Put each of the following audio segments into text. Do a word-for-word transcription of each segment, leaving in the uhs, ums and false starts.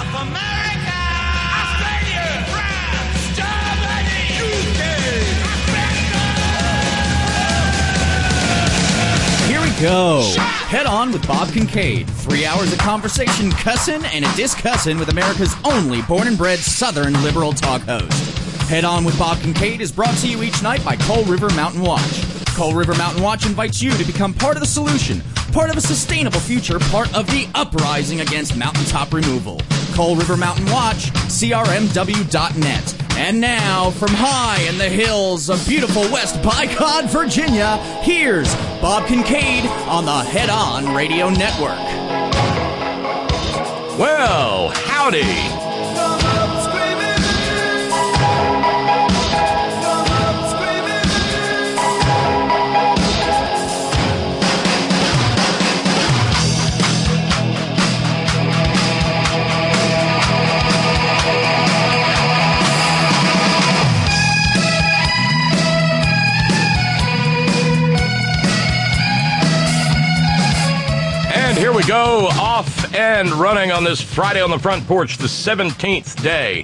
America, Australia, France, Germany, U K. Here we go. Head On with Bob Kincaid. Three hours of conversation, cussin' and a discussin' with America's only born and bred Southern liberal talk host. Head On with Bob Kincaid is brought to you each night by Coal River Mountain Watch. Coal River Mountain Watch invites you to become part of the solution, part of a sustainable future, part of the uprising against mountaintop removal. Coal River Mountain Watch, C R M W dot net. And now, from high in the hills of beautiful West Bicod, Virginia, here's Bob Kincaid on the Head On Radio Network. Well, howdy. Here we go, off and running on this Friday on the Front Porch, the seventeenth day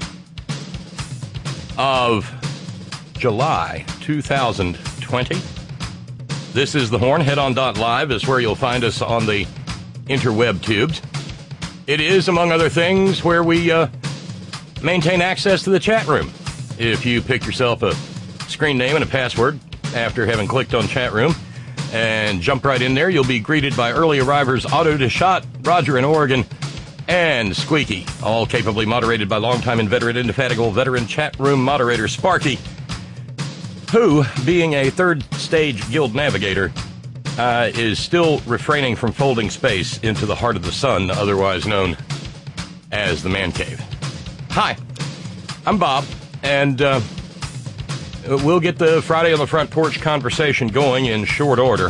of July two thousand twenty. This is The Horn. Head On dot live is where you'll find us on the interweb tubes. It is, among other things, where we uh, maintain access to the chat room. If you pick yourself a screen name and a password after having clicked on chat room, and jump right in there, you'll be greeted by early arrivers Otto DeShot, Roger in Oregon, and Squeaky, all capably moderated by longtime and veteran, indefatigable veteran chat room moderator Sparky, who, being a third stage guild navigator, uh, is still refraining from folding space into the heart of the sun, otherwise known as the man cave. Hi, I'm Bob, and uh, we'll get the Friday on the Front Porch conversation going in short order.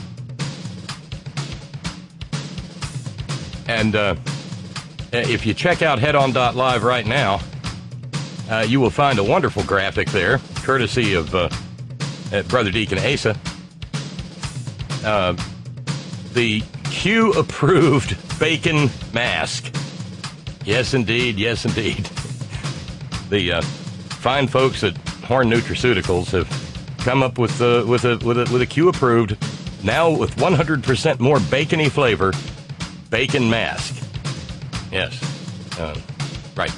And uh, if you check out Head On dot live right now, uh, you will find a wonderful graphic there, courtesy of uh, Brother Deacon Asa. Uh, the Q-approved bacon mask. Yes, indeed. Yes, indeed. The uh, fine folks at Horn Nutraceuticals have come up with uh, with a with a with a Q approved, now with one hundred percent more bacony flavor, bacon mask. Yes, uh, right,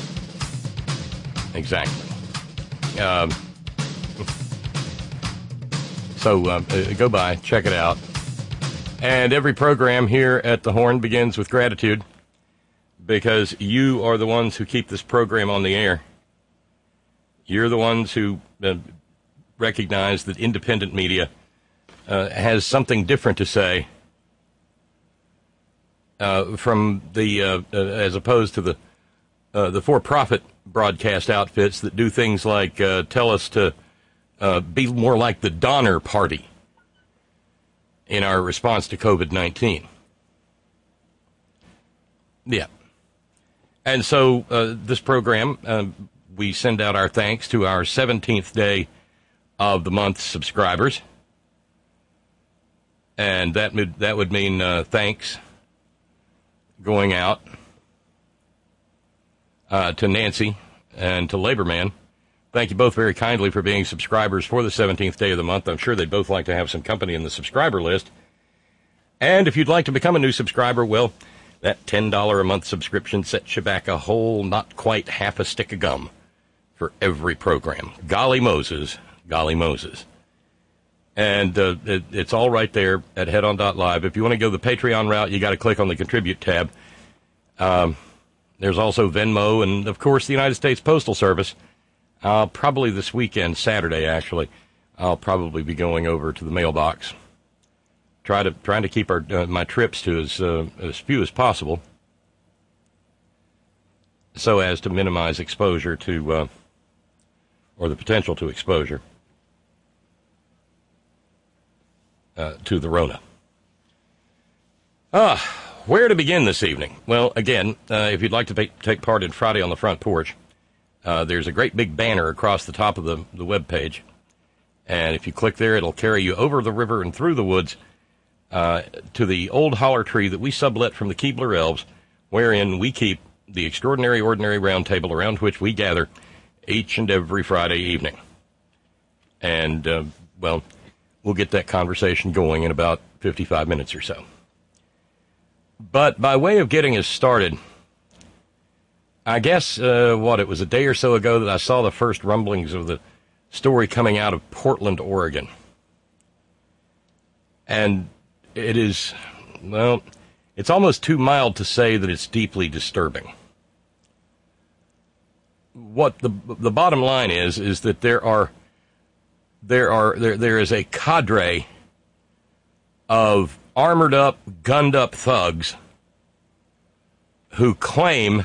exactly. Um, so uh, go by, check it out. And every program here at the Horn begins with gratitude, because you are the ones who keep this program on the air. You're the ones who uh, recognize that independent media uh, has something different to say uh, from the, uh, uh, as opposed to the uh, the for-profit broadcast outfits that do things like uh, tell us to uh, be more like the Donner Party in our response to COVID nineteen. Yeah. And so uh, this program... Uh, we send out our thanks to our seventeenth day of the month subscribers. And that would, that would mean uh, thanks going out uh, to Nancy and to Laborman. Thank you both very kindly for being subscribers for the seventeenth day of the month. I'm sure they'd both like to have some company in the subscriber list. And if you'd like to become a new subscriber, well, that ten dollars a month subscription sets you back a whole, not quite half a stick of gum for every program. Golly Moses, golly Moses. And uh, it, it's all right there at Head On dot live. If you want to go the Patreon route, you got to click on the Contribute tab. Um, there's also Venmo and, of course, the United States Postal Service. Uh, probably this weekend, Saturday, actually, I'll probably be going over to the mailbox. Try to trying to keep our uh, my trips to as uh, as few as possible, so as to minimize exposure to, uh, or the potential to exposure uh, to the Rona. Ah, where to begin this evening? Well, again, uh, if you'd like to take, take part in Friday on the Front Porch, uh, there's a great big banner across the top of the, the web page, and if you click there, it'll carry you over the river and through the woods uh, to the old holler tree that we sublet from the Keebler Elves, wherein we keep the extraordinary, ordinary roundtable around which we gather each and every Friday evening. And, uh, well, we'll get that conversation going in about fifty-five minutes or so. But by way of getting us started, I guess, uh, what, it was a day or so ago that I saw the first rumblings of the story coming out of Portland, Oregon. And it is, well, it's almost too mild to say that it's deeply disturbing. What the the bottom line is, is that there are, there are, there there is a cadre of armored up, gunned up thugs who claim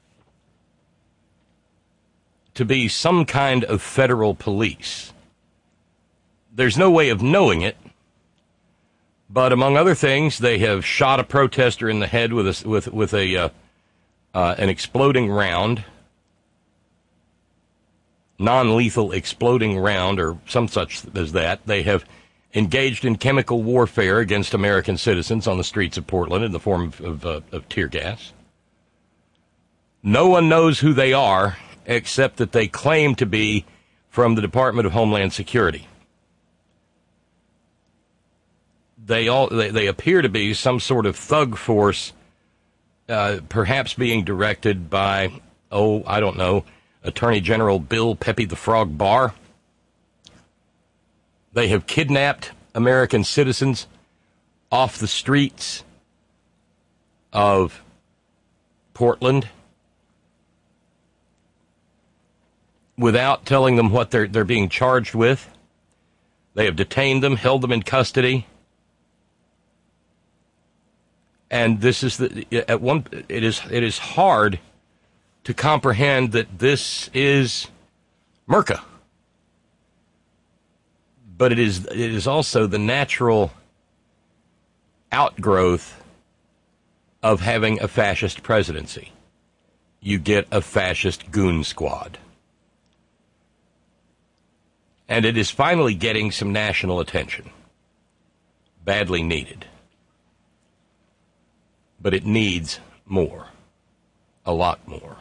to be some kind of federal police. There's no way of knowing it, but among other things, they have shot a protester in the head with a, with with a uh, uh, an exploding round, non-lethal exploding round, or some such as that. They have engaged in chemical warfare against American citizens on the streets of Portland in the form of, of, uh, of tear gas. No one knows who they are, except that they claim to be from the Department of Homeland Security. They all they, they appear to be some sort of thug force, uh, perhaps being directed by, oh, I don't know, Attorney General Bill Pepe the Frog Barr. They have kidnapped American citizens off the streets of Portland without telling them what they're they're being charged with. They have detained them, held them in custody. And this is the at one it is it is hard to comprehend that this is Merca. But it is it is also the natural outgrowth of having a fascist presidency. You get a fascist goon squad. And it is finally getting some national attention. Badly needed. But it needs more. A lot more.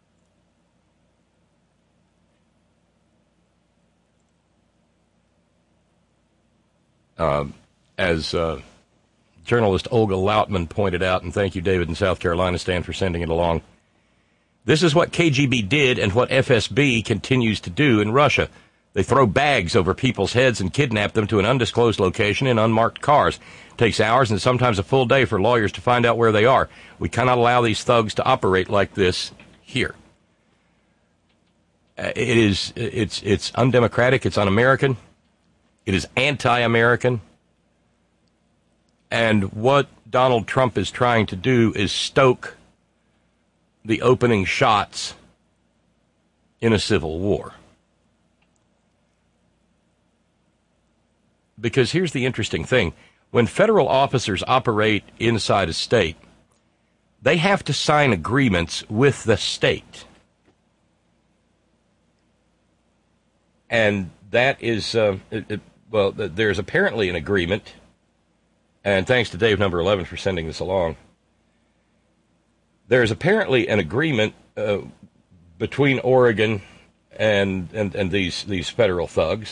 Um, as uh, journalist Olga Lautman pointed out, and thank you, David, in South Carolina, Stan, for sending it along, this is what K G B did and what F S B continues to do in Russia. They throw bags over people's heads and kidnap them to an undisclosed location in unmarked cars. It takes hours and sometimes a full day for lawyers to find out where they are. We cannot allow these thugs to operate like this here. Uh, it is, it's, it's undemocratic, it's un-American, it is anti-American, and what Donald Trump is trying to do is stoke the opening shots in a civil war. Because here's the interesting thing. When federal officers operate inside a state, they have to sign agreements with the state. And that is, uh, it, it, well, there's apparently an agreement, and thanks to Dave number eleven for sending this along. There's apparently an agreement uh, between Oregon and, and, and these, these federal thugs,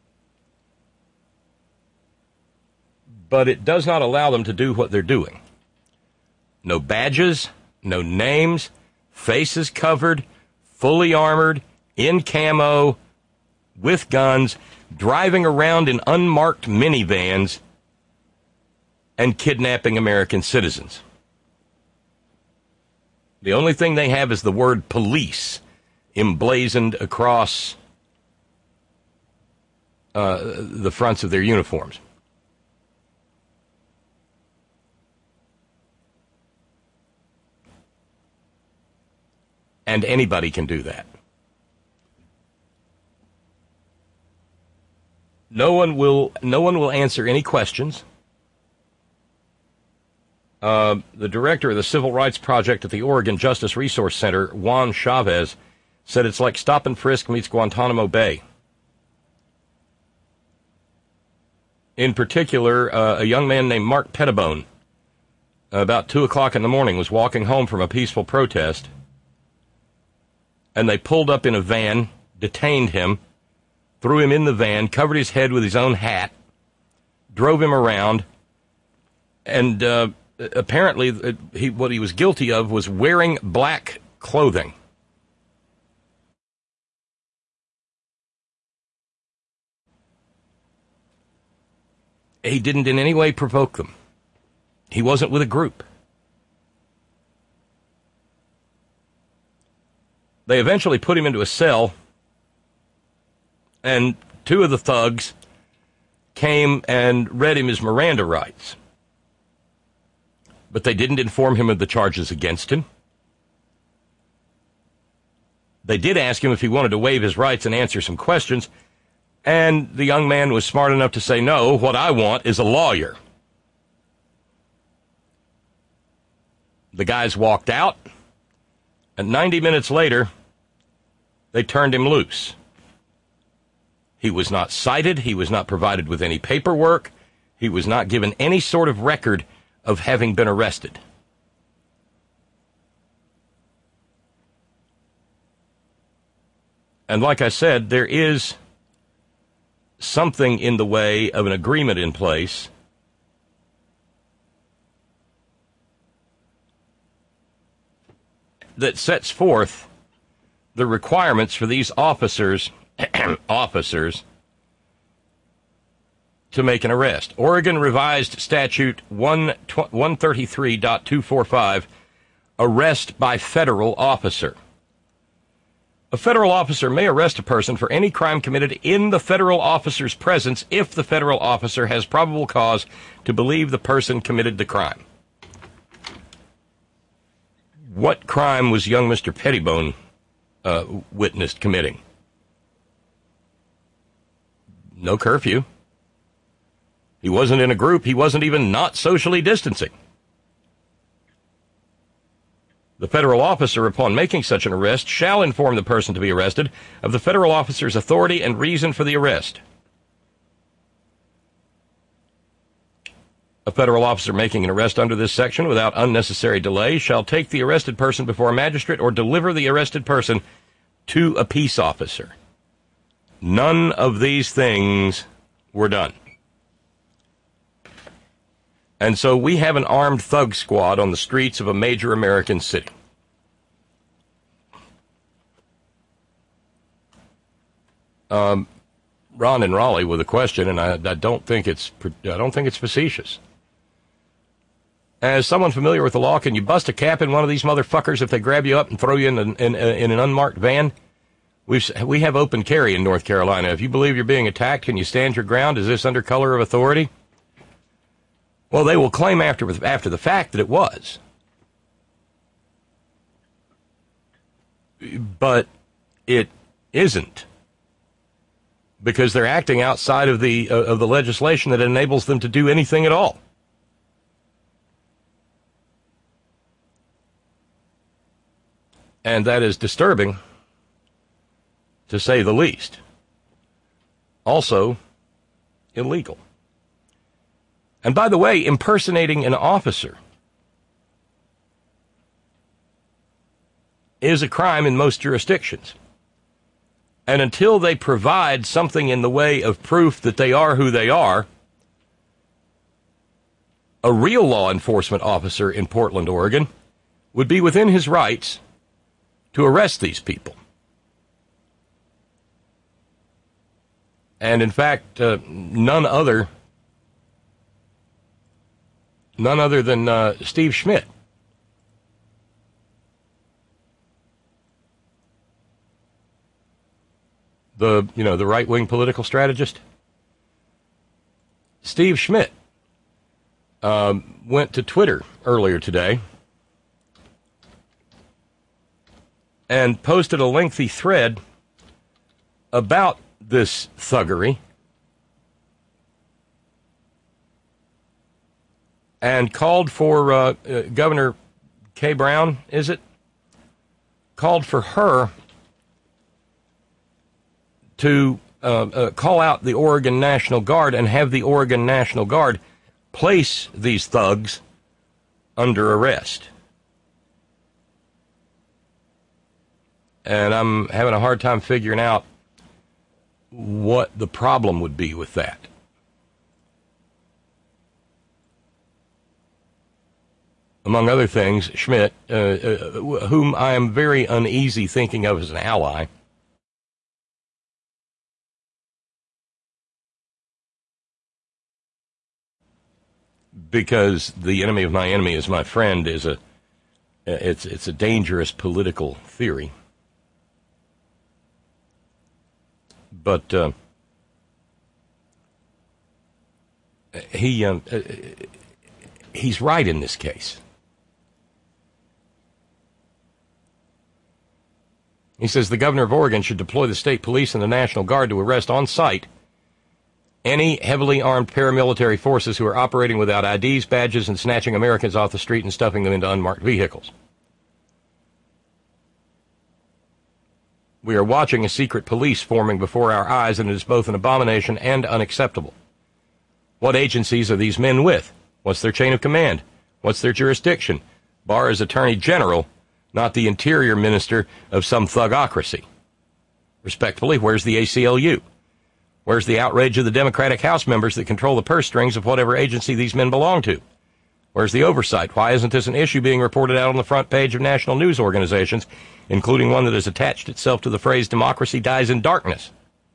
but it does not allow them to do what they're doing. No badges, no names, faces covered, fully armored, in camo, with guns, driving around in unmarked minivans, and kidnapping American citizens. The only thing they have is the word police emblazoned across uh, the fronts of their uniforms. And anybody can do that. No one will. No one will answer any questions. Uh, the director of the Civil Rights Project at the Oregon Justice Resource Center, Juan Chavez, said it's like stop and frisk meets Guantanamo Bay. In particular, uh, a young man named Mark Pettibone about two o'clock in the morning, was walking home from a peaceful protest, and they pulled up in a van, detained him, threw him in the van, covered his head with his own hat, drove him around, and uh, apparently he, what he was guilty of was wearing black clothing. He didn't in any way provoke them. He wasn't with a group. They eventually put him into a cell, and two of the thugs came and read him his Miranda rights. But they didn't inform him of the charges against him. They did ask him if he wanted to waive his rights and answer some questions, and the young man was smart enough to say, no, what I want is a lawyer. The guys walked out, and ninety minutes later, they turned him loose. He was not cited. He was not provided with any paperwork. He was not given any sort of record of having been arrested. And like I said, there is something in the way of an agreement in place that sets forth the requirements for these officers officers to make an arrest. Oregon Revised Statute one thirty-three point two forty-five, arrest by federal officer. A federal officer may arrest a person for any crime committed in the federal officer's presence if the federal officer has probable cause to believe the person committed the crime. What crime was young Mister Pettibone uh, witnessed committing? No curfew. He wasn't in a group. He wasn't even not socially distancing. The federal officer, upon making such an arrest, shall inform the person to be arrested of the federal officer's authority and reason for the arrest. A federal officer making an arrest under this section without unnecessary delay shall take the arrested person before a magistrate or deliver the arrested person to a peace officer. None of these things were done. And so we have an armed thug squad on the streets of a major American city. Um, Ron in Raleigh with a question, and I, I don't think it's I don't think it's facetious. As someone familiar with the law, can you bust a cap in one of these motherfuckers if they grab you up and throw you in an, in, in an unmarked van? We've, we have open carry in North Carolina. If you believe you're being attacked, can you stand your ground? Is this under color of authority? Well, they will claim after, after the fact that it was. But it isn't. Because they're acting outside of the, uh, of the legislation that enables them to do anything at all. And that is disturbing, to say the least. Also, illegal. And by the way, impersonating an officer is a crime in most jurisdictions. And until they provide something in the way of proof that they are who they are, a real law enforcement officer in Portland, Oregon, would be within his rights to arrest these people. And in fact, uh, none other none other than uh, Steve Schmidt. The, you know, the right-wing political strategist. Steve Schmidt um, went to Twitter earlier today and posted a lengthy thread about this thuggery and called for uh, uh, Governor Kay Brown, is it? Called for her to uh, uh, call out the Oregon National Guard and have the Oregon National Guard place these thugs under arrest. And I'm having a hard time figuring out what the problem would be with that. Among other things, Schmidt, uh, uh, whom I am very uneasy thinking of as an ally, because the enemy of my enemy is my friend, is a it's it's a dangerous political theory. But uh, he um, uh, he's right in this case. He says the governor of Oregon should deploy the state police and the National Guard to arrest on site any heavily armed paramilitary forces who are operating without I Ds, badges, and snatching Americans off the street and stuffing them into unmarked vehicles. We are watching a secret police forming before our eyes, and it is both an abomination and unacceptable. What agencies are these men with? What's their chain of command? What's their jurisdiction? Barr is Attorney General, not the Interior Minister of some thugocracy. Respectfully, where's the A C L U? Where's the outrage of the Democratic House members that control the purse strings of whatever agency these men belong to? Where's the oversight? Why isn't this an issue being reported out on the front page of national news organizations, including one that has attached itself to the phrase democracy dies in darkness?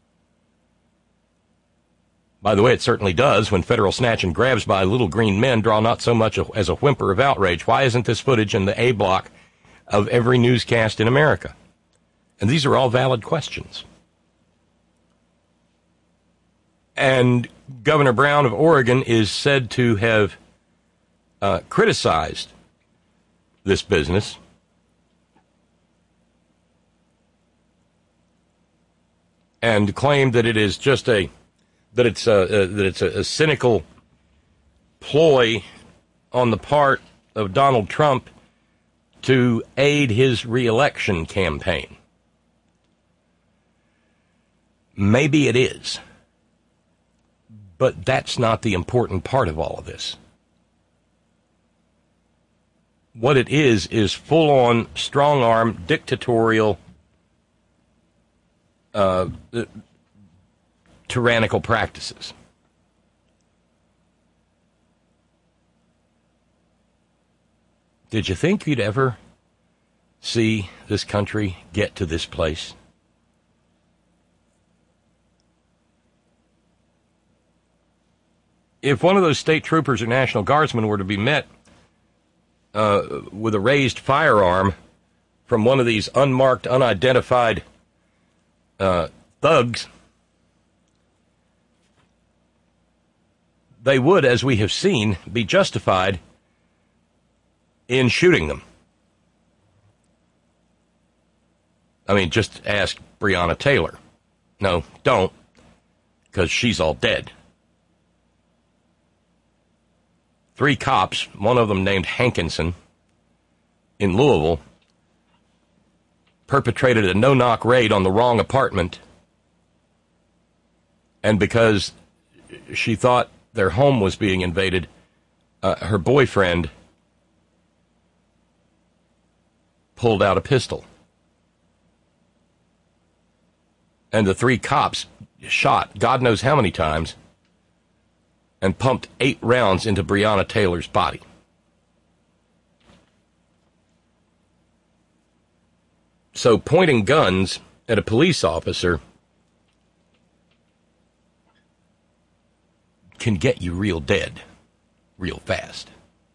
By the way, it certainly does when federal snatch and grabs by little green men draw not so much as a whimper of outrage. Why isn't this footage in the A block of every newscast in America? And these are all valid questions. And Governor Brown of Oregon is said to have uh, criticized this business. And claimed that it is just a that it's a, uh, that it's a, a cynical ploy on the part of Donald Trump to aid his reelection campaign. Maybe it is. But that's not the important part of all of this. What it is, is full-on, strong-arm, dictatorial, uh, tyrannical practices. Did you think you'd ever see this country get to this place? If one of those state troopers or National Guardsmen were to be met uh, with a raised firearm from one of these unmarked, unidentified uh, thugs, they would, as we have seen, be justified in shooting them. I mean, just ask Breonna Taylor. No, don't, because she's all dead. Three cops, one of them named Hankinson, in Louisville, perpetrated a no-knock raid on the wrong apartment, and because she thought their home was being invaded, uh, her boyfriend pulled out a pistol. And the three cops shot God knows how many times and pumped eight rounds into Breonna Taylor's body. So pointing guns at a police officer can get you real dead, real fast.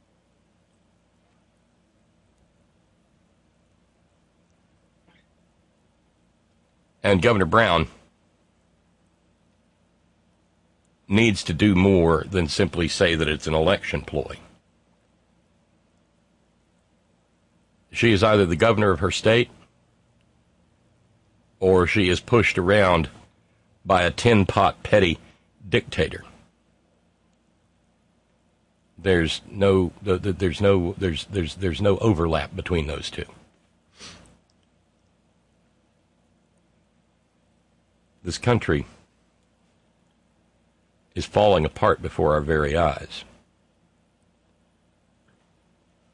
And Governor Brown needs to do more than simply say that it's an election ploy. She is either the governor of her state or she is pushed around by a tin-pot petty dictator. There's no there's no there's there's there's no overlap between those two. This country is falling apart before our very eyes.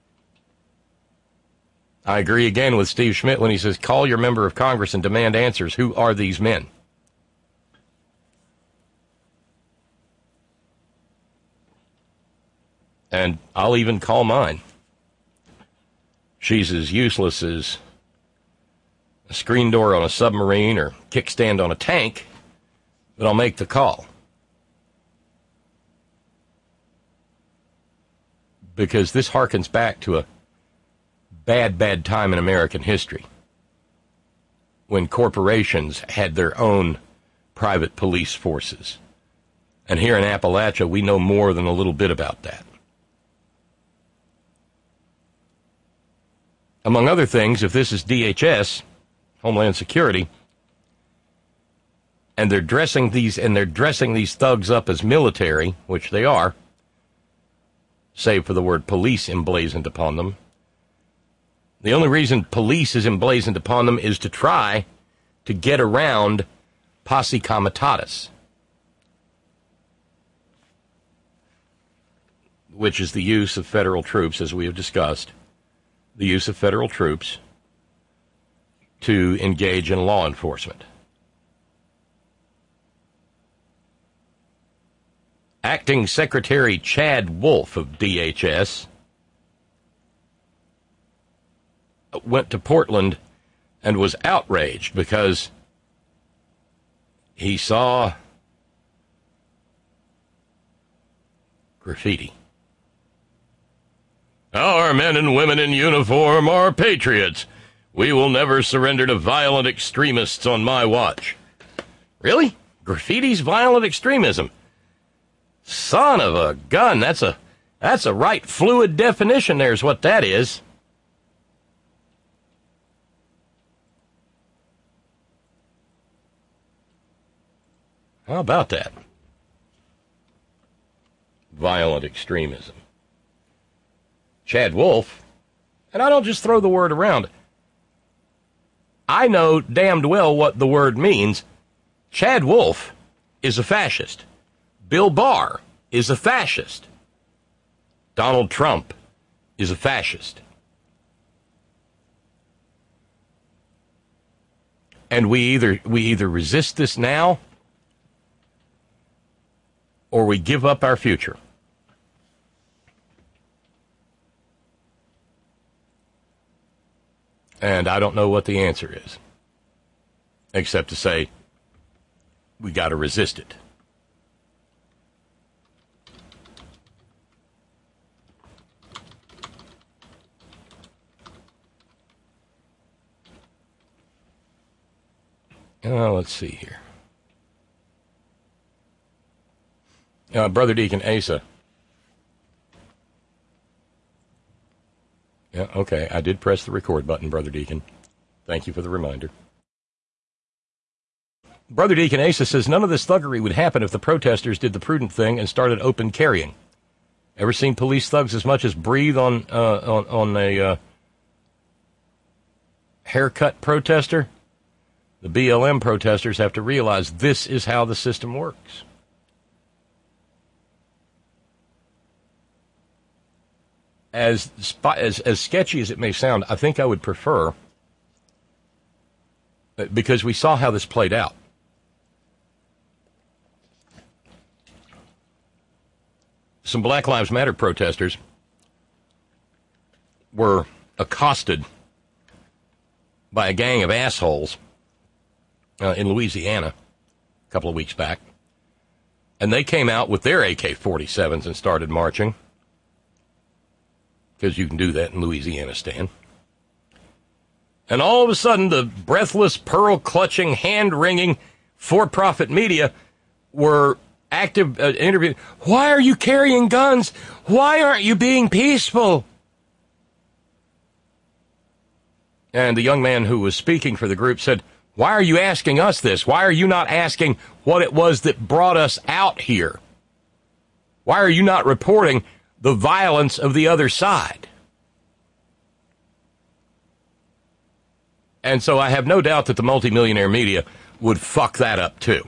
I agree again with Steve Schmidt when he says, call your member of Congress and demand answers. Who are these men? And I'll even call mine. She's as useless as a screen door on a submarine or kickstand on a tank, but I'll make the call. Because this harkens back to a bad, bad time in American history when corporations had their own private police forces. And here in Appalachia, we know more than a little bit about that. Among other things, if this is D H S, Homeland Security, and they're dressing these and they're dressing these thugs up as military, which they are, save for the word police emblazoned upon them. The only reason police is emblazoned upon them is to try to get around posse comitatus, which is the use of federal troops, as we have discussed, the use of federal troops to engage in law enforcement. Acting Secretary Chad Wolf of D H S went to Portland and was outraged because he saw graffiti. Our men and women in uniform are patriots. We will never surrender to violent extremists on my watch. Really? Graffiti's violent extremism? Son of a gun, that's a that's a right fluid definition, there's what that is. How about that? Violent extremism. Chad Wolf, and I don't just throw the word around. I know damned well what the word means. Chad Wolf is a fascist. Bill Barr is a fascist. Donald Trump is a fascist. And we either we either resist this now or we give up our future. And I don't know what the answer is, except to say we got to resist it. Uh, let's see here. Uh, Brother Deacon Asa. Yeah, okay. I did press the record button, Brother Deacon. Thank you for the reminder. Brother Deacon Asa says none of this thuggery would happen if the protesters did the prudent thing and started open carrying. Ever seen police thugs as much as breathe on uh, on, on a uh, haircut protester? The B L M protesters have to realize this is how the system works. As, as as sketchy as it may sound, I think I would prefer, because we saw how this played out. Some Black Lives Matter protesters were accosted by a gang of assholes uh, in Louisiana a couple of weeks back. And they came out with their A K forty-sevens and started marching. Because you can do that in Louisiana, Stan. And all of a sudden, the breathless, pearl-clutching, hand-wringing, for-profit media were active uh, interviewing. Why are you carrying guns? Why aren't you being peaceful? And the young man who was speaking for the group said, why are you asking us this? Why are you not asking what it was that brought us out here? Why are you not reporting the violence of the other side? And so I have no doubt that the multimillionaire media would fuck that up too.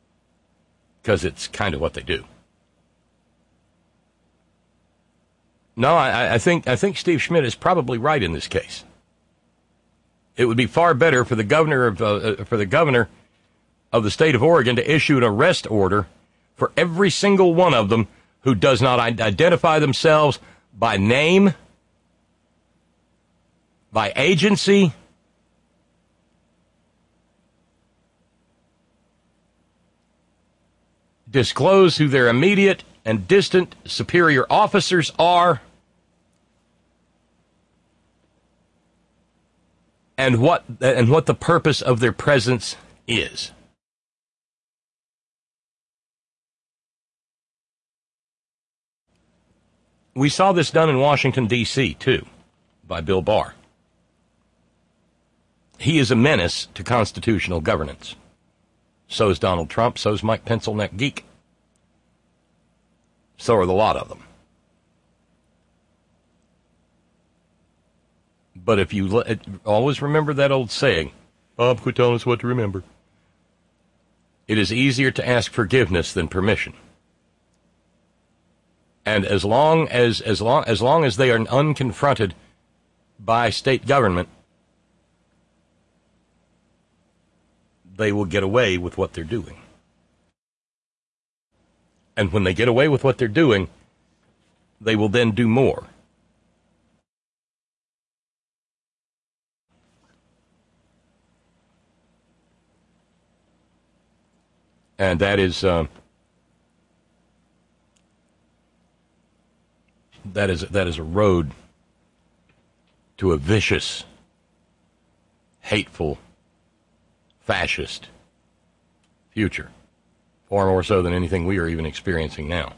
Because it's kind of what they do. No, I, I think I think Steve Schmidt is probably right in this case. It would be far better for the governor of uh, for the governor of the state of Oregon to issue an arrest order for every single one of them who does not identify themselves by name, by agency, disclose who their immediate and distant superior officers are, and what and what the purpose of their presence is. We saw this done in Washington, D C, too, by Bill Barr. He is a menace to constitutional governance. So is Donald Trump, so is Mike Pencilneck Geek. So are the lot of them. But if you le- always remember that old saying, Bob, quit telling us what to remember. It is easier to ask forgiveness than permission. And as long as as long as long as they are unconfronted by state government, they will get away with what they're doing. And when they get away with what they're doing, they will then do more. And that is uh, that is that is a road to a vicious, hateful, fascist future, far more so than anything we are even experiencing now.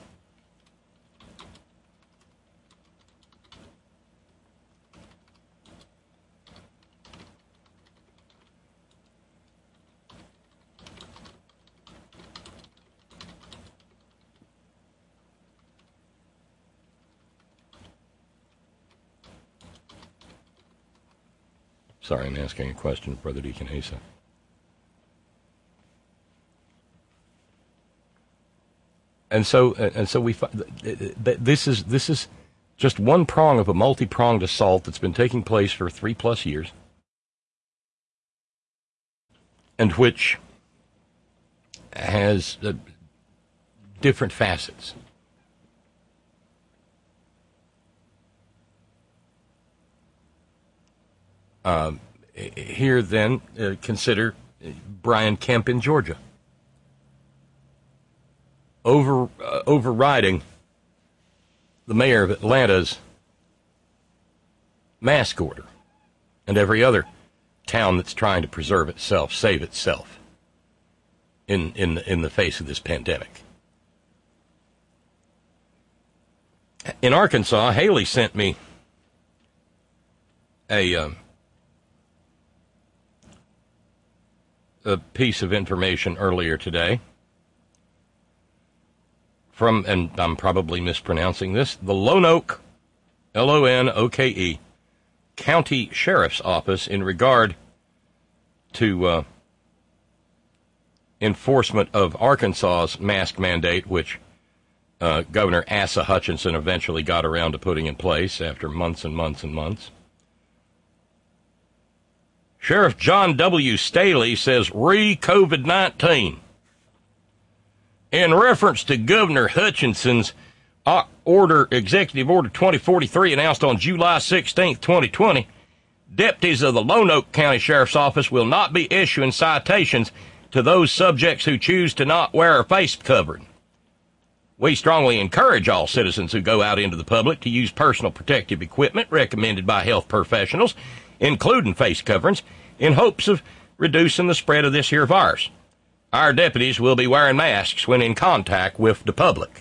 Sorry, I'm asking a question, Brother Deacon Asa. And so, and so we. This is this is just one prong of a multi-pronged assault that's been taking place for three plus years, and which has uh, different facets. Um, here, then, uh, consider Brian Kemp in Georgia. Over, uh, overriding the mayor of Atlanta's mask order and every other town that's trying to preserve itself, save itself in, in, in the face of this pandemic. In Arkansas, Haley sent me a... Um, a piece of information earlier today from, and I'm probably mispronouncing this, the Lonoke, L O N O K E, County Sheriff's Office in regard to uh, enforcement of Arkansas's mask mandate, which uh, Governor Asa Hutchinson eventually got around to putting in place after months and months and months. Sheriff John W. Staley says, re-COVID nineteen. In reference to Governor Hutchinson's order, Executive Order twenty forty-three, announced on July sixteenth, twenty twenty, deputies of the Lonoke County Sheriff's Office will not be issuing citations to those subjects who choose to not wear a face covering. We strongly encourage all citizens who go out into the public to use personal protective equipment recommended by health professionals, including face coverings, in hopes of reducing the spread of this here virus. Our deputies will be wearing masks when in contact with the public.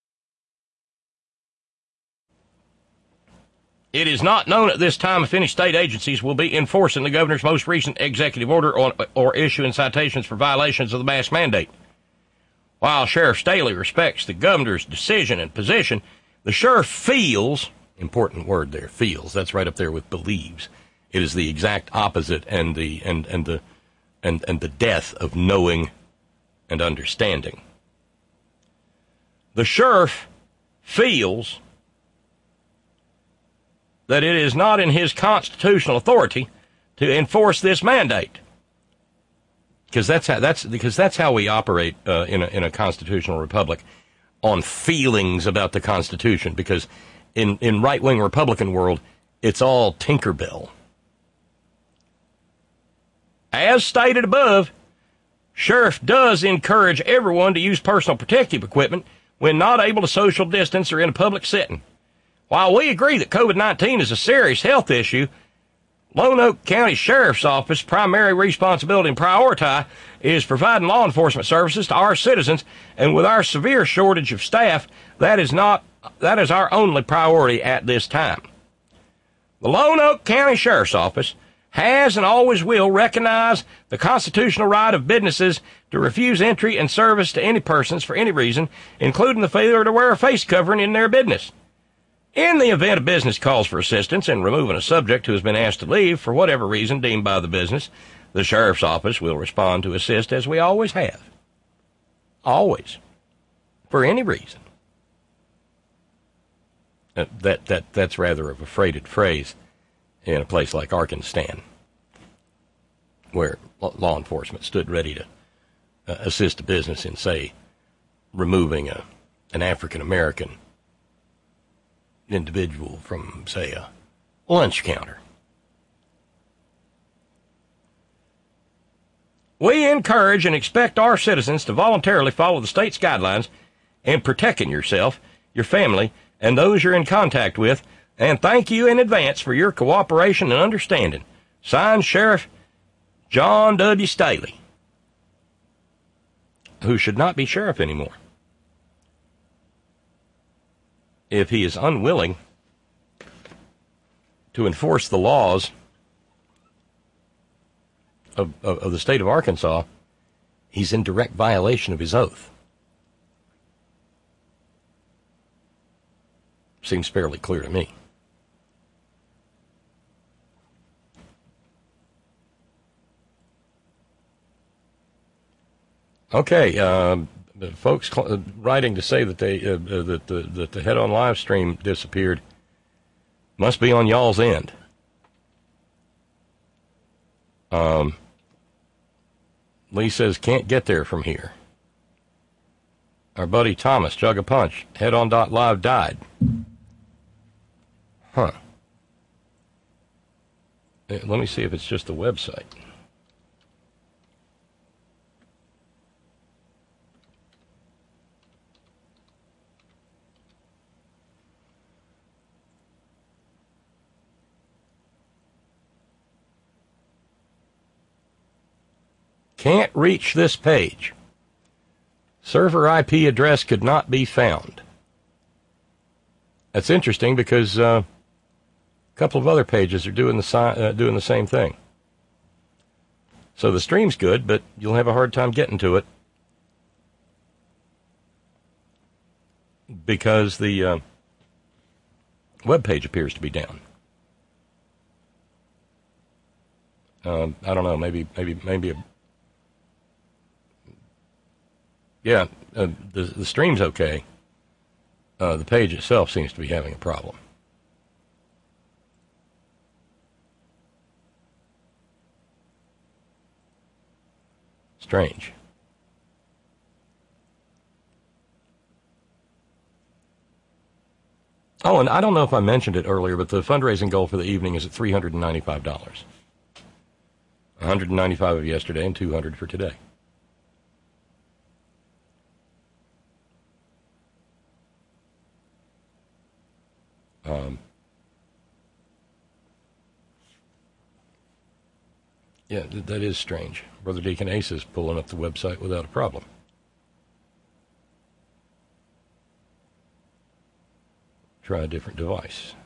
It is not known at this time if any state agencies will be enforcing the governor's most recent executive order or, or issuing citations for violations of the mask mandate. While Sheriff Staley respects the governor's decision and position, the sheriff feels, important word there, feels, that's right up there with believes. It is the exact opposite and the and, and the and, and the death of knowing and understanding. The sheriff feels that it is not in his constitutional authority to enforce this mandate. Because that's how that's because that's how we operate uh, in a in a constitutional republic, on feelings about the Constitution. Because in in right wing Republican world, it's all Tinkerbell. As stated above, Sheriff does encourage everyone to use personal protective equipment when not able to social distance or in a public setting. While we agree that COVID nineteen is a serious health issue, Lonoke County Sheriff's Office primary responsibility and priority is providing law enforcement services to our citizens, and with our severe shortage of staff, that is not that is our only priority at this time. The Lonoke County Sheriff's Office has and always will recognize the constitutional right of businesses to refuse entry and service to any persons for any reason, including the failure to wear a face covering in their business. In the event a business calls for assistance in removing a subject who has been asked to leave for whatever reason deemed by the business, the Sheriff's Office will respond to assist as we always have. Always. For any reason. Uh, that, that, that's rather of a freighted phrase in a place like Arkansas, where law enforcement stood ready to uh, assist a business in, say, removing a, an African-American individual from, say, a lunch counter. We encourage and expect our citizens to voluntarily follow the state's guidelines in protecting yourself, your family, and those you're in contact with, and thank you in advance for your cooperation and understanding. Signed, Sheriff John W. Staley, who should not be sheriff anymore if he is unwilling to enforce the laws of, of, of the state of Arkansas. He's in direct violation of his oath. Seems fairly clear to me. Okay, uh, folks cl- writing to say that they uh, uh, that the that the Head On live stream disappeared must be on y'all's end. Um, Lee says can't get there from here. Our buddy Thomas, Jug a Punch, Head On dot live died. Huh. Let me see if it's just the website. Can't reach this page. Server I P address could not be found. That's interesting because uh, a couple of other pages are doing the si- uh, doing the same thing. So the stream's good, but you'll have a hard time getting to it because the uh, web page appears to be down. Um, I don't know. Maybe maybe maybe a Yeah, uh, the, the stream's okay. Uh, the page itself seems to be having a problem. Strange. Oh, and I don't know if I mentioned it earlier, but the fundraising goal for the evening is at three hundred ninety-five dollars. one hundred ninety-five dollars of yesterday and two hundred dollars for today. Um, yeah, th- that is strange. Brother Deacon Ace is pulling up the website without a problem. Try a different device.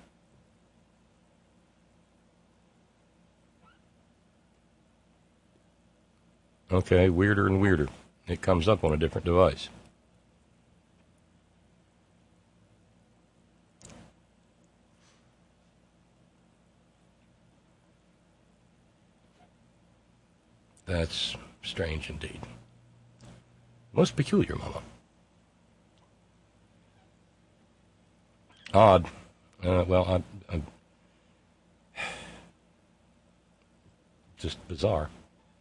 Okay, weirder and weirder. It comes up on a different device. That's strange indeed. Most peculiar, Mama. Odd. Uh, well, I, I, just bizarre.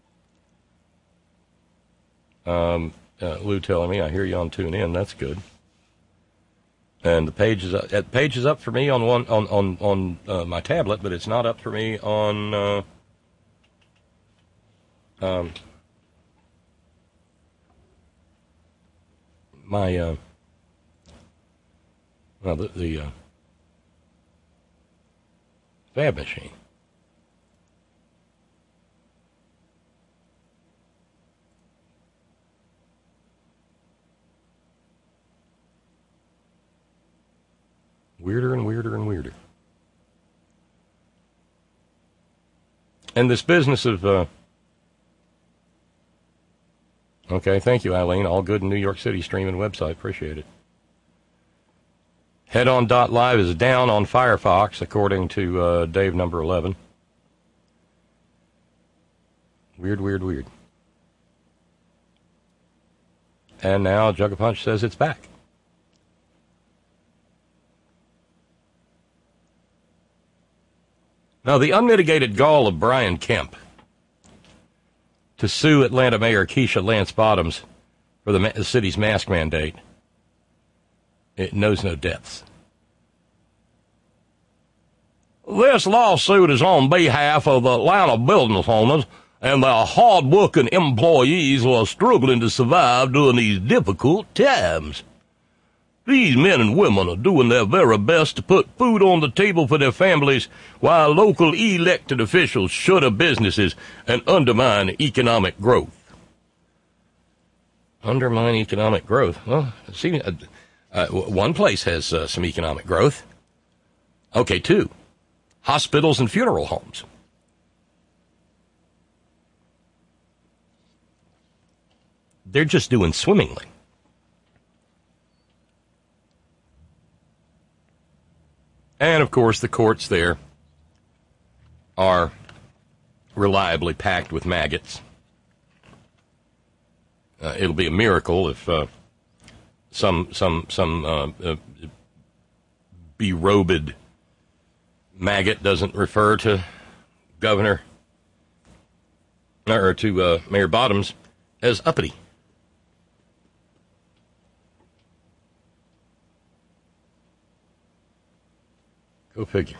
Um, uh, Lou telling me, I hear you on TuneIn. That's good. And the page is up, uh, page is up for me on one on on on uh, my tablet, but it's not up for me on uh, um, my uh, well the, the uh, Fab machine. Weirder and weirder and weirder. And this business of, uh, okay, thank you, Eileen. All good in New York City streaming website. Appreciate it. Headon.live is down on Firefox, according to uh, Dave number eleven. Weird, weird, weird. And now Jug-a-Punch says it's back. Now, the unmitigated gall of Brian Kemp to sue Atlanta Mayor Keisha Lance Bottoms for the, ma- the city's mask mandate, it knows no depths. This lawsuit is on behalf of the Atlanta business owners and the hard-working employees who are struggling to survive during these difficult times. These men and women are doing their very best to put food on the table for their families while local elected officials shutter businesses and undermine economic growth. Undermine economic growth? Well, see, uh, uh, one place has uh, some economic growth. Okay, two. Hospitals and funeral homes. They're just doing swimmingly. And, of course, the courts there are reliably packed with maggots. Uh, it'll be a miracle if uh, some some some uh, uh, berobed maggot doesn't refer to Governor or to uh, Mayor Bottoms as uppity. Go figure.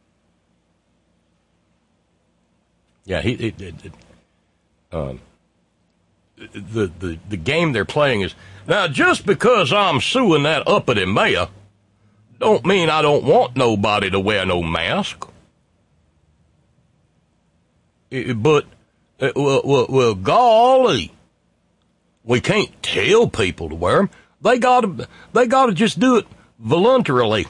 Yeah, he. It, it, it, um, the the the game they're playing is now. Just because I'm suing that uppity mayor, don't mean I don't want nobody to wear no mask. It, but uh, well, well, well, golly, we can't tell people to wear them. They gotta they gotta just do it voluntarily.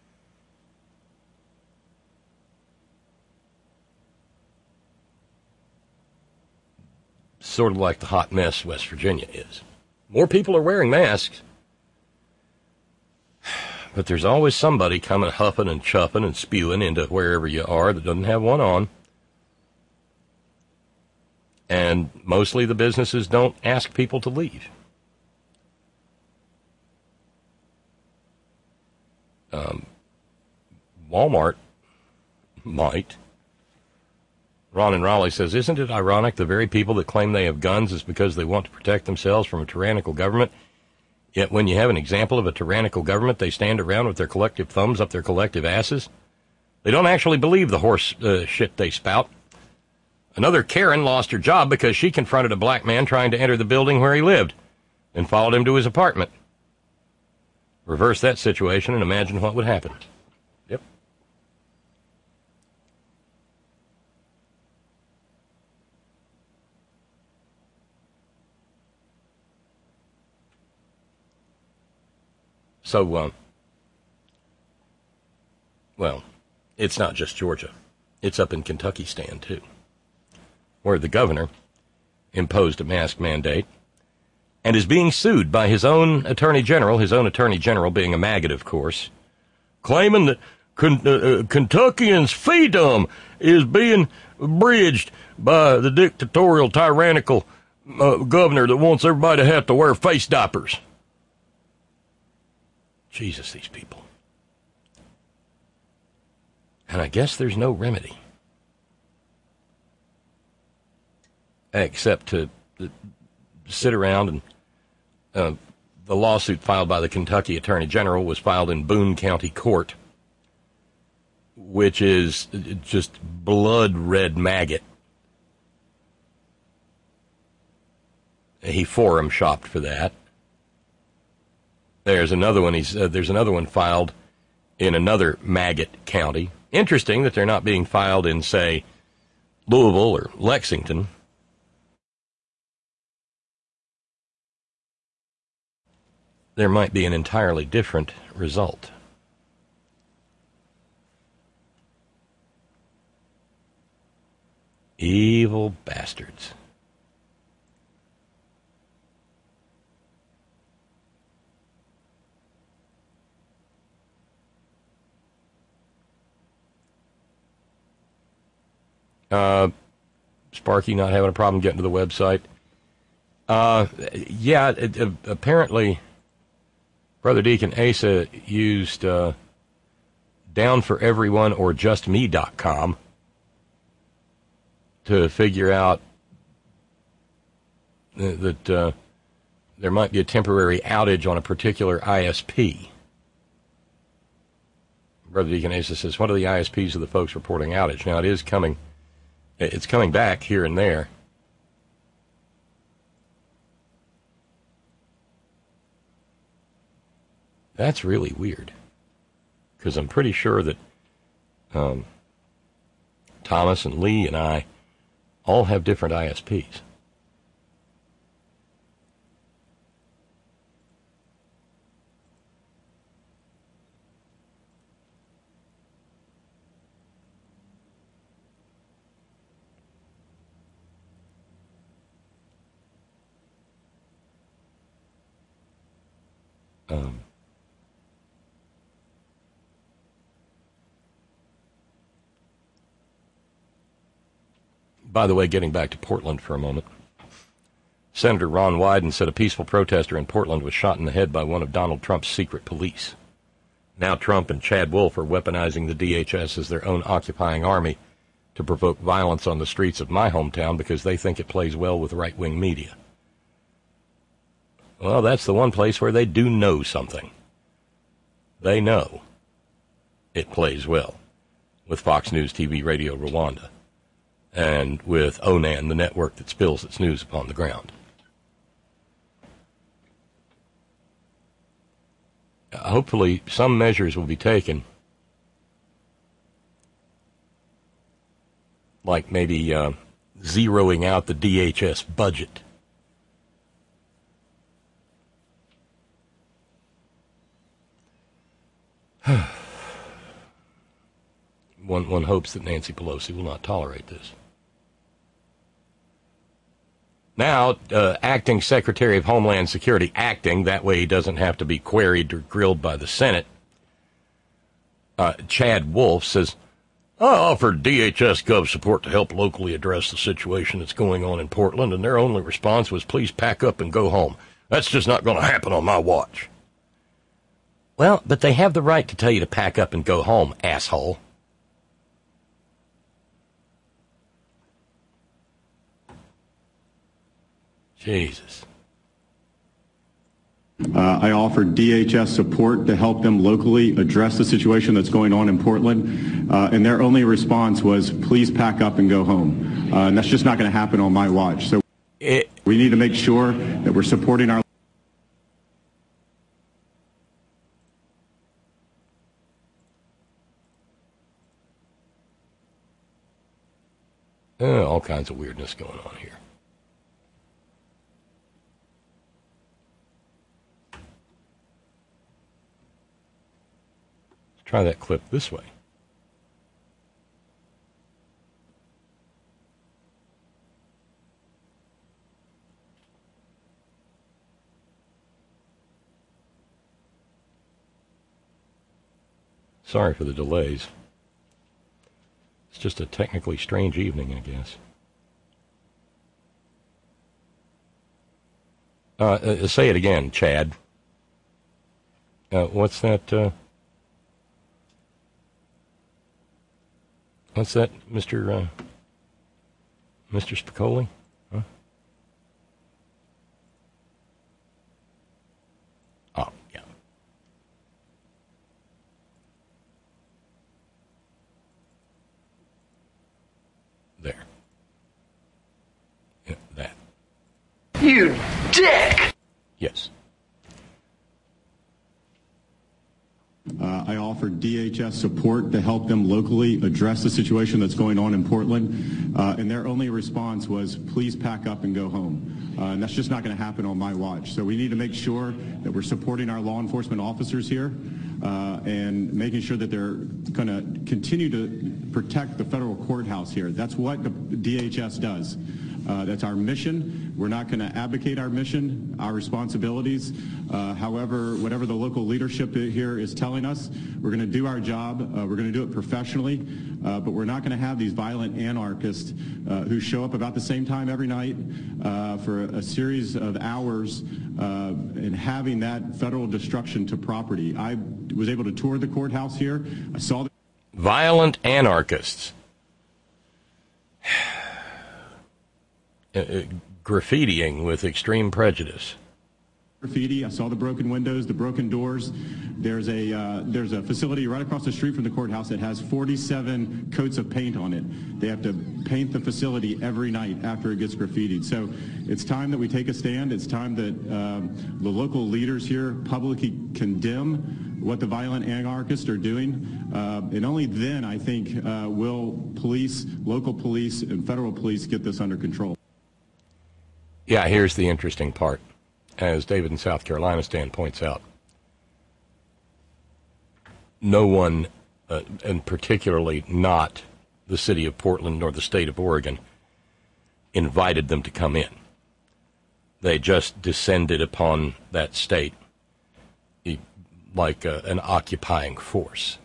Sort of like the hot mess West Virginia is. More people are wearing masks, but there's always somebody coming huffing and chuffing and spewing into wherever you are that doesn't have one on. And mostly the businesses don't ask people to leave. Um, Walmart might. Ron in Raleigh says, isn't it ironic the very people that claim they have guns is because they want to protect themselves from a tyrannical government? Yet when you have an example of a tyrannical government, they stand around with their collective thumbs up their collective asses. They don't actually believe the horse uh, shit they spout. Another Karen lost her job because she confronted a black man trying to enter the building where he lived and followed him to his apartment. Reverse that situation and imagine what would happen. Yep. So, um, well, it's not just Georgia. It's up in Kentucky stand, too, where the governor imposed a mask mandate and is being sued by his own attorney general, his own attorney general being a maggot, of course, claiming that Con- uh, Kentuckians' freedom is being abridged by the dictatorial, tyrannical uh, governor that wants everybody to have to wear face diapers. Jesus, these people. And I guess there's no remedy. except to uh, sit around and uh, the lawsuit filed by the Kentucky Attorney General was filed in Boone County Court, which is just blood red maggot. He forum shopped for that. There's another one. He's uh, there's another one filed in another maggot county. Interesting that they're not being filed in, say, Louisville or Lexington. There might be an entirely different result. Evil bastards. Uh, Sparky not having a problem getting to the website. Uh, yeah, it, it, apparently Brother Deacon Asa used uh, Down for Everyone or Just Me dot com to figure out th- that uh, there might be a temporary outage on a particular I S P. Brother Deacon Asa says, what are the I S Ps of the folks reporting outage? Now, it is coming, it's coming back here and there. That's really weird, because I'm pretty sure that um, Thomas and Lee and I all have different I S Ps. Um, by the way, getting back to Portland for a moment, Senator Ron Wyden said a peaceful protester in Portland was shot in the head by one of Donald Trump's secret police. Now Trump and Chad Wolf are weaponizing the D H S as their own occupying army to provoke violence on the streets of my hometown because they think it plays well with right-wing media. Well, that's the one place where they do know something. They know it plays well with Fox News T V Radio Rwanda and with O N A N, the network that spills its news upon the ground. Uh, hopefully some measures will be taken, like maybe uh, zeroing out the D H S budget. one one hopes that Nancy Pelosi will not tolerate this. Now, uh, acting Secretary of Homeland Security, acting, that way he doesn't have to be queried or grilled by the Senate, uh, Chad Wolf says, I offered D H S Gov support to help locally address the situation that's going on in Portland, and their only response was, please pack up and go home. That's just not going to happen on my watch. Well, but they have the right to tell you to pack up and go home, asshole. Jesus. Uh, I offered D H S support to help them locally address the situation that's going on in Portland, uh, and their only response was, please pack up and go home. Uh, and that's just not going to happen on my watch. So it, we need to make sure that we're supporting our... Uh, all kinds of weirdness going on here. Try that clip this way. Sorry for the delays. It's just a technically strange evening, I guess. Uh, uh, say it again, Chad. Uh, what's that? Uh, What's that, Mister Uh, Mister Spicoli? Huh? You dick! Yes. Uh, I offered D H S support to help them locally address the situation that's going on in Portland, uh, and their only response was, please pack up and go home. Uh, and that's just not going to happen on my watch. So we need to make sure that we're supporting our law enforcement officers here uh, and making sure that they're going to continue to protect the federal courthouse here. That's what the D H S does. Uh, that's our mission. We're not going to abdicate our mission, our responsibilities. Uh, however, whatever the local leadership here is telling us, we're going to do our job. Uh, we're going to do it professionally, uh, but we're not going to have these violent anarchists uh, who show up about the same time every night uh, for a, a series of hours uh, and having that federal destruction to property. I was able to tour the courthouse here. I saw the violent anarchists. Uh, graffitiing with extreme prejudice. Graffiti. I saw the broken windows, the broken doors. There's a uh, there's a facility right across the street from the courthouse that has forty-seven coats of paint on it. They have to paint the facility every night after it gets graffitied. So it's time that we take a stand. It's time that um, the local leaders here publicly condemn what the violent anarchists are doing. Uh, and only then, I think, uh, will police, local police, and federal police get this under control. Yeah, here's the interesting part. As David in South Carolina Stan points out, no one, uh, and particularly not the city of Portland nor the state of Oregon, invited them to come in. They just descended upon that state like uh, an occupying force.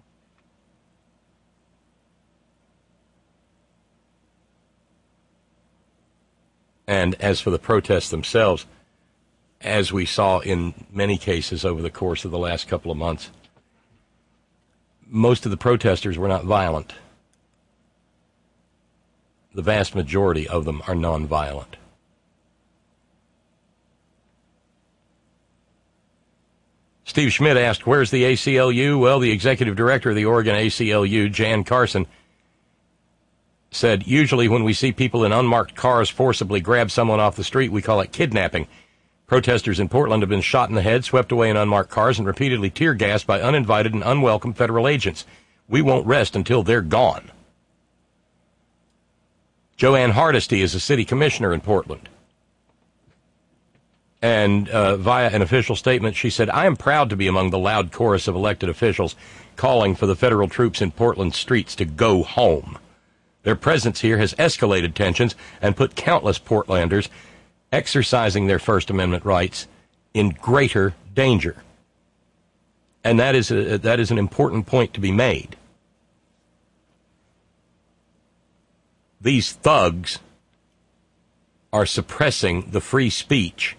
And as for the protests themselves, as we saw in many cases over the course of the last couple of months, most of the protesters were not violent. The vast majority of them are nonviolent. Steve Schmidt asked, where's the A C L U? Well, the executive director of the Oregon A C L U, Jan Carson, said, usually when we see people in unmarked cars forcibly grab someone off the street, we call it kidnapping. Protesters in Portland have been shot in the head, swept away in unmarked cars, and repeatedly tear-gassed by uninvited and unwelcome federal agents. We won't rest until they're gone. Joanne Hardesty is a city commissioner in Portland. And uh, via an official statement, she said, I am proud to be among the loud chorus of elected officials calling for the federal troops in Portland's streets to go home. Their presence here has escalated tensions and put countless Portlanders exercising their First Amendment rights in greater danger. And that is a, that is an important point to be made. These thugs are suppressing the free speech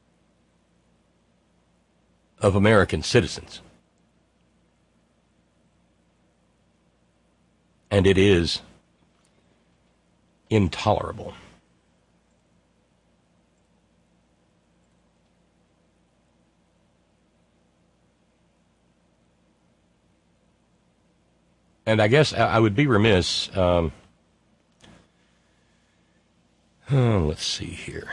of American citizens. And it is intolerable. And I guess I would be remiss, um, oh, let's see here.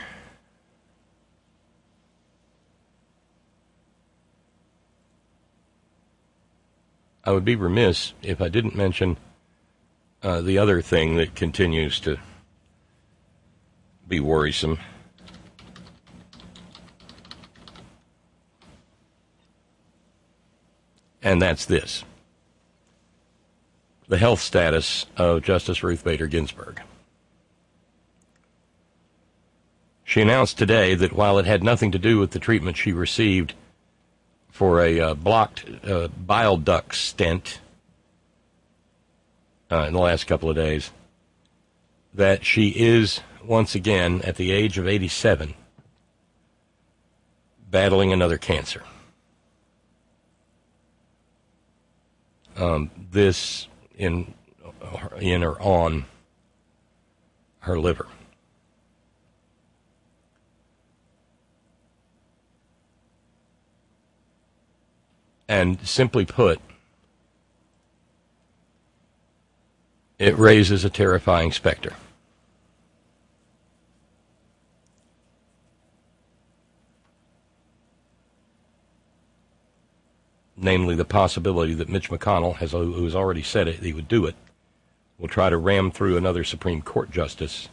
I would be remiss if I didn't mention uh, the other thing that continues to be worrisome. And that's this: the health status of Justice Ruth Bader Ginsburg. She announced today that while it had nothing to do with the treatment she received for a uh, blocked uh, bile duct stent uh, in the last couple of days, that she is once again, at the age of eighty-seven, battling another cancer. Um, this in, in or on her liver. And simply put, it raises a terrifying specter. namely the possibility that Mitch McConnell, has, who has already said it, he would do it, will try to ram through another Supreme Court justice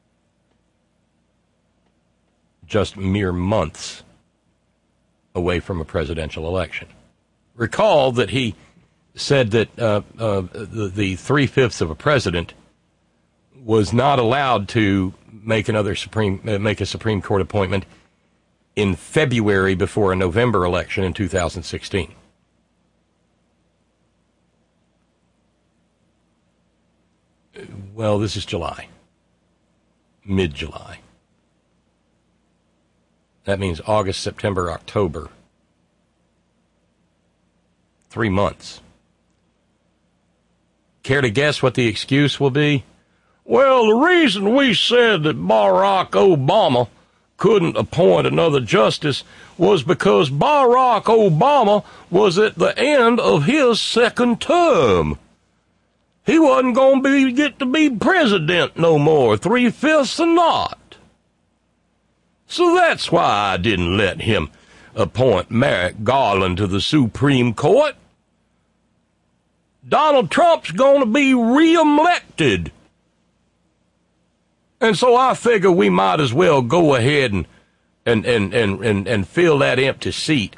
just mere months away from a presidential election. Recall that he said that uh, uh, the, the three-fifths of a president was not allowed to make another Supreme uh, make a Supreme Court appointment in February before a November election in two thousand sixteen. Well, this is July, mid-July. That means August, September, October. Three months. Care to guess what the excuse will be? Well, the reason we said that Barack Obama couldn't appoint another justice was because Barack Obama was at the end of his second term. He wasn't going to be get to be president no more, three-fifths or not. So that's why I didn't let him appoint Merrick Garland to the Supreme Court. Donald Trump's going to be re-elected. And so I figure we might as well go ahead and and, and, and, and, and fill that empty seat.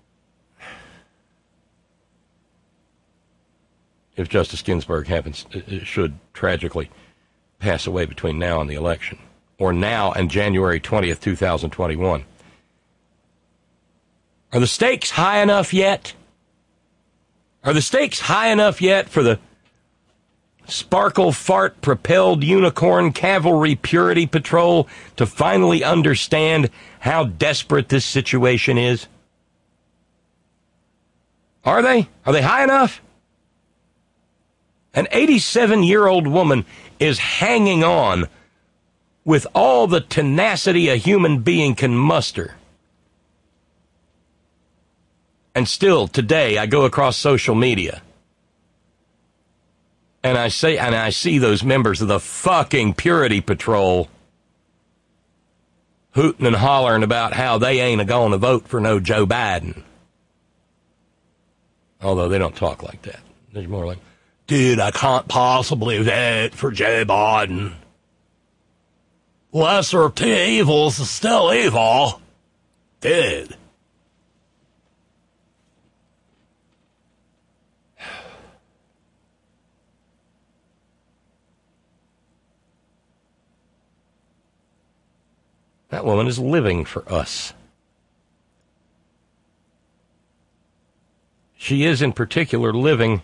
If Justice Ginsburg happens, should tragically pass away between now and the election, or now and January twentieth, two thousand twenty-one. Are the stakes high enough yet? Are the stakes high enough yet for the sparkle fart propelled unicorn cavalry purity patrol to finally understand how desperate this situation is? Are they? Are they high enough? An eighty-seven-year-old woman is hanging on with all the tenacity a human being can muster. And still, today, I go across social media, and I say, and I see those members of the fucking Purity Patrol hooting and hollering about how they ain't going to vote for no Joe Biden. Although they don't talk like that. They're more like, dude, I can't possibly vote for Joe Biden. Lesser of two evils is still evil. Dude. That woman is living for us. She is, in particular, living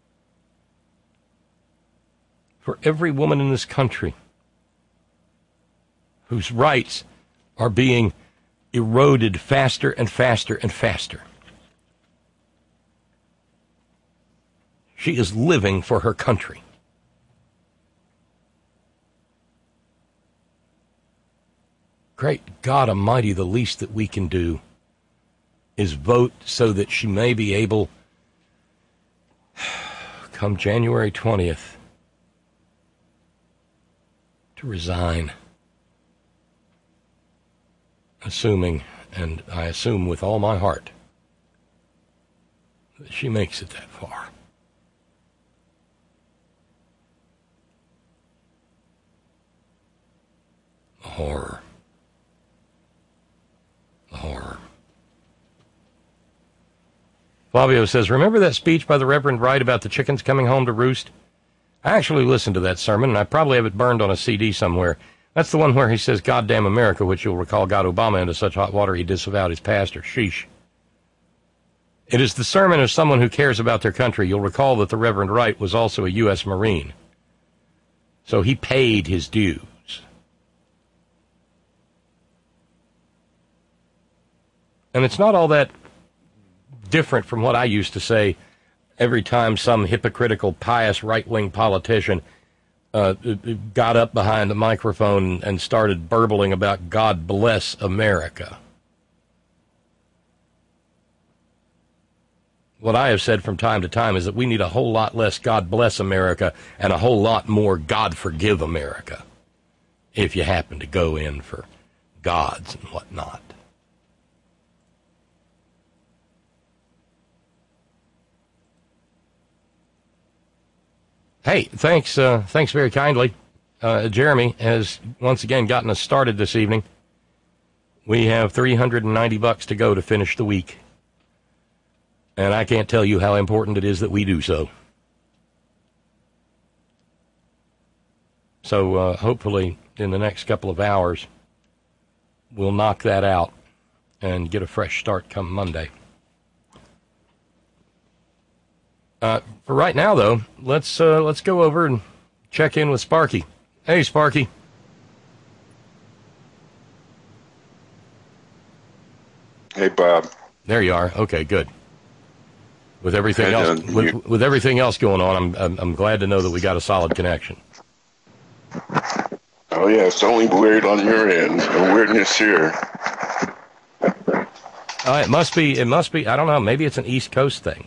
for every woman in this country whose rights are being eroded faster and faster and faster. She is living for her country. Great God Almighty, the least that we can do is vote so that she may be able, come January twentieth, to resign. Assuming, and I assume with all my heart, that she makes it that far. The horror. The horror. Fabio says, remember that speech by the Reverend Wright about the chickens coming home to roost? I actually listened to that sermon, and I probably have it burned on a C D somewhere. That's the one where he says, goddamn America, which you'll recall got Obama into such hot water he disavowed his pastor. Sheesh. It is the sermon of someone who cares about their country. You'll recall that the Reverend Wright was also a U S Marine. So he paid his dues. And it's not all that different from what I used to say every time some hypocritical, pious right-wing politician uh, got up behind the microphone and started burbling about God bless America. What I have said from time to time is that we need a whole lot less God bless America and a whole lot more God forgive America if you happen to go in for gods and whatnot. Hey, thanks, uh, thanks very kindly. Uh, Jeremy has once again gotten us started this evening. We have three hundred ninety bucks to go to finish the week. And I can't tell you how important it is that we do so. So uh, hopefully in the next couple of hours, we'll knock that out and get a fresh start come Monday. Uh, for right now, though, let's uh, let's go over and check in with Sparky. Hey, Sparky. Hey, Bob. There you are. Okay, good. With everything Hey, else, uh, with, you- with everything else going on, I'm, I'm I'm glad to know that we got a solid connection. Oh, yeah, it's only weird on your end. No weirdness here. Uh, it must be. It must be. I don't know. Maybe it's an East Coast thing.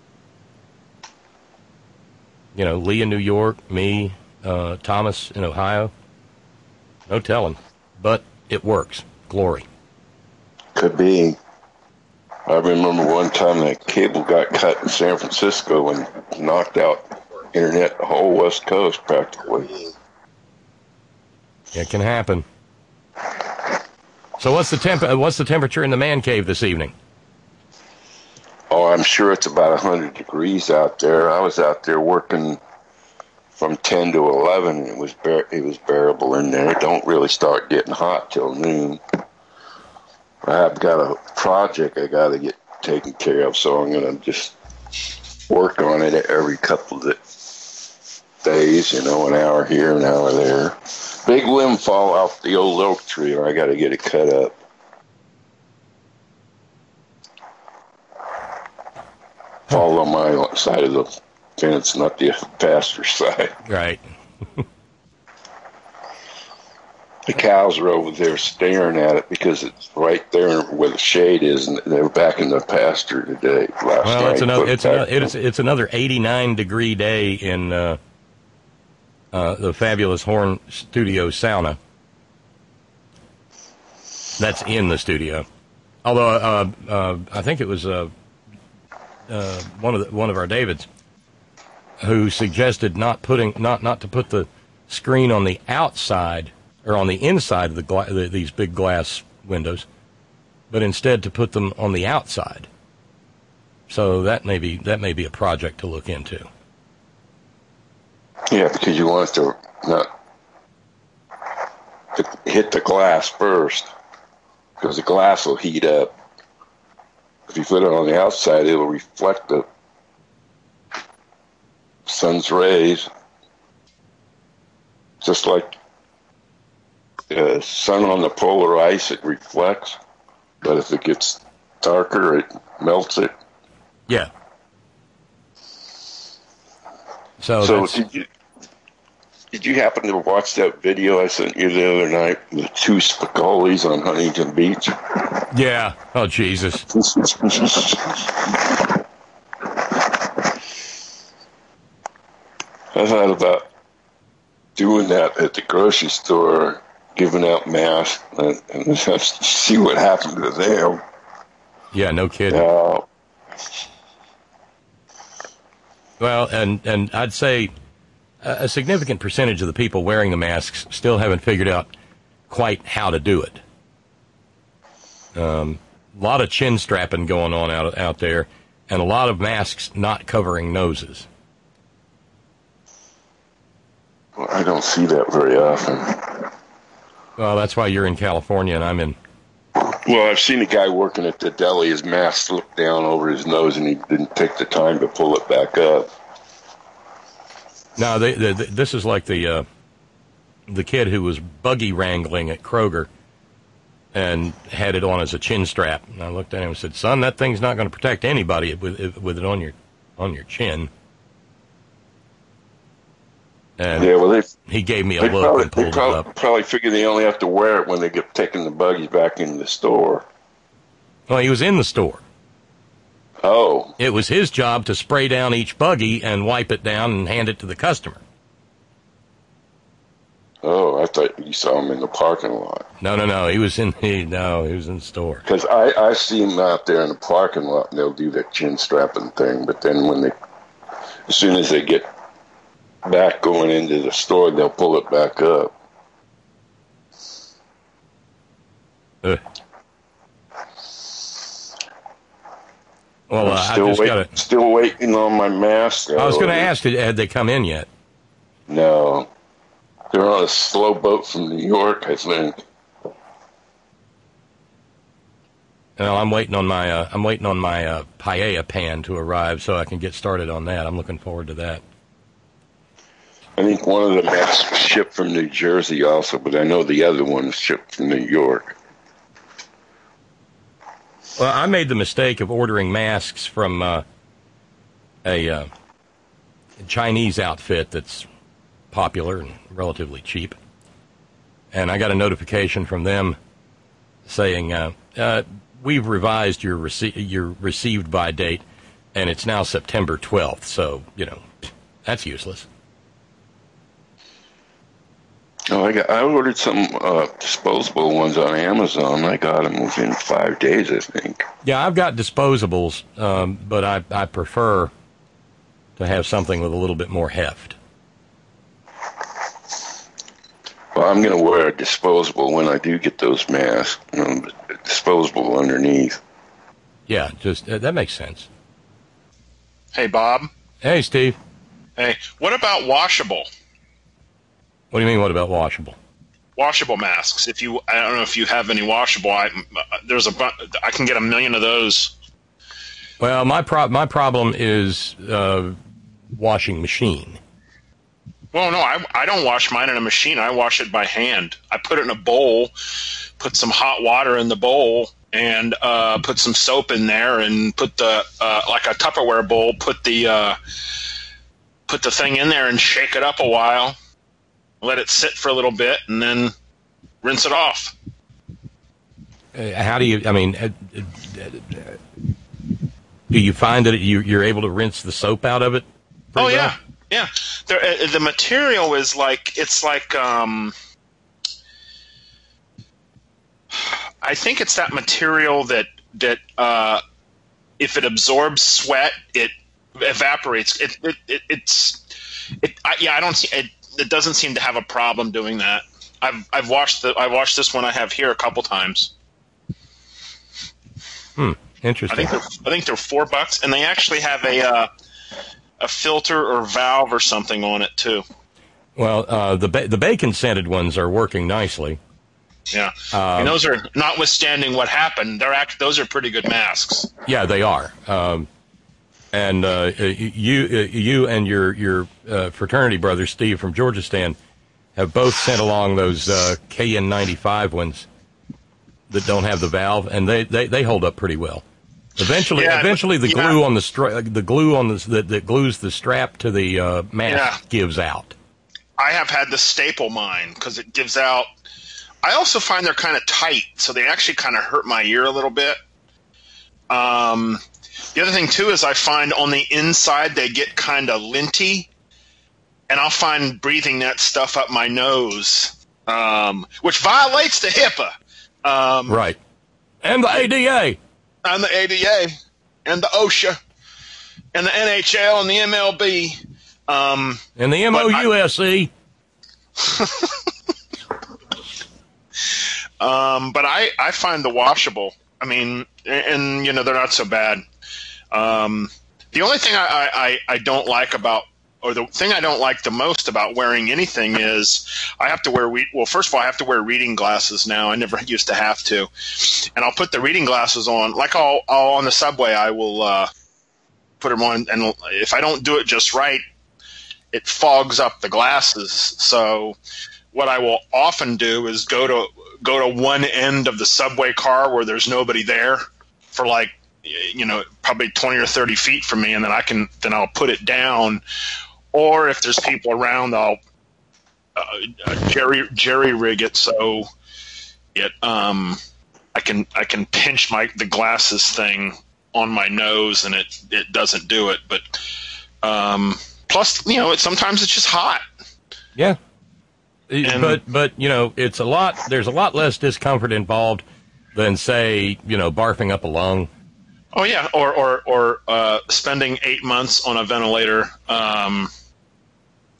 You know, Lee in New York, me, uh, Thomas in Ohio. No telling, but it works. Glory. Could be. I remember one time that cable got cut in San Francisco and knocked out internet the whole West Coast practically. It can happen. So what's the temp? uh, What's the temperature in the man cave this evening? Oh, I'm sure it's about one hundred degrees out there. I was out there working from ten to eleven, and it was bear- it was bearable in there. It don't really start getting hot till noon. I've got a project I got to get taken care of, so I'm going to just work on it every couple of days, you know, an hour here, an hour there. Big limb fall off the old oak tree, and I got to get it cut up. Fall on my side of the fence, not the pasture side. Right. The cows are over there staring at it because it's right there where the shade is, and they're back in the pasture today. Last Well, night, it's another. put It's back- another. It's it's another eighty-nine degree day in uh, uh, the fabulous Horn Studio sauna. That's in the studio. Although uh, uh, I think it was uh, uh, one of the, one of our Davids who suggested not putting not not to put the screen on the outside or on the inside of the, gla- the these big glass windows, but instead to put them on the outside. So that may be that may be a project to look into. Yeah, because you want it to not to hit the glass first, because the glass will heat up. If you put it on the outside, it'll reflect the sun's rays, just like the sun on the polar ice. It reflects, but if it gets darker, it melts it. Yeah. So, So that's, did you did you happen to watch that video I sent you the other night? The two Spicolis on Huntington Beach. yeah. Oh Jesus. I thought about doing that at the grocery store, giving out masks, and, and see what happened to them. Yeah. No kidding. Uh, Well, and, and I'd say a, a significant percentage of the people wearing the masks still haven't figured out quite how to do it. Um, a lot of chin strapping going on out out there, and a lot of masks not covering noses. I don't see that very often. Well, that's why you're in California and I'm in. Well, I've seen a guy working at the deli, his mask slipped down over his nose, and he didn't take the time to pull it back up. No, they, they, this is like the uh, the kid who was buggy wrangling at Kroger and had it on as a chin strap. And I looked at him and said, "Son, that thing's not going to protect anybody with with it on your on your chin." And Yeah, well, they he gave me a they look probably, and they pulled it probably, up. probably figure they only have to wear it when they get taking the buggies back into the store. Well, he was in the store. Oh, It was his job to spray down each buggy and wipe it down and hand it to the customer. oh, I thought you saw him in the parking lot. No, no, no. He was in. He, no, he was in the store. Because I, I see them out there in the parking lot, and they'll do that chin strapping thing. But then when they, as soon as they get back going into the store, they'll pull it back up. Uh. Well, uh, I still just wait, got to. Still waiting on my mask. I was going to ask, had they come in yet? No, they're on a slow boat from New York, I think. Well, I'm waiting on my uh, I'm waiting on my uh, paella pan to arrive so I can get started on that. I'm looking forward to that. I think one of the masks shipped from New Jersey also, but I know the other one is shipped from New York. Well, I made the mistake of ordering masks from uh, a uh, Chinese outfit that's popular and relatively cheap. And I got a notification from them saying, uh, uh, we've revised your, rece- your received by date, and it's now September twelfth. So, you know, that's useless. Oh, I got. I ordered some uh, disposable ones on Amazon. I got them within five days, I think. Yeah, I've got disposables, um, but I, I prefer to have something with a little bit more heft. Well, I'm going to wear a disposable when I do get those masks. You know, disposable underneath. Yeah, just uh, that makes sense. Hey, Bob. Hey, Steve. Hey, what about washable? What do you mean, what about washable? Washable masks. If you, I don't know if you have any washable. I, there's a, bu- I can get a million of those. Well, my pro- my problem is uh, washing machine. Well, no, I, I don't wash mine in a machine. I wash it by hand. I put it in a bowl, put some hot water in the bowl, and uh, put some soap in there, and put the uh, like a Tupperware bowl. Put the uh, put the thing in there and shake it up a while. Let it sit for a little bit, and then rinse it off. Uh, how do you? I mean, uh, uh, do you find that you, you're able to rinse the soap out of it? Oh well? yeah, yeah. There, uh, the material is like it's like um, I think it's that material that that uh, if it absorbs sweat, it evaporates. It, it, it it's it. I, yeah, I don't see it. It doesn't seem to have a problem doing that. I've I've watched the I watched this one I have here a couple times. Hmm. Interesting. I think they're I think they're four bucks, and they actually have a uh, a filter or valve or something on it too. Well, uh, the ba- the bacon scented ones are working nicely. Yeah, Um, and those are notwithstanding what happened. They're act those are pretty good masks. Yeah, they are. Um, and uh, you you and your your uh, fraternity brother Steve from Georgia Stan have both sent along those uh, K N ninety-five ones that don't have the valve, and they, they, they hold up pretty well. Eventually, Yeah, eventually the yeah. glue on the stra- the glue on the that, that glues the strap to the uh, mask Yeah. gives out. I have had to staple mine because it gives out. I also find they're kind of tight, so they actually kind of hurt my ear a little bit. Um, the other thing, too, is I find on the inside they get kind of linty, and I'll find breathing that stuff up my nose, um, which violates the HIPAA. Um, Right. And the A D A. And the A D A, and the OSHA, and the N H L, and the M L B. Um, And the M O U S E. Um, but I, I find the washable. I mean, and, and you know, they're not so bad. Um, the only thing I, I, I don't like about, or the thing I don't like the most about wearing anything is I have to wear, re- well, first of all, I have to wear reading glasses now. I never used to have to. And I'll put the reading glasses on, like I'll, I'll on the subway, I will uh, put them on. And if I don't do it just right, it fogs up the glasses. So what I will often do is go to go to one end of the subway car where there's nobody there for like, you know, probably twenty or thirty feet from me, and then I can then I'll put it down. Or if there's people around, I'll uh, uh, jerry jerry rig it so it um I can I can pinch my the glasses thing on my nose and it it doesn't do it. But um, plus, you know, it, sometimes it's just hot. Yeah. And- but but you know, it's a lot. There's a lot less discomfort involved than, say, you know, barfing up a lung. Oh yeah, or or or uh, spending eight months on a ventilator. Um,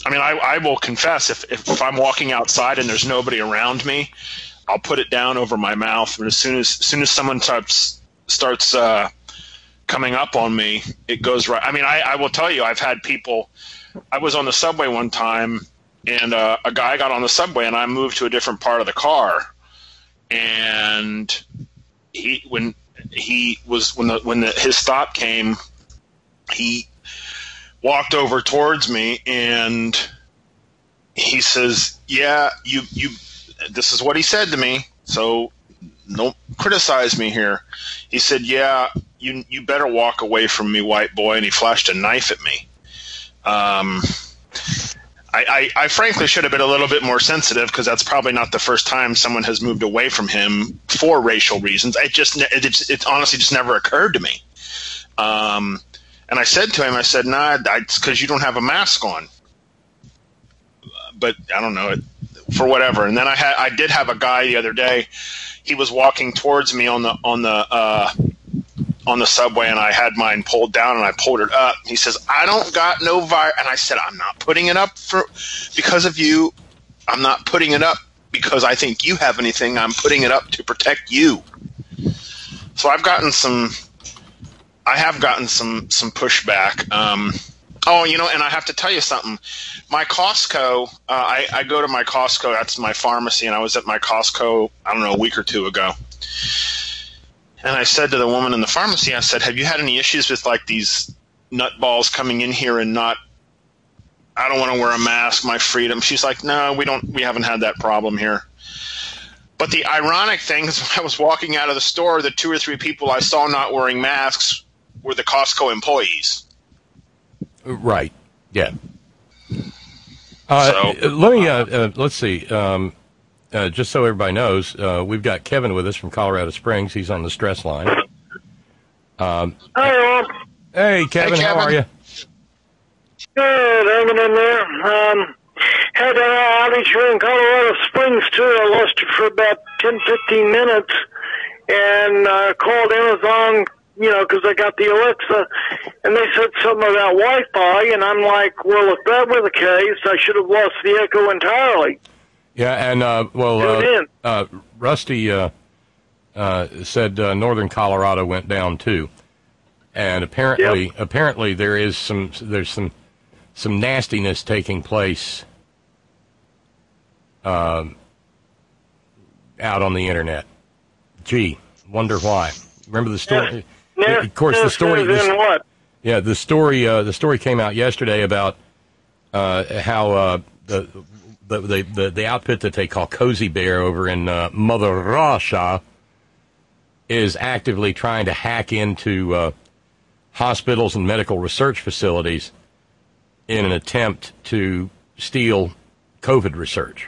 I mean, I, I will confess, if, if, if I'm walking outside and there's nobody around me, I'll put it down over my mouth. But as soon as, as soon as someone starts, starts uh, coming up on me, it goes right. I mean, I, I will tell you, I've had people, I was on the subway one time, and uh, a guy got on the subway, and I moved to a different part of the car. And he, when he was, when the, when the, his stop came, he walked over towards me, and he says, yeah, you, you, this is what he said to me. So don't criticize me here. He said, yeah, you, you better walk away from me, white boy. And he flashed a knife at me. Um, I, I, I frankly should have been a little bit more sensitive, because that's probably not the first time someone has moved away from him for racial reasons. It just, it, it, it honestly just never occurred to me. Um, and I said to him, I said, nah, it's because you don't have a mask on. But I don't know, it, for whatever. And then I had, I did have a guy the other day. He was walking towards me on the, on the, uh, on the subway, and I had mine pulled down, and I pulled it up. He says, I don't got no virus. And I said, I'm not putting it up for because of you. I'm not putting it up because I think you have anything. I'm putting it up to protect you. So I've gotten some, I have gotten some, some pushback. Um, oh, you know, and I have to tell you something. My Costco, uh, I, I go to my Costco. That's my pharmacy. And I was at my Costco, I don't know, a week or two ago. And I said to the woman in the pharmacy, I said, have you had any issues with like these nutballs coming in here and not, I don't want to wear a mask, my freedom. She's like, no, we don't, we haven't had that problem here. But the ironic thing is, when I was walking out of the store, the two or three people I saw not wearing masks were the Costco employees. Right. Yeah. Uh, so, let me, uh, uh, let's see. Um, Uh, just so everybody knows, uh, we've got Kevin with us from Colorado Springs. He's on the stress line. Um, Hi, Rob. hey, Kevin, Hey, how Kevin. are you? Good, hanging in there. Um, had an outage here in Colorado Springs, too. I lost it for about ten, fifteen minutes, and uh, called Amazon, you know, because I got the Alexa, and they said something about Wi-Fi, and I'm like, well, if that were the case, I should have lost the Echo entirely. Yeah, and, uh, well, uh, uh, Rusty uh, uh, said uh, northern Colorado went down, too. And apparently, Yep. apparently there is some, there's some, some nastiness taking place um, out on the Internet. Gee, wonder why. Remember the story? Yes. Of course, the story. Yes, This, what? yeah, the story. Uh, the story came out yesterday about uh, how uh, the, the the the the outfit that they call Cozy Bear over in uh, Mother Russia is actively trying to hack into uh, hospitals and medical research facilities in an attempt to steal COVID research.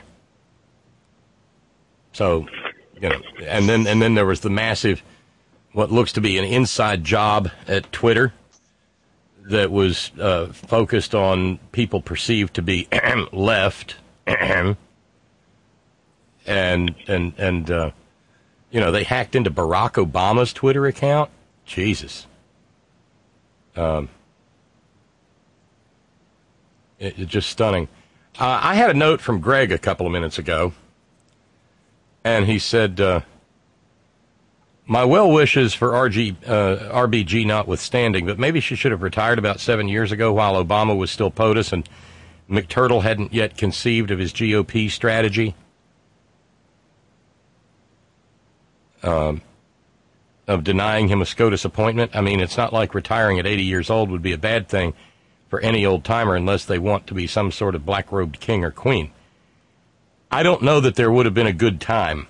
So, you know, and then and then there was the massive, what looks to be an inside job at Twitter that was uh, focused on people perceived to be left, and and and uh, you know, they hacked into Barack Obama's Twitter account. Jesus, um, it, it's just stunning. Uh, I had a note from Greg a couple of minutes ago, and he said, Uh, my well wishes for R G, uh, R B G notwithstanding, but maybe she should have retired about seven years ago while Obama was still POTUS and McTurtle hadn't yet conceived of his G O P strategy um, of denying him a SCOTUS appointment. I mean, it's not like retiring at eighty years old would be a bad thing for any old-timer unless they want to be some sort of black-robed king or queen. I don't know that there would have been a good time.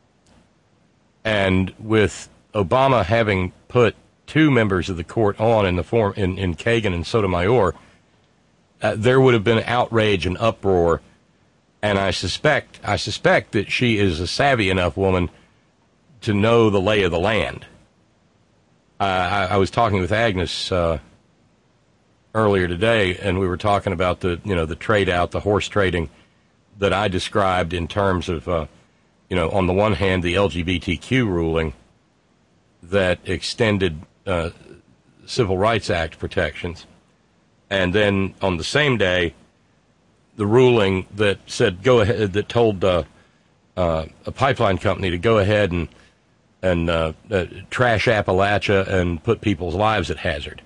And with Obama having put two members of the court on in the form in, in Kagan and Sotomayor, uh, there would have been outrage and uproar. And I suspect, I suspect that she is a savvy enough woman to know the lay of the land. Uh, I, I was talking with Agnes uh, earlier today, and we were talking about the, you know, the trade out, the horse trading that I described in terms of. Uh, You know, on the one hand, the L G B T Q ruling that extended uh, Civil Rights Act protections, and then on the same day, the ruling that said go ahead, that told uh, uh, a pipeline company to go ahead and and uh, uh, trash Appalachia and put people's lives at hazard.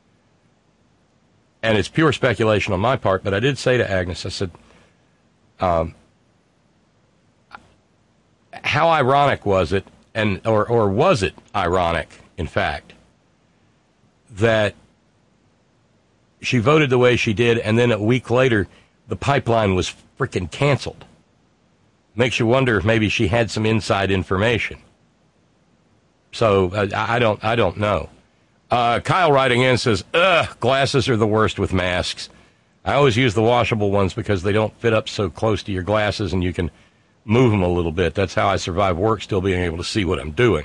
And it's pure speculation on my part, but I did say to Agnes, I said, um, how ironic was it, and or, or was it ironic, in fact, that she voted the way she did, and then a week later, the pipeline was freaking canceled. Makes you wonder if maybe she had some inside information. So uh, I don't, I don't know. Uh, Kyle writing in says, "Ugh, glasses are the worst with masks. I always use the washable ones because they don't fit up so close to your glasses, and you can move them a little bit. That's how I survive work, still being able to see what I'm doing."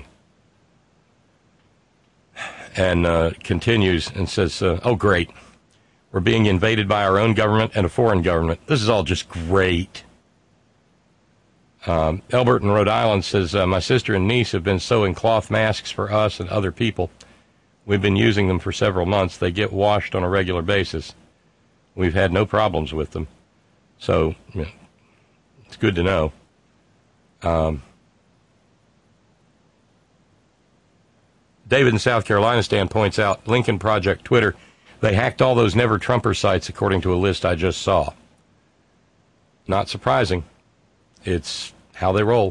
And uh, continues and says, uh, "Oh, great. We're being invaded by our own government and a foreign government. This is all just great." Um, Elbert in Rhode Island says, uh, "My sister and niece have been sewing cloth masks for us and other people. We've been using them for several months. They get washed on a regular basis. We've had no problems with them. So, you know, it's good to know." Um, David in South Carolina Stan points out, Lincoln Project Twitter, they hacked all those Never Trumper sites according to a list I just saw. Not surprising. It's how they roll.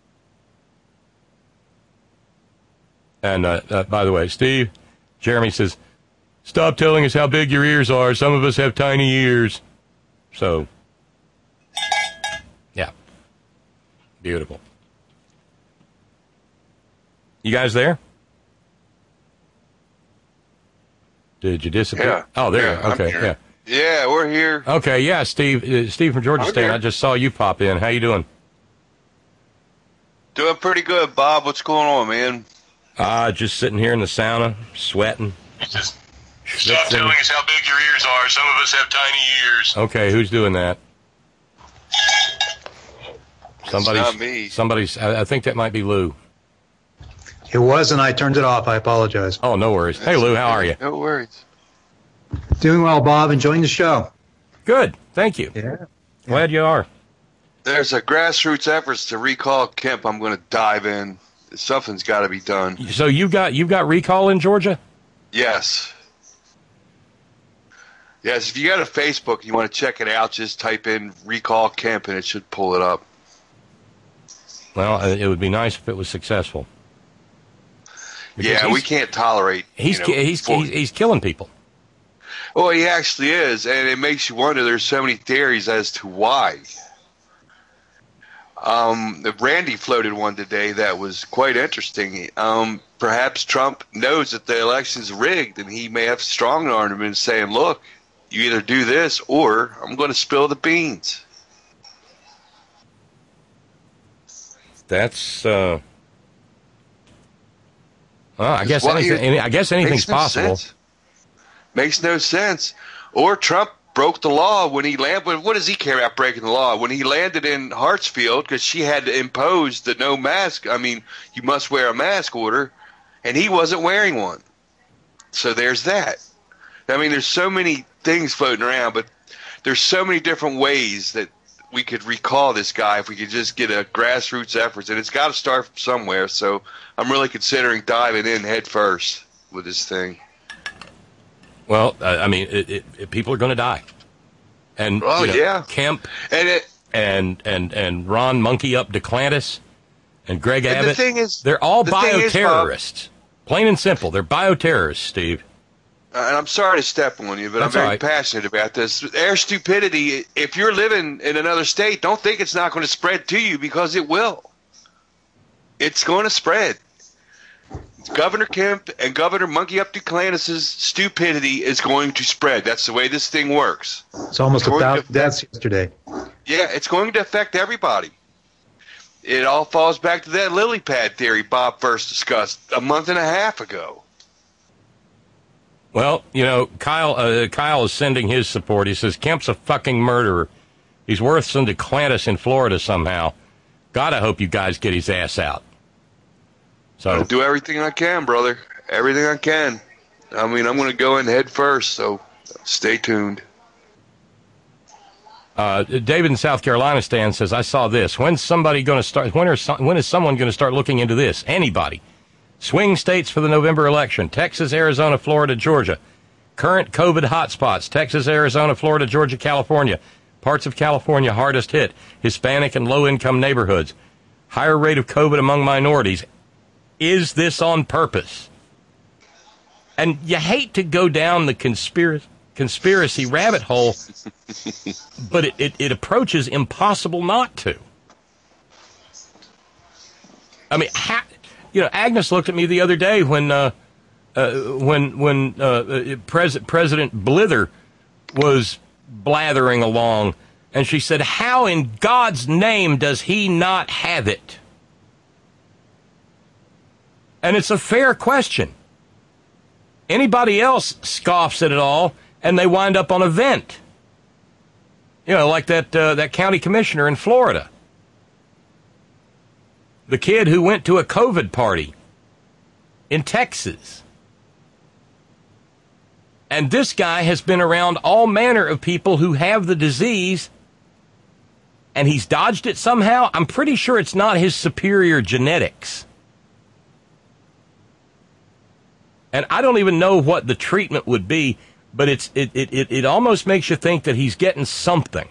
And, uh, uh, by the way, Steve, Jeremy says, "Stop telling us how big your ears are. Some of us have tiny ears." So, yeah. Beautiful. You guys there? Did you disappear? Yeah. Oh, there. Yeah, okay, yeah. Yeah, we're here. Okay, yeah, Steve. Uh, Steve from Georgia I'm State. here. I just saw you pop in. How you doing? Doing pretty good, Bob. What's going on, man? Uh, just sitting here in the sauna, sweating. Just Stop telling us how big your ears are. Some of us have tiny ears. Okay, who's doing that? Somebody's, not me. Somebody's. I, I think that might be Lou. It was, and I turned it off. I apologize. Oh, no worries. Hey, Lou, how are you? No worries. Doing well, Bob. Enjoying the show. Good. Thank you. Yeah. Glad you are. There's a grassroots efforts to recall Kemp. I'm going to dive in. Something's got to be done. So you got you got recall in Georgia? Yes. Yes, if you got a Facebook and you want to check it out, just type in recall Kemp and it should pull it up. Well, uh, it would be nice if it was successful. Because Yeah, he's- we can't tolerate. He's you know, ki- he's, for- he's he's killing people. Well, he actually is, and it makes you wonder. There's so many theories as to why. Um, Randy floated one today that was quite interesting. Um, perhaps Trump knows that the election's rigged, and he may have strong-armed him in saying, "Look, you either do this, or I'm going to spill the beans." That's uh. Well, I guess Well, anything. it Any, I guess anything's makes no possible. sense. Makes no sense. Or Trump broke the law when he landed. What does he care about breaking the law? When he landed in Hartsfield, because she had to impose the no mask. I mean, you must wear a mask order, and he wasn't wearing one. So there's that. I mean, there's so many things floating around, but there's so many different ways that we could recall this guy if we could just get a grassroots effort, and it's got to start from somewhere. So I'm really considering diving in head first with this thing. Well, uh, I mean, it, it, it, people are going to die, and Oh, you know, yeah. Kemp And it, and and and Ron Monkey Up DeClantis and Greg And the Abbott. thing is- they're all the thing is, Bob- bioterrorists. Plain and simple, they're bioterrorists, Steve. and I'm sorry to step on you, but That's I'm very all right. passionate about this. Air stupidity, if you're living in another state, don't think it's not going to spread to you, because it will. It's going to spread. Governor Kemp and Governor Monkey Up DeClantis' stupidity is going to spread. That's the way this thing works. It's almost a Going to thousand affect- deaths yesterday. Yeah, it's going to affect everybody. It all falls back to that lily pad theory Bob first discussed a month and a half ago. Well, you know, Kyle uh, Kyle is sending his support. He says Kemp's a fucking murderer. He's worth some DeClantis in Florida somehow. God, I hope you guys get his ass out. So I'll do everything I can, brother. Everything I can. I mean, I'm going to go in head first, so stay tuned. Uh, David in South Carolina Stan says, I saw this. When's somebody going to start? When, are some, when is someone going to start looking into this? Anybody. Swing states for the November election. Texas, Arizona, Florida, Georgia. Current COVID hotspots. Texas, Arizona, Florida, Georgia, California. Parts of California hardest hit. Hispanic and low-income neighborhoods. Higher rate of COVID among minorities. Is this on purpose? And you hate to go down the conspiracy conspiracy rabbit hole, but it, it, it approaches impossible not to. I mean, how, you know, Agnes looked at me the other day when uh, uh, when when uh, Pres- President Blither was blathering along, and she said, "How in God's name does he not have it?" And it's a fair question. Anybody else scoffs at it all, and they wind up on a vent. You know, like that uh, that county commissioner in Florida. The kid who went to a COVID party in Texas. And this guy has been around all manner of people who have the disease, and he's dodged it somehow. I'm pretty sure it's not his superior genetics. And I don't even know what the treatment would be, but it's it, it, it, it almost makes you think that he's getting something.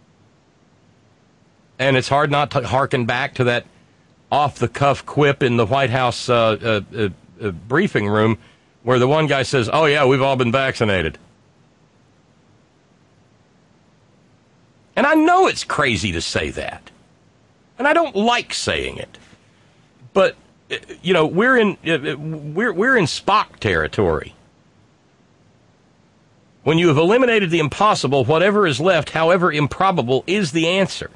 And it's hard not to harken back to that off-the-cuff quip in the White House uh, uh, uh, uh, briefing room where the one guy says, "Oh, yeah, we've all been vaccinated." And I know it's crazy to say that. And I don't like saying it. But, you know, we're in we're we're in Spock territory. When you have eliminated the impossible, whatever is left, however improbable, is the answer.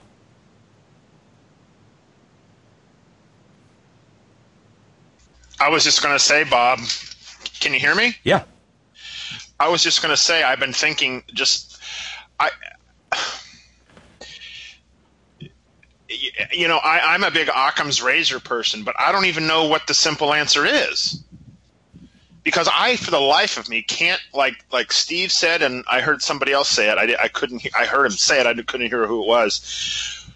I was just going to say, Bob, can you hear me? Yeah. I was just going to say, I've been thinking just, I, you know, I, I'm a big Occam's razor person, but I don't even know what the simple answer is. Because I, for the life of me, can't, like like Steve said, and I heard somebody else say it. I, I couldn't. I heard him say it. I couldn't hear who it was.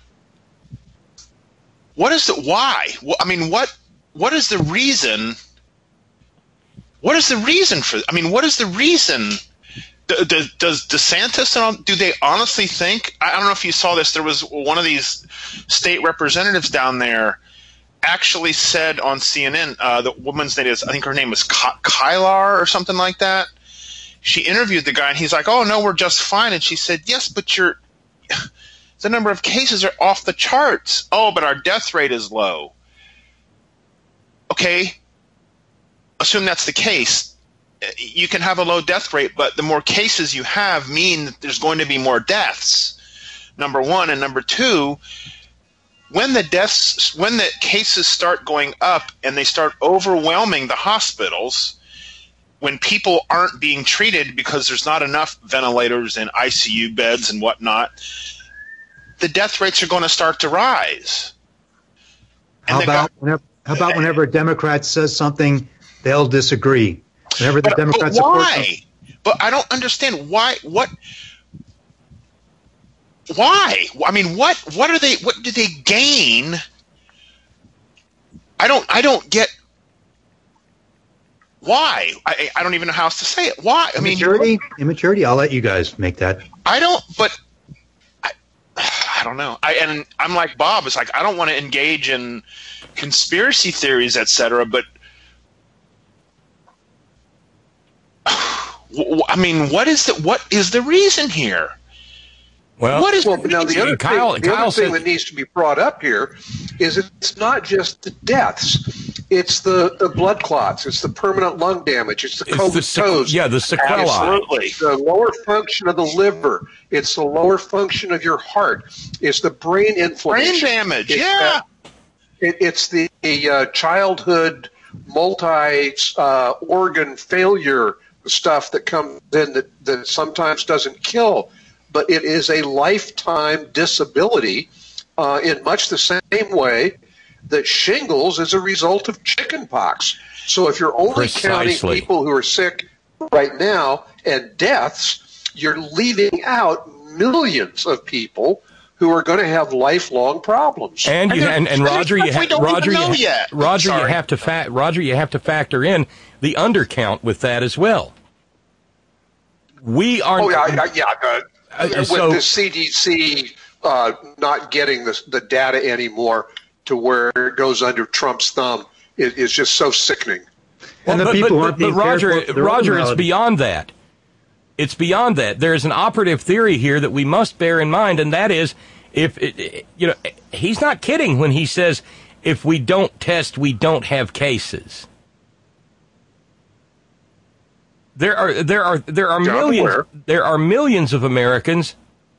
What is the why? I mean, what what is the reason? What is the reason for? I mean, what is the reason? Does, does DeSantis, do they honestly think? I don't know if you saw this. There was one of these state representatives down there actually said on C N N, uh, the woman's name is, I think her name was Kylar or something like that. She interviewed the guy, and he's like, "Oh, no, we're just fine." And she said, "Yes, but you're, the number of cases are off the charts." "Oh, but our death rate is low." Okay, assume that's the case. You can have a low death rate, but the more cases you have mean that there's going to be more deaths, number one. And number two, when the deaths, when the cases start going up and they start overwhelming the hospitals, when people aren't being treated because there's not enough ventilators and I C U beds and whatnot, the death rates are going to start to rise. How about, whenever, how about whenever a Democrat says something, they'll disagree? Whenever the but, Democrats but why? support them. But I don't understand why. What? Why? I mean, what? What are they? What do they gain? I don't. I don't get. Why? I. I don't even know how else to say it. Why? I mean, immaturity. Immaturity. I'll let you guys make that. I don't. But I. I don't know. I and I'm like Bob. It's like I don't want to engage in conspiracy theories, et cetera. But I mean, what is the what is the reason here? Well, what is well now the other Kyle, thing, the Kyle other said, thing that needs to be brought up here is it's not just the deaths; it's the, the blood clots, it's the permanent lung damage, it's the comatose, yeah, the sequelae, absolutely, the lower function of the liver, it's the lower function of your heart, it's the brain inflammation, brain damage, it's yeah, that, it, it's the, the uh, childhood multi uh, organ failure stuff that comes in that, that sometimes doesn't kill, but it is a lifetime disability uh, in much the same way that shingles is a result of chickenpox. So if you're only Precisely. counting people who are sick right now and deaths, you're leaving out millions of people who are going to have lifelong problems. And you and, and Roger, you ha- Roger, you, yet. Roger, Sorry. you have to fa- Roger, you have to factor in the undercount with that as well. We are. Oh yeah, yeah. Uh, uh, with so, the C D C uh, not getting the, the data anymore to where it goes under Trump's thumb is, is just so sickening. And the but, people but, aren't but, being but Roger, careful with their Roger, own it's malady. beyond that. It's beyond that. There is an operative theory here that we must bear in mind, and that is, if it, you know, he's not kidding when he says, if we don't test, we don't have cases. There are there are there are Yeah, I'm millions aware. there are millions of Americans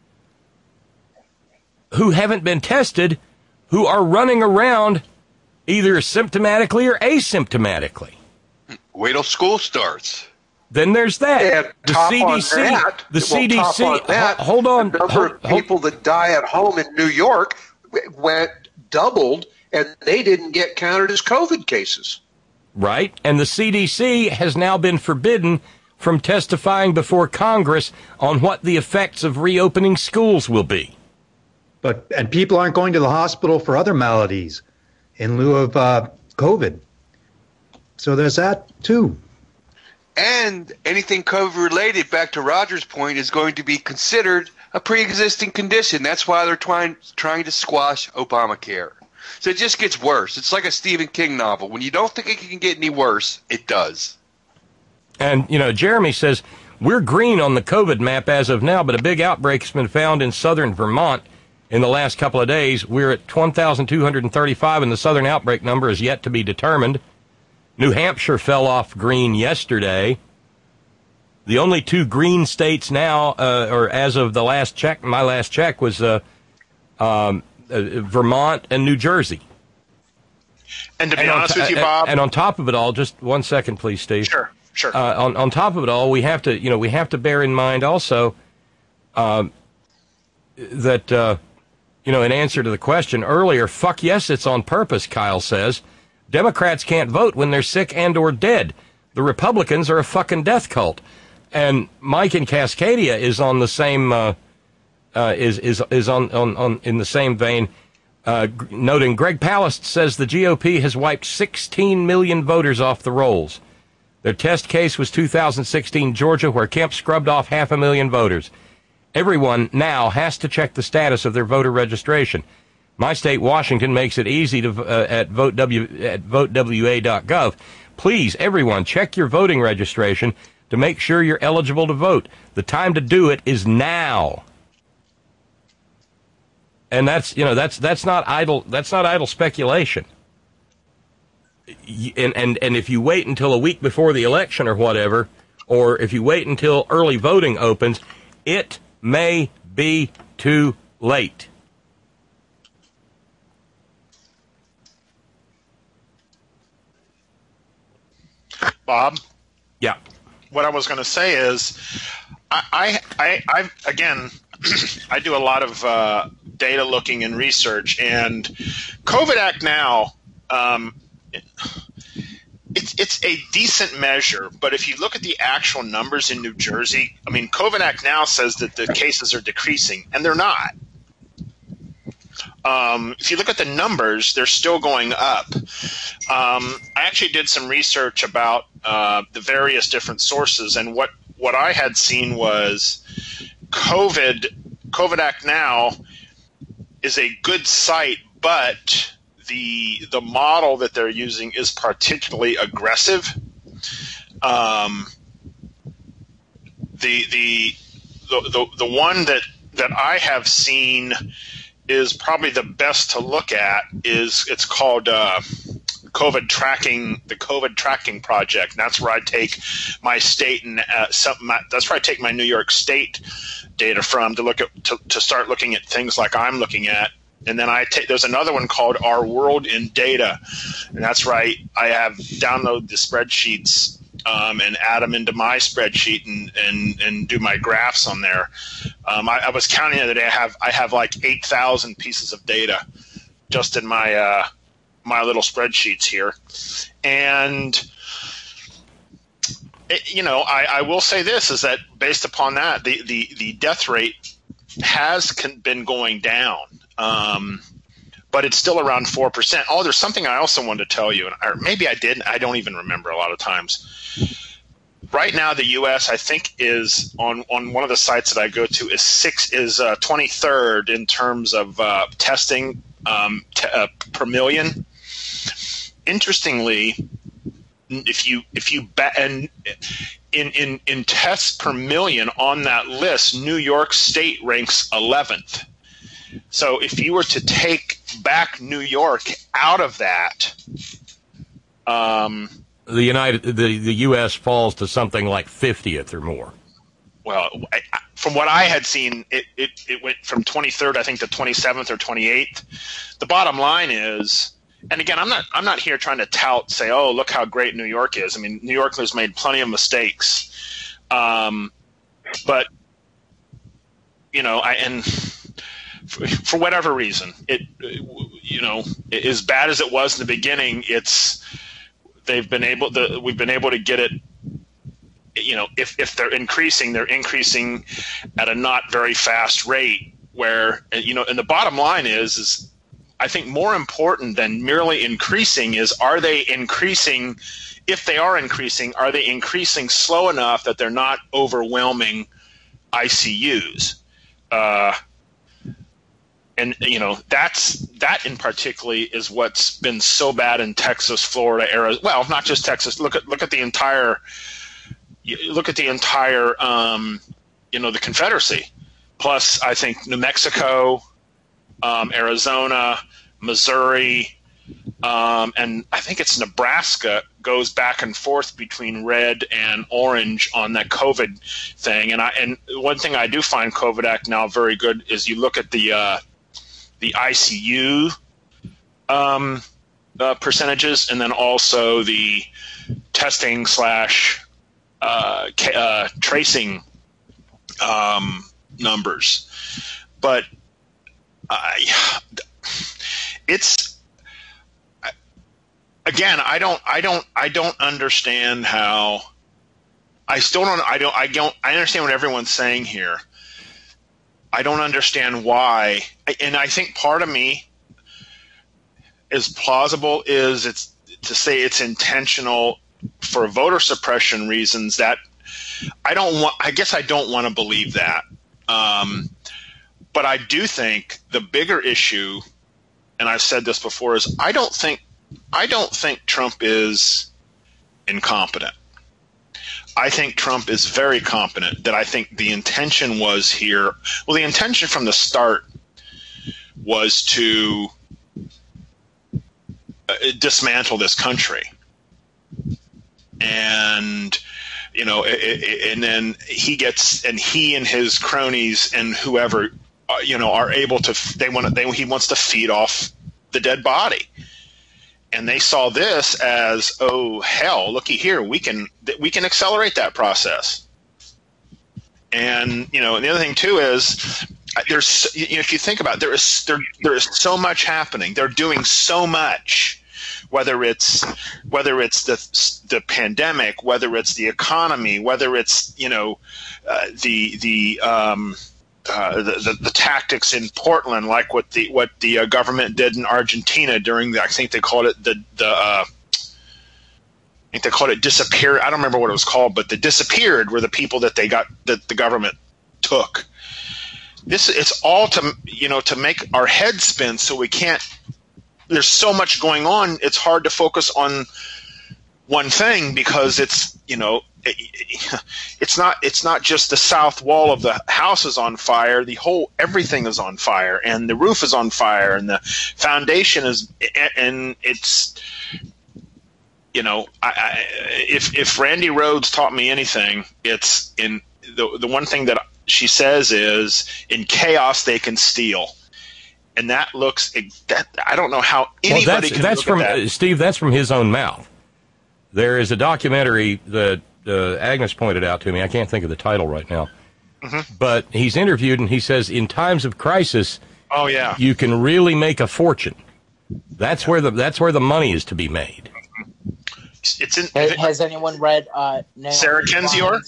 who haven't been tested, who are running around either symptomatically or asymptomatically. Wait till school starts. Then there's that. And the top C D C. on that, the well, C D C. top on that, ho- hold on. The number Hold, of hold- people that die at home in New York went doubled, and they didn't get counted as COVID cases. right? And the C D C has now been forbidden from testifying before Congress on what the effects of reopening schools will be. But and people aren't going to the hospital for other maladies in lieu of uh, COVID. So there's that too. And anything COVID related, back to Roger's point, is going to be considered a pre-existing condition. That's why they're trying trying to squash Obamacare. So it just gets worse. It's like a Stephen King novel. When you don't think it can get any worse, it does. And, you know, Jeremy says, we're green on the COVID map as of now, but a big outbreak has been found in southern Vermont in the last couple of days. We're at one thousand two hundred thirty-five, and the southern outbreak number is yet to be determined. New Hampshire fell off green yesterday. The only two green states now, uh, or as of the last check, my last check, was uh, um, uh, Vermont and New Jersey. And to be And on honest to- with you, and- Bob, and on top of it all, just one second, please, Steve. sure, sure. Uh, on on top of it all, we have to, you know, we have to bear in mind also um, that, uh, you know, in answer to the question earlier, fuck yes, it's on purpose. Kyle says Democrats can't vote when they're sick and or dead. The Republicans are a fucking death cult. And Mike in Cascadia is on the same uh, uh, is is is on, on, on in the same vein, uh, g- noting Greg Palast says the G O P has wiped sixteen million voters off the rolls. Their test case was two thousand sixteen Georgia, where Kemp scrubbed off half a million voters. Everyone now has to check the status of their voter registration. My state, Washington, makes it easy to uh, at vote w at vote w a dot gov. Please, everyone, check your voting registration to make sure you're eligible to vote. The time to do it is now. And that's, you know, that's that's not idle that's not idle speculation. Y- And and and if you wait until a week before the election or whatever, or if you wait until early voting opens, it may be too late. Bob, Yeah. what I was going to say is, I, I, I, I again, I do a lot of uh, data looking and research, and COVID Act Now, um, it's it's a decent measure, but if you look at the actual numbers in New Jersey, I mean, COVID Act Now says that the cases are decreasing, and they're not. Um, if you look at the numbers, they're still going up. Um, I actually did some research about uh, the various different sources, and what, what I had seen was COVID COVID Act Now is a good site, but the the model that they're using is particularly aggressive. Um, the, the the the the one that that I have seen is probably the best to look at. Is it's called uh, COVID tracking, the COVID tracking project. And that's where I take my state and uh, some, my, that's where I take my New York State data from to look at to, to start looking at things like I'm looking at. And then I take there's another one called Our World in Data, and that's where I, I have download the spreadsheets um, and add them into my spreadsheet and, and, and do my graphs on there. Um, I, I was counting the other day. I have I have like eight thousand pieces of data just in my uh, my little spreadsheets here, and it, you know I, I will say this is that based upon that the, the, the death rate has con- been going down, um, but it's still around four percent. Oh, there's something I also wanted to tell you, and or maybe I didn't. I don't even remember a lot of times. Right now, the U S I think is on, on one of the sites that I go to is six is uh, twenty-third in terms of uh, testing um, t- uh, per million. Interestingly, if you if you ba- and in, in in tests per million on that list, New York State ranks eleventh. So if you were to take back New York out of that, um. The United, the, the U S falls to something like fiftieth or more. Well, I, from what I had seen, it, it, it went from twenty-third, I think, to twenty-seventh or twenty-eighth. The bottom line is, and again, I'm not I'm not here trying to tout, say, oh, look how great New York is. I mean, New York has made plenty of mistakes, um, but you know, I and for, for whatever reason, it you know, as bad as it was in the beginning, it's. They've been able to, we've been able to get it, you know, if, if they're increasing, they're increasing at a not very fast rate where, you know, and the bottom line is, is I think more important than merely increasing is, are they increasing, if they are increasing, are they increasing slow enough that they're not overwhelming I C Us? Uh, And, you know, that's that in particularly is what's been so bad in Texas, Florida, Arizona. Well, not just Texas. Look at look at the entire look at the entire, um, you know, the Confederacy. Plus, I think New Mexico, um, Arizona, Missouri, um, and I think it's Nebraska goes back and forth between red and orange on that COVID thing. And I and one thing I do find COVID Act now very good is you look at the uh, the I C U um, uh, percentages, and then also the testing slash uh, ca- uh, tracing um, numbers. But I, it's again, I don't, I don't, I don't understand how. I still don't. I don't. I don't. I understand what everyone's saying here. I don't understand why, and I think part of me is plausible is it's to say it's intentional for voter suppression reasons. That I don't want. I guess I don't want to believe that. Um, but I do think the bigger issue, and I've said this before, is I don't think I don't think Trump is incompetent. I think Trump is very competent. That I think the intention was here. Well, the intention from the start was to uh, dismantle this country, and you know, it, it, and then he gets, and he and his cronies and whoever, uh, you know, are able to. They want. They he wants to feed off the dead body. And they saw this as, oh hell, looky here, we can we can accelerate that process. And you know, and the other thing too is, there's you know, if you think about it, there is there there is so much happening. They're doing so much, whether it's whether it's the the pandemic, whether it's the economy, whether it's you know uh, the the um, Uh, the, the, the tactics in Portland, like what the what the uh, government did in Argentina during the, I think they called it the the uh, I think they called it disappear. I don't remember what it was called, but the disappeared were the people that they got that the government took. This it's all to you know to make our heads spin, so we can't. There's so much going on. It's hard to focus on one thing because it's you know. It's not. It's not just the south wall of the house is on fire. The whole everything is on fire, and the roof is on fire, and the foundation is. And it's, you know, I, I, if if Randy Rhodes taught me anything, it's in the the one thing that she says is in chaos they can steal, and that looks. That I don't know how anybody well, that's, can. That's look from at that. Steve. That's from his own mouth. There is a documentary that. Uh, Agnes pointed out to me. I can't think of the title right now. Mm-hmm. But he's interviewed, and he says, in times of crisis, oh yeah, you can really make a fortune. That's where the that's where the money is to be made. It's in. Has, has anyone read uh, Sarah Kendzior?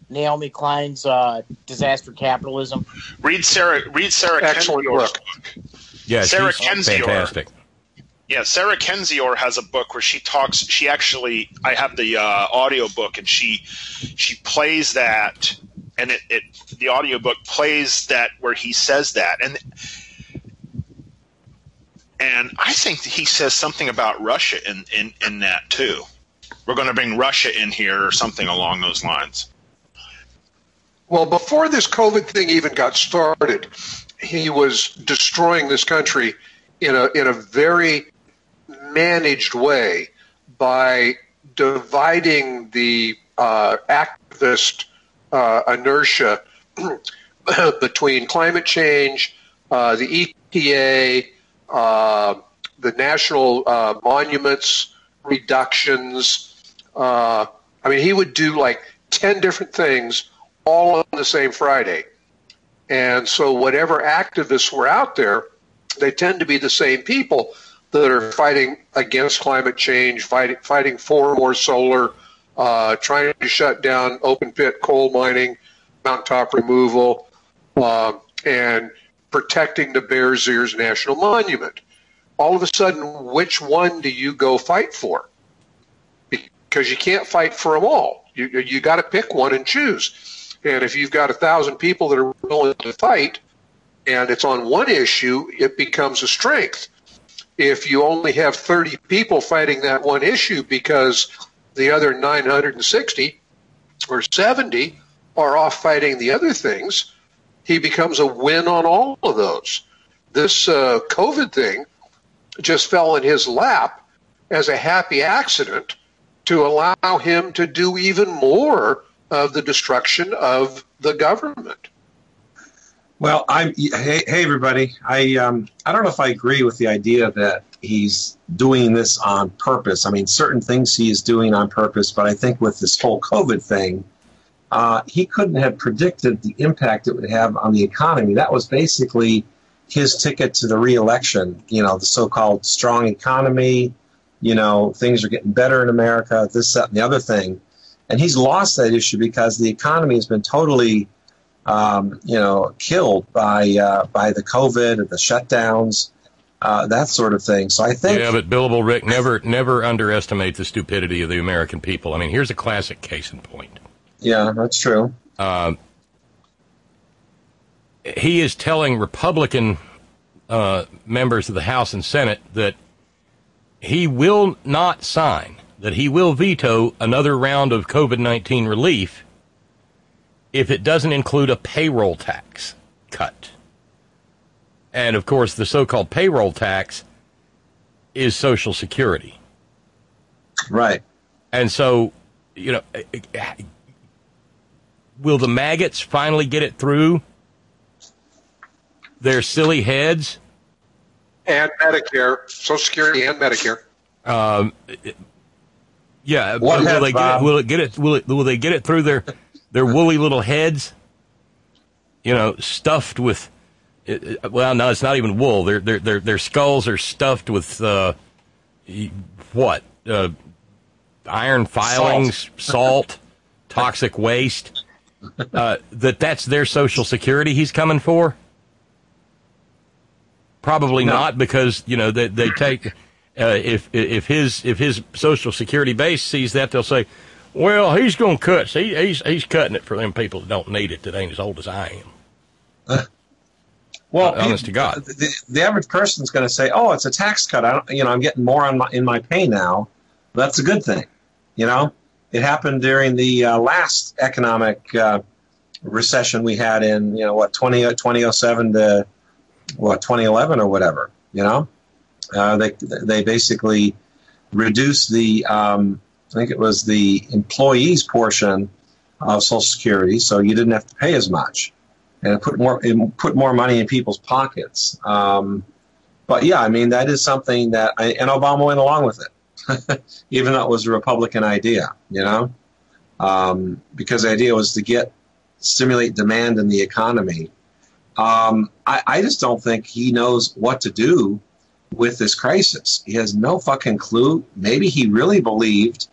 Naomi Klein's uh, Disaster Capitalism? Read Sarah. Read Sarah Excellent Kendzior's book. book. Yeah, Sarah she's Kendzior. fantastic. Yeah, Sarah Kendzior has a book where she talks. She actually, I have the uh, audio book, and she she plays that, and it, it the audio book plays that where he says that, and and I think that he says something about Russia in, in, in that too. We're going to bring Russia in here or something along those lines. Well, before this COVID thing even got started, he was destroying this country in a in a very managed way by dividing the uh, activist uh, inertia between climate change, uh, the E P A, uh, the national uh, monuments reductions. Uh, I mean, he would do like ten different things all on the same Friday. And so whatever activists were out there, they tend to be the same people that are fighting against climate change, fighting, fighting for more solar, uh, trying to shut down open pit coal mining, mountaintop removal, uh, and protecting the Bears Ears National Monument. All of a sudden, which one do you go fight for? Because you can't fight for them all. You you got to pick one and choose. And if you've got a thousand people that are willing to fight, and it's on one issue, it becomes a strength. If you only have thirty people fighting that one issue because the other nine hundred sixty or seventy are off fighting the other things, he becomes a win on all of those. This uh, COVID thing just fell in his lap as a happy accident to allow him to do even more of the destruction of the government. Well, I'm. Hey, hey, everybody. I um, I don't know if I agree with the idea that he's doing this on purpose. I mean, certain things he is doing on purpose, but I think with this whole COVID thing, uh, he couldn't have predicted the impact it would have on the economy. That was basically his ticket to the re-election. You know, the so-called strong economy. You know, things are getting better in America. This, that, and the other thing, and he's lost that issue because the economy has been totally. Um, you know, killed by uh, by the COVID and the shutdowns, uh, that sort of thing. So I think, yeah, but Billable Rick, never never underestimate the stupidity of the American people. I mean, here's a classic case in point. Yeah, that's true. Uh, he is telling Republican uh, members of the House and Senate that he will not sign, that he will veto another round of COVID nineteen relief if it doesn't include a payroll tax cut. And, of course, the so-called payroll tax is Social Security. Right. And so, you know, will the maggots finally get it through their silly heads? And Medicare, Social Security and Medicare. Um, yeah. What will, have, they get it, will it get it? Will it? Will they get it through their their woolly little heads? You know, stuffed with. Well, no, it's not even wool. Their their their their skulls are stuffed with uh, what? Uh, iron filings, salt, salt toxic waste. Uh, that that's their Social Security he's coming for. Probably no. Not, because you know they they take uh, if if his if his Social Security base sees that, they'll say, well, he's going to cut. See, he's he's cutting it for them people that don't need it, that ain't as old as I am. Uh, well, uh, honest to God, the, the average person's going to say, "Oh, it's a tax cut. I don't, you know, I'm getting more on my in my pay now. That's a good thing." You know, it happened during the uh, last economic uh, recession we had in you know what twenty oh seven to what twenty eleven or whatever. You know, uh, they they basically reduced the um, I think it was the employees portion of Social Security, so you didn't have to pay as much. And it put more it put more money in people's pockets. Um, but yeah, I mean that is something that, I, and Obama went along with it, even though it was a Republican idea, you know, um, because the idea was to get stimulate demand in the economy. Um, I, I just don't think he knows what to do with this crisis. He has no fucking clue. Maybe he really believed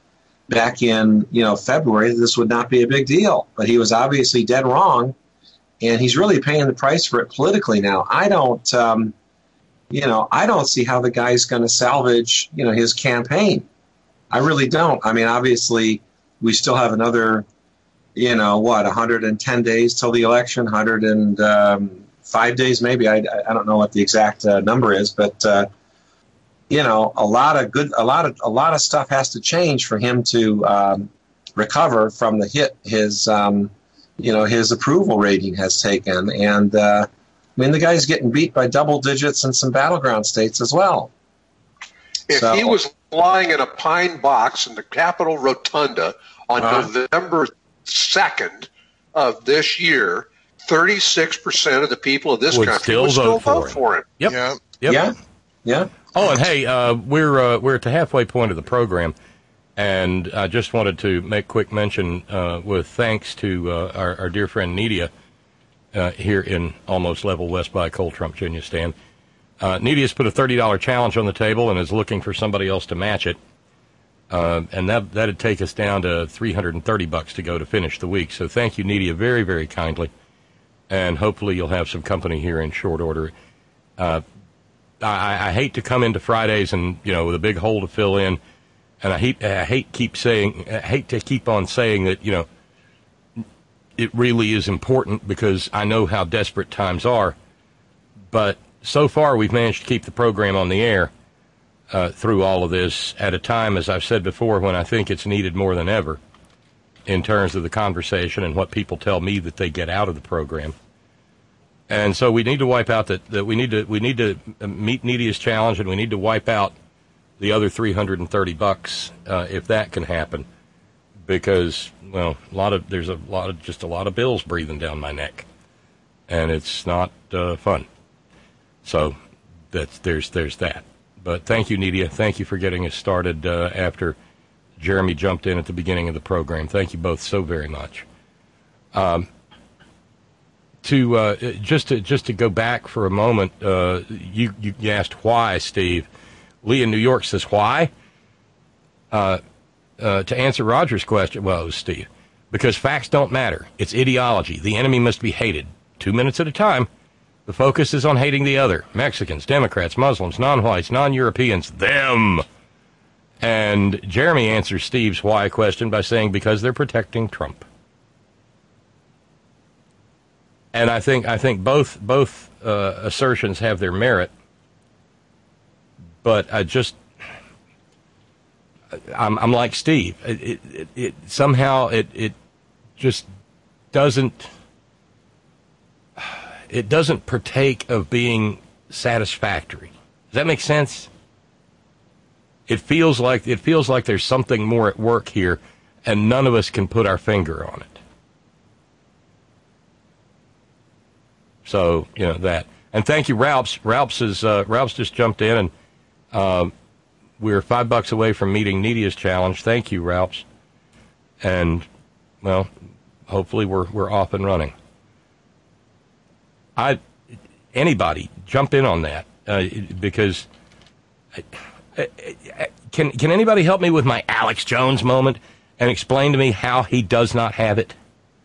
back in, you know, February that this would not be a big deal. But he was obviously dead wrong, and he's really paying the price for it politically now. I don't, um, you know, I don't see how the guy's going to salvage, you know, his campaign. I really don't. I mean, obviously, we still have another, you know, what, one hundred ten days till the election, one hundred five days maybe. I, I don't know what the exact uh, number is, but uh, you know, a lot of good, a lot of a lot of stuff has to change for him to um, recover from the hit his, um, you know, his approval rating has taken. And uh, I mean, the guy's getting beat by double digits in some battleground states as well. If so, he was lying in a pine box in the Capitol Rotunda on uh, November second of this year, thirty-six percent of the people of this would country still would still vote for vote him. for him. Yep. Yeah. Yep. Yeah. Yeah. Oh, and hey, uh, we're uh, we're at the halfway point of the program, and I just wanted to make quick mention uh, with thanks to uh, our, our dear friend Nidia uh, here in almost level west by Cole Trump Junior Stan. Uh, Nidia's put a thirty dollars challenge on the table and is looking for somebody else to match it, uh, and that that'd take us down to three hundred thirty bucks to go to finish the week. So thank you, Nidia, very very kindly, and hopefully you'll have some company here in short order. Uh, I, I hate to come into Fridays and, you know, with a big hole to fill in, and I hate I hate keep saying I hate to keep on saying that, you know, it really is important because I know how desperate times are. But so far, we've managed to keep the program on the air uh, through all of this at a time, as I've said before, when I think it's needed more than ever in terms of the conversation and what people tell me that they get out of the program. And so we need to wipe out that, that we need to we need to meet Nidia's challenge, and we need to wipe out the other three hundred thirty bucks uh, if that can happen, because well, a lot of there's a lot of just a lot of bills breathing down my neck, and it's not uh, fun. So that's there's there's that. But thank you, Nidia. Thank you for getting us started uh, after Jeremy jumped in at the beginning of the program. Thank you both so very much. Um, To uh, just to just to go back for a moment, uh, you you asked why, Steve. Lee in New York says why. Uh, uh, to answer Roger's question, well, it was Steve, because facts don't matter. It's ideology. The enemy must be hated. Two minutes at a time. The focus is on hating the other: Mexicans, Democrats, Muslims, non-whites, non-Europeans, them. And Jeremy answers Steve's why question by saying because they're protecting Trump. And I think I think both both uh, assertions have their merit, but I just I'm I'm like Steve. It, it, it somehow it it just doesn't it doesn't partake of being satisfactory. Does that make sense? It feels like it feels like there's something more at work here, and none of us can put our finger on it. So, you know, that. And thank you, Ralphs. Ralphs, is, uh, Ralphs just jumped in, and uh, we're five bucks away from meeting Nidia's challenge. Thank you, Ralphs. And, well, hopefully we're we're off and running. I Anybody, jump in on that, uh, because I, I, I, can, can anybody help me with my Alex Jones moment and explain to me how he does not have it?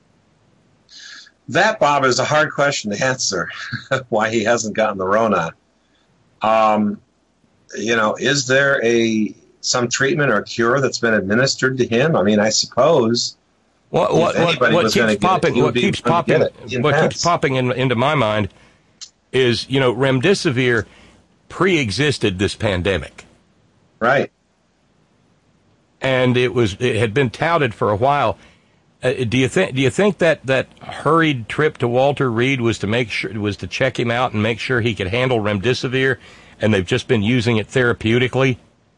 That, Bob, is a hard question to answer, why he hasn't gotten the Rona. Um, you know, is there a some treatment or cure that's been administered to him? I mean, I suppose what, what, if what, what was keeps popping, it, what keeps popping, what keeps popping in, into my mind is, you know, remdesivir pre-existed this pandemic. Right. And it was it had been touted for a while. Uh, do you think? Do you think that, that hurried trip to Walter Reed was to make sure was to check him out and make sure he could handle remdesivir, and they've just been using it therapeutically?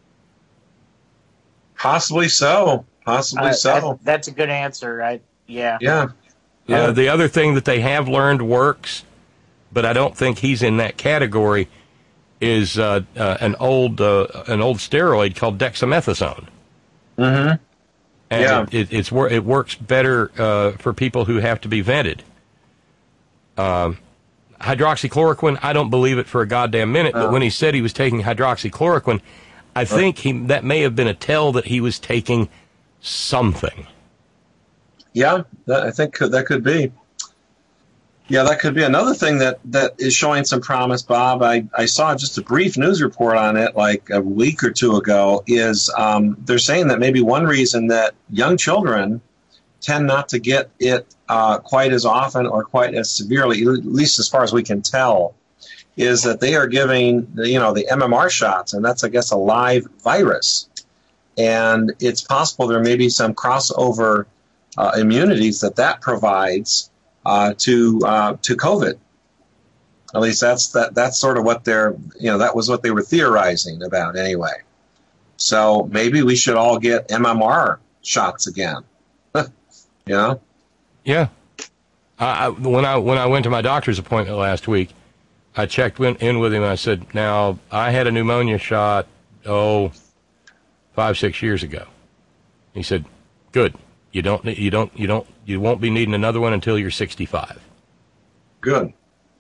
Possibly so. Possibly uh, so. That, that's a good answer, right? Yeah. Yeah. Yeah. Uh, the other thing that they have learned works, but I don't think he's in that category, is uh, uh, an old uh, an old steroid called dexamethasone. Mm-hmm. And yeah. it, it, it's it works better uh, for people who have to be vented. Um, hydroxychloroquine, I don't believe it for a goddamn minute. Oh. But when he said he was taking hydroxychloroquine, I think he that may have been a tell that he was taking something. Yeah, that, I think could, that could be. Yeah, that could be another thing that, that is showing some promise, Bob. I, I saw just a brief news report on it like a week or two ago. Is um, they're saying that maybe one reason that young children tend not to get it uh, quite as often or quite as severely, at least as far as we can tell, is that they are giving the, you know, the M M R shots, and that's, I guess, a live virus. And it's possible there may be some crossover uh, immunities that that provides uh, to uh, to COVID. At least that's that that's sort of what they're, you know, that was what they were theorizing about anyway. So maybe we should all get M M R shots again. You know? Yeah. I, I, when I when I went to my doctor's appointment last week, I checked in with him and I said, now, I had a pneumonia shot, oh, five, six years ago. He said, good. You don't, you don't, you don't, you won't be needing another one until you're sixty-five. Good.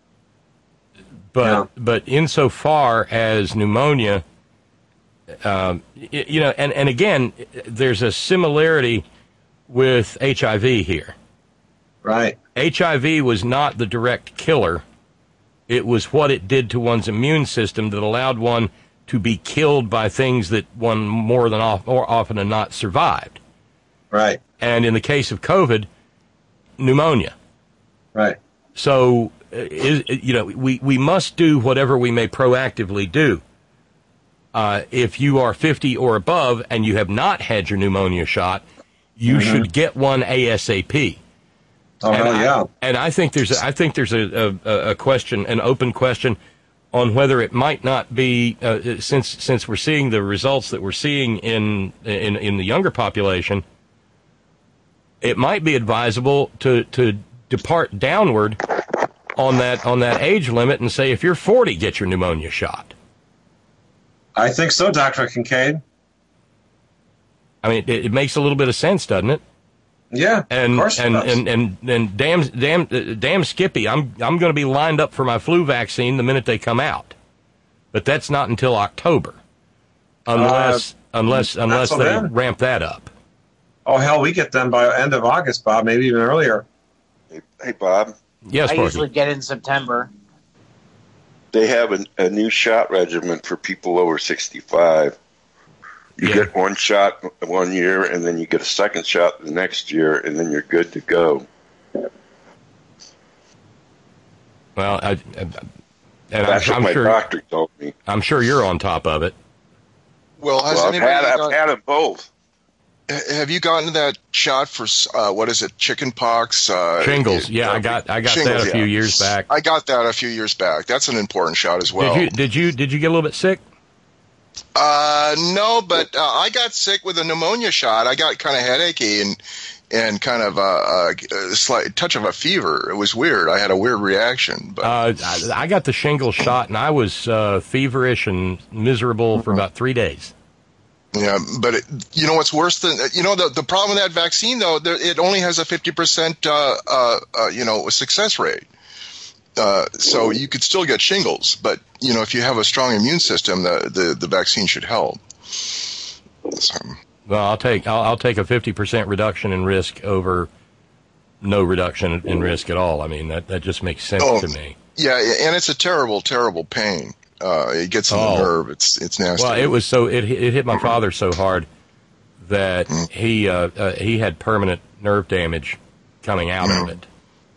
But, yeah. but insofar as pneumonia, um, you, you know, and, and again, there's a similarity with H I V here. Right. H I V was not the direct killer. It was what it did to one's immune system that allowed one to be killed by things that one more than off, more often than not survived. Right. And in the case of COVID, pneumonia. Right. So, uh, is, you know, we, we must do whatever we may proactively do. Uh, if you are fifty or above and you have not had your pneumonia shot, you mm-hmm. should get one ASAP. Oh, and hell I, yeah. And I think there's a, I think there's a, a, a question, an open question, on whether it might not be, uh, since since we're seeing the results that we're seeing in in, in the younger population, it might be advisable to, to depart downward on that on that age limit and say, if you're forty, get your pneumonia shot. I think so, Doctor Kincaid. I mean, it, it makes a little bit of sense, doesn't it? Yeah, and of course it and, does. and and and damn damn uh, damn Skippy, I'm I'm going to be lined up for my flu vaccine the minute they come out, but that's not until October, unless uh, unless unless they then. ramp that up. Oh hell, we get them by end of August, Bob, maybe even earlier. Hey, hey Bob. Yes, I Marky. usually get in September. They have a, a new shot regimen for people over sixty-five. You yeah. get one shot one year, and then you get a second shot the next year, and then you're good to go. Well, I, I, and that's I'm, what I'm my sure, doctor told me. I'm sure you're on top of it. Well, has well I've, anybody had, got, I've had them both. Have you gotten that shot for uh, what is it, chicken pox? Uh, shingles. Yeah, uh, I got I got shingles, that a few yeah. years back. I got that a few years back. That's an important shot as well. Did you did you did you get a little bit sick? Uh, no, but uh, I got sick with a pneumonia shot. I got kind of headachy and and kind of a, a slight touch of a fever. It was weird. I had a weird reaction. But uh, I, I got the shingles shot, and I was uh, feverish and miserable mm-hmm. for about three days. Yeah, but it, you know what's worse than you know the the problem with that vaccine though, there, it only has a fifty percent uh, uh, uh, you know success rate. Uh, so you could still get shingles, but you know if you have a strong immune system, the the, the vaccine should help. So. Well, I'll take I'll, I'll take a fifty percent reduction in risk over no reduction in risk at all. I mean that, that just makes sense oh, to me. Yeah, and it's a terrible, terrible pain. Uh, it gets in oh. the nerve. It's it's nasty. Well, it was so it it hit my father so hard that mm. he uh, uh, he had permanent nerve damage coming out mm. of it.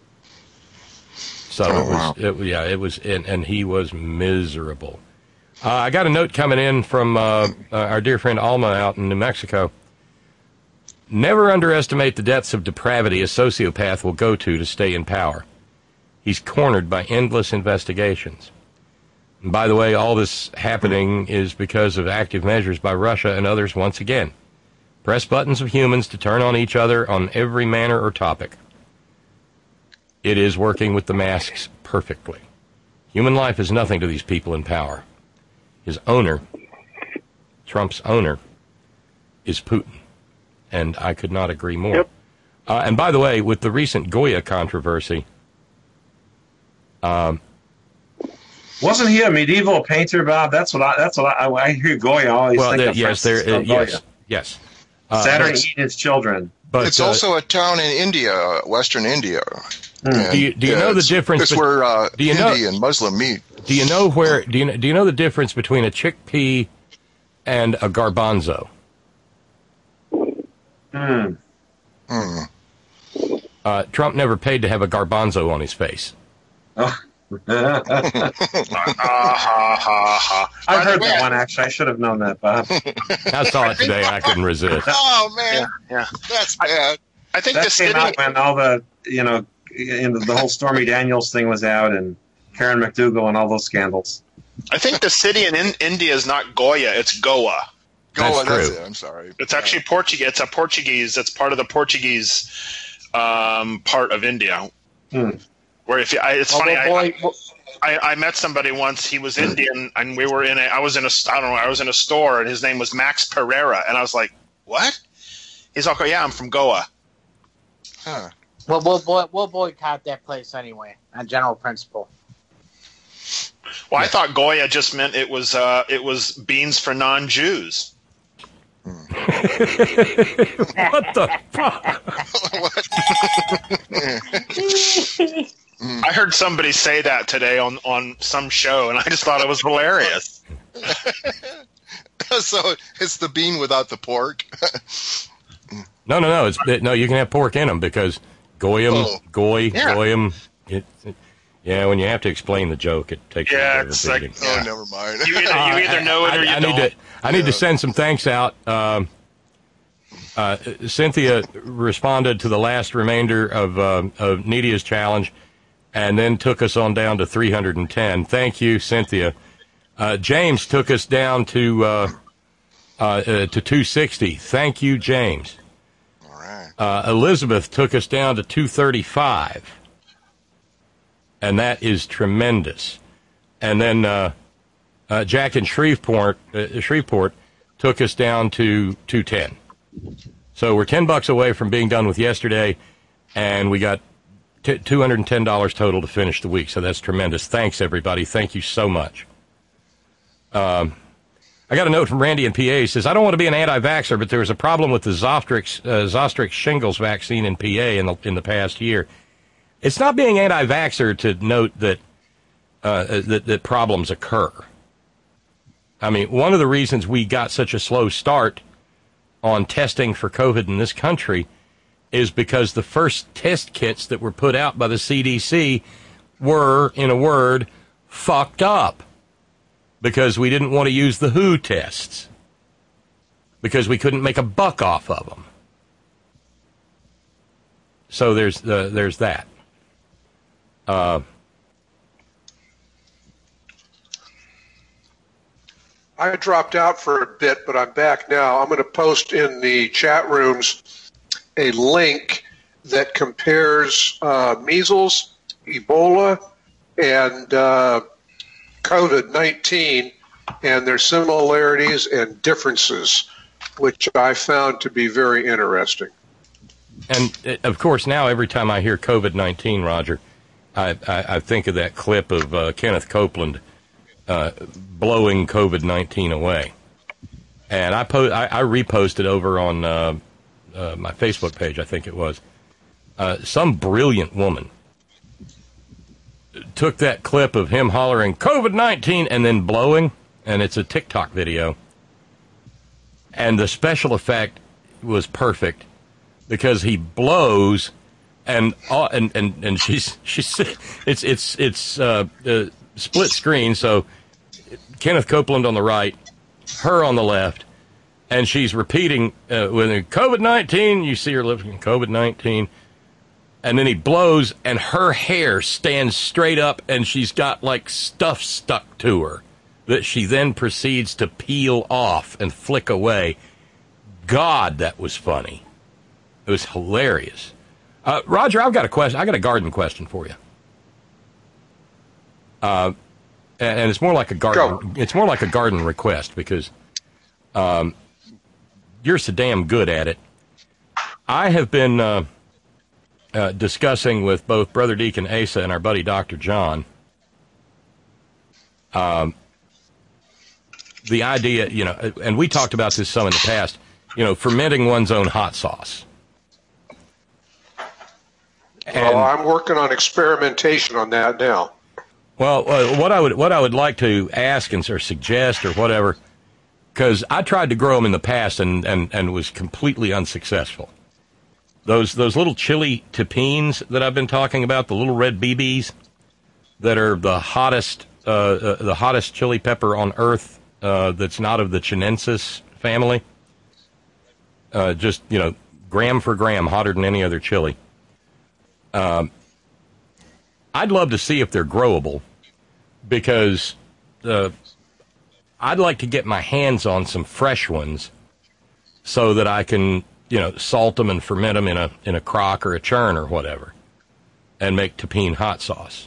So oh, it was wow. it, yeah it was and, and he was miserable. Uh, I got a note coming in from uh, uh, our dear friend Alma out in New Mexico. Never underestimate the depths of depravity a sociopath will go to to stay in power. He's cornered by endless investigations. And by the way, all this happening is because of active measures by Russia and others once again. Press buttons of humans to turn on each other on every manner or topic. It is working with the masks perfectly. Human life is nothing to these people in power. His owner, Trump's owner, is Putin. And I could not agree more. Yep. Uh, and by the way, with the recent Goya controversy, um, wasn't he a medieval painter, Bob? That's what I. That's what I. I hear Goya always. Well, think there, of yes, there. Uh, Goya. yes, yes. Uh, Saturn but- eat his children. But it's uh, also a town in India, Western India. And, Do you- do you yeah, know the it's- difference It's bet- where uh, do you Hindi know- and Muslim meet. Do you know where? Do you know, do you know the difference between a chickpea and a garbanzo? Hmm. Hmm. Uh, Trump never paid to have a garbanzo on his face. Oh. Ah, ha, ha, ha. I've By the heard way, that one, actually. I should have known that, Bob. I saw it today. I couldn't resist. Oh man, Yeah, that's bad. I think That the came city. out when all the, you know, in the, the whole Stormy Daniels thing was out, and Karen McDougal and all those scandals. I think the city in, in India is not Goa; it's Goa. Goa, That's that's true. it. I'm sorry. It's actually Portuguese. It's a Portuguese. It's part of the Portuguese um, part of India. Hmm. Where if you, I, it's Oh, funny, well, I, boy, I, I met somebody once. He was Indian, and we were in a. I was in a. I don't know. I was in a store, and his name was Max Pereira, and I was like, "What?" He's like, "Oh yeah, I'm from Goa." Huh. Well, we'll, boy, we'll boycott that place anyway, on general principle. Well, I thought Goya just meant it was. Uh, it was beans for non-Jews. What the fuck? I heard somebody say that today on, on some show, and I just thought it was hilarious. So it's the bean without the pork. No, no, no. It's it, no. You can have pork in them because goyim, Oh. goy, Yeah. goyim. It, it, yeah, when you have to explain the joke, it takes Yeah, a bit of it's a like- beating. Oh, never mind. You either, you either know it or I, you I don't. need to. I need Yeah. to send some thanks out. Um, uh, Cynthia responded to the last remainder of uh, of Nidia's challenge, and then took us on down to three hundred ten. Thank you, Cynthia. Uh, James took us down to uh, uh, uh, to two sixty. Thank you, James. All right. Uh, Elizabeth took us down to two thirty-five, and that is tremendous. And then uh, uh, Jack in Shreveport, uh, Shreveport took us down to two ten. So we're ten bucks away from being done with yesterday, and we got t- two hundred ten dollars total to finish the week. So that's tremendous. Thanks, everybody. Thank you so much. Um, I got a note from Randy in P A. He says, I don't want to be an anti-vaxxer, but there was a problem with the Zostrix, uh, Zostrix shingles vaccine in P A in the, in the past year. It's not being anti-vaxxer to note that, uh, that, that problems occur. I mean, one of the reasons we got such a slow start on testing for COVID in this country is because the first test kits that were put out by the C D C were, in a word, fucked up. Because we didn't want to use the W H O tests. Because we couldn't make a buck off of them. So there's uh, there's that. Uh, I dropped out for a bit, but I'm back now. I'm going to post in the chat rooms a link that compares uh, measles, Ebola, and uh, COVID nineteen and their similarities and differences, which I found to be very interesting. and, uh, of course, now every time I hear COVID nineteen, Roger, I, I, I think of that clip of uh, Kenneth Copeland uh, blowing COVID nineteen away. And I, po- I, I reposted over on uh, uh, my Facebook page, I think it was. Uh, some brilliant woman took that clip of him hollering COVID nineteen and then blowing, and it's a TikTok video. And the special effect was perfect because he blows and uh, and, and and she's she's it's it's it's uh, uh, split screen, so Kenneth Copeland on the right, her on the left, and she's repeating uh, with COVID nineteen. You see her lips, COVID nineteen. And then he blows, and her hair stands straight up, and she's got, like, stuff stuck to her that she then proceeds to peel off and flick away. God, that was funny. It was hilarious. Uh, Roger, I've got a question. I got a garden question for you. Uh, and, and it's more like a garden. Go. It's more like a garden request because um, you're so damn good at it. I have been... Uh, Uh, discussing with both Brother Deacon Asa and our buddy Doctor John um, the idea, you know, and we talked about this some in the past, you know, fermenting one's own hot sauce. And, well, I'm working on experimentation on that now. Well, uh, what I would what I would like to ask and or suggest or whatever, because I tried to grow them in the past and, and, and was completely unsuccessful. Those those little chili terpenes that I've been talking about, the little red B Bs, that are the hottest uh, uh, the hottest chili pepper on earth. Uh, that's not of the Chinensis family. Uh, just you know, gram for gram, hotter than any other chili. Um. I'd love to see if they're growable, because uh, I'd like to get my hands on some fresh ones so that I can, you know, salt them and ferment them in a in a crock or a churn or whatever, and make terpene hot sauce.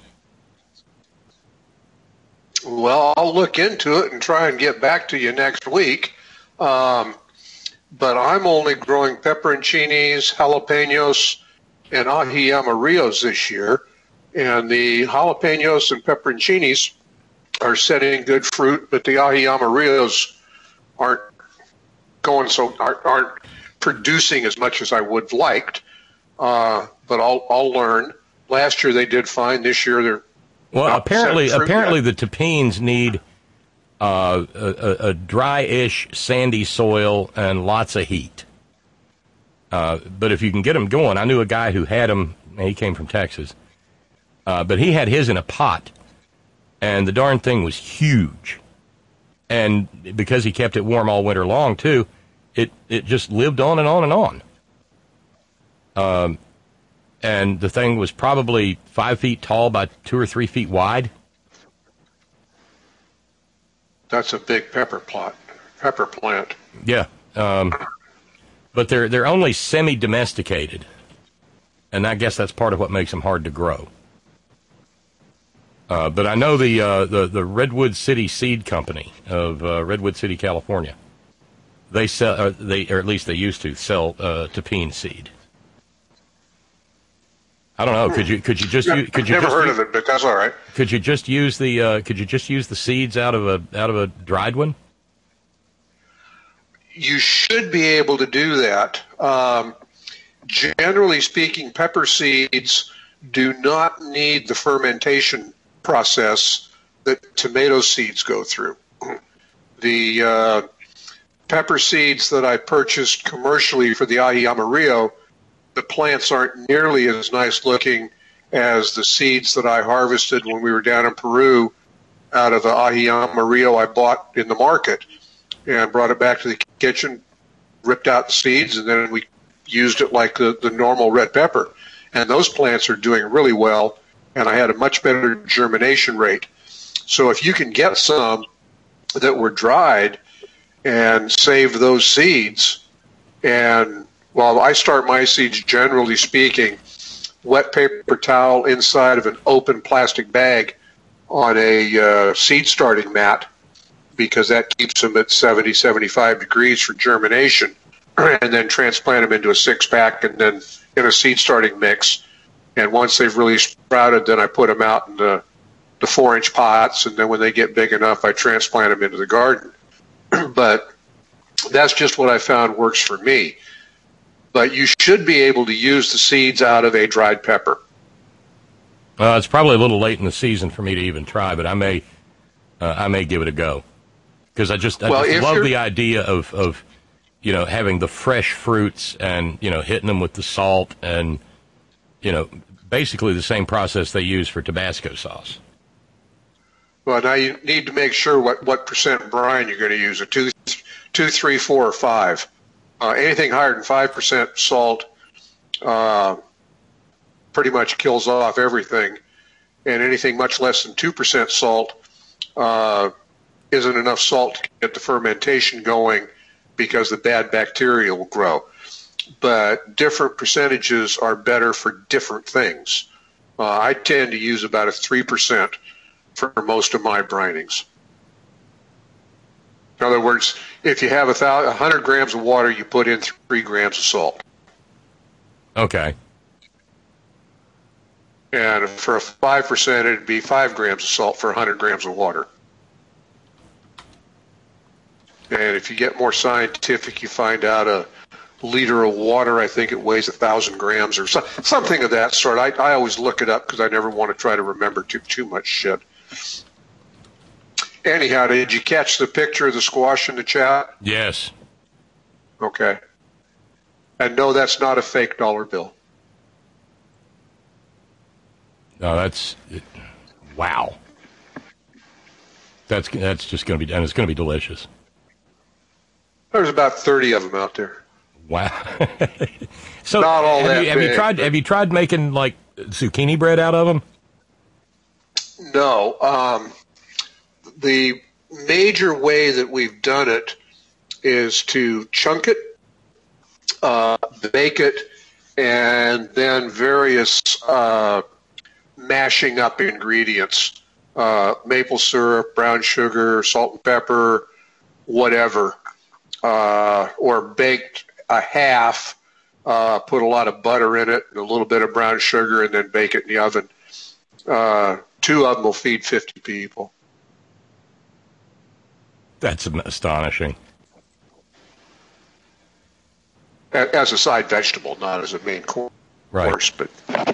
Well, I'll look into it and try and get back to you next week. Um, but I'm only growing pepperoncinis, jalapenos, and ají amarillos this year. And the jalapenos and pepperoncinis are setting good fruit, but the ají amarillos aren't going so aren't, aren't producing as much as I would have liked. Uh, but I'll I'll learn. Last year they did fine. This year they're well. not Apparently, setting fruit apparently yet. the terpenes need uh, a, a dry-ish, sandy soil and lots of heat. Uh, but if you can get them going, I knew a guy who had them. He came from Texas. Uh, but he had his in a pot, and the darn thing was huge. And because he kept it warm all winter long, too, it, it just lived on and on and on. Um, and the thing was probably five feet tall by two or three feet wide. That's a big pepper plot, pepper plant. Yeah. Um, but they're, they're only semi-domesticated, and I guess that's part of what makes them hard to grow. Uh, but I know the, uh, the the Redwood City Seed Company of uh, Redwood City, California. They sell, uh, they or at least they used to sell uh, terpene seed. I don't know. Could you could you just Yeah, use, could you never just heard use, of it, but that's all right. Could you just use the uh, could you just use the seeds out of a out of a dried one? You should be able to do that. Um, generally speaking, pepper seeds do not need the fermentation process that tomato seeds go through. The uh, pepper seeds that I purchased commercially for the ají amarillo, the plants aren't nearly as nice looking as the seeds that I harvested when we were down in Peru out of the ají amarillo I bought in the market, and brought it back to the kitchen, ripped out the seeds, and then we used it like the, the normal red pepper. And those plants are doing really well, and I had a much better germination rate. So if you can get some that were dried and save those seeds, and while I start my seeds, generally speaking, wet paper towel inside of an open plastic bag on a uh, seed starting mat, because that keeps them at seventy, seventy-five degrees for germination, and then transplant them into a six-pack and then in a seed starting mix. And once they've really sprouted, then I put them out in the, the four-inch pots, and then when they get big enough, I transplant them into the garden. But that's just what I found works for me. But you should be able to use the seeds out of a dried pepper. Uh, it's probably a little late in the season for me to even try, but I may uh, I may give it a go, because I just, I Well, just if love you're- the idea of, of you know having the fresh fruits and you know hitting them with the salt and you know basically the same process they use for Tabasco sauce. Well, now you need to make sure what, what percent brine you're going to use, a two, two, three, four, or five. Uh, anything higher than five percent salt uh, pretty much kills off everything, and anything much less than two percent salt uh, isn't enough salt to get the fermentation going, because the bad bacteria will grow. But different percentages are better for different things. Uh, I tend to use about a three percent for most of my brinings. In other words, if you have a thousand, one hundred grams of water, you put in three grams of salt. Okay. And for a five percent, it'd be five grams of salt for one hundred grams of water. And if you get more scientific, you find out a liter of water, I think it weighs a thousand grams or so, something of that sort. I, I always look it up because I never want to try to remember too too much shit. Anyhow, did you catch the picture of the squash in the chat? Yes. Okay. And no, that's not a fake dollar bill. No, that's it, wow. That's that's just going to be, and it's going to be delicious. There's about thirty of them out there. Wow. So not all have that you, have big, you tried? but- Have you tried making like zucchini bread out of them? No. Um, the major way that we've done it is to chunk it, uh, bake it, and then various uh, mashing up ingredients, uh, maple syrup, brown sugar, salt and pepper, whatever, uh, or baked a half, uh, put a lot of butter in it and a little bit of brown sugar, and then bake it in the oven. Uh, two of them will feed fifty people. That's astonishing. As a side vegetable, not as a main course. Right. But,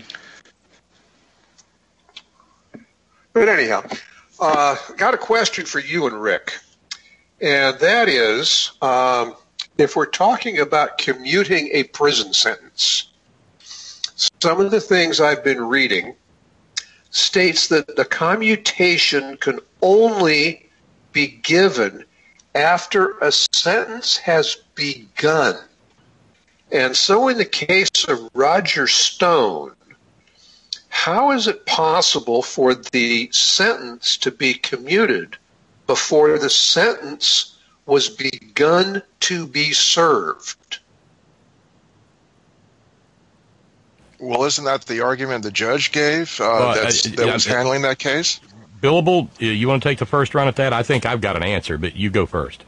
but anyhow, uh, got a question for you and Rick. And that is, um, if we're talking about commuting a prison sentence, some of the things I've been reading states that the commutation can only be given after a sentence has begun. And so in the case of Roger Stone, how is it possible for the sentence to be commuted before the sentence was begun to be served? Well, isn't that the argument the judge gave uh, Well, that's, uh, that yeah, was handling that case? Billable, you want to take the first run at that? I think I've got an answer, but you go first.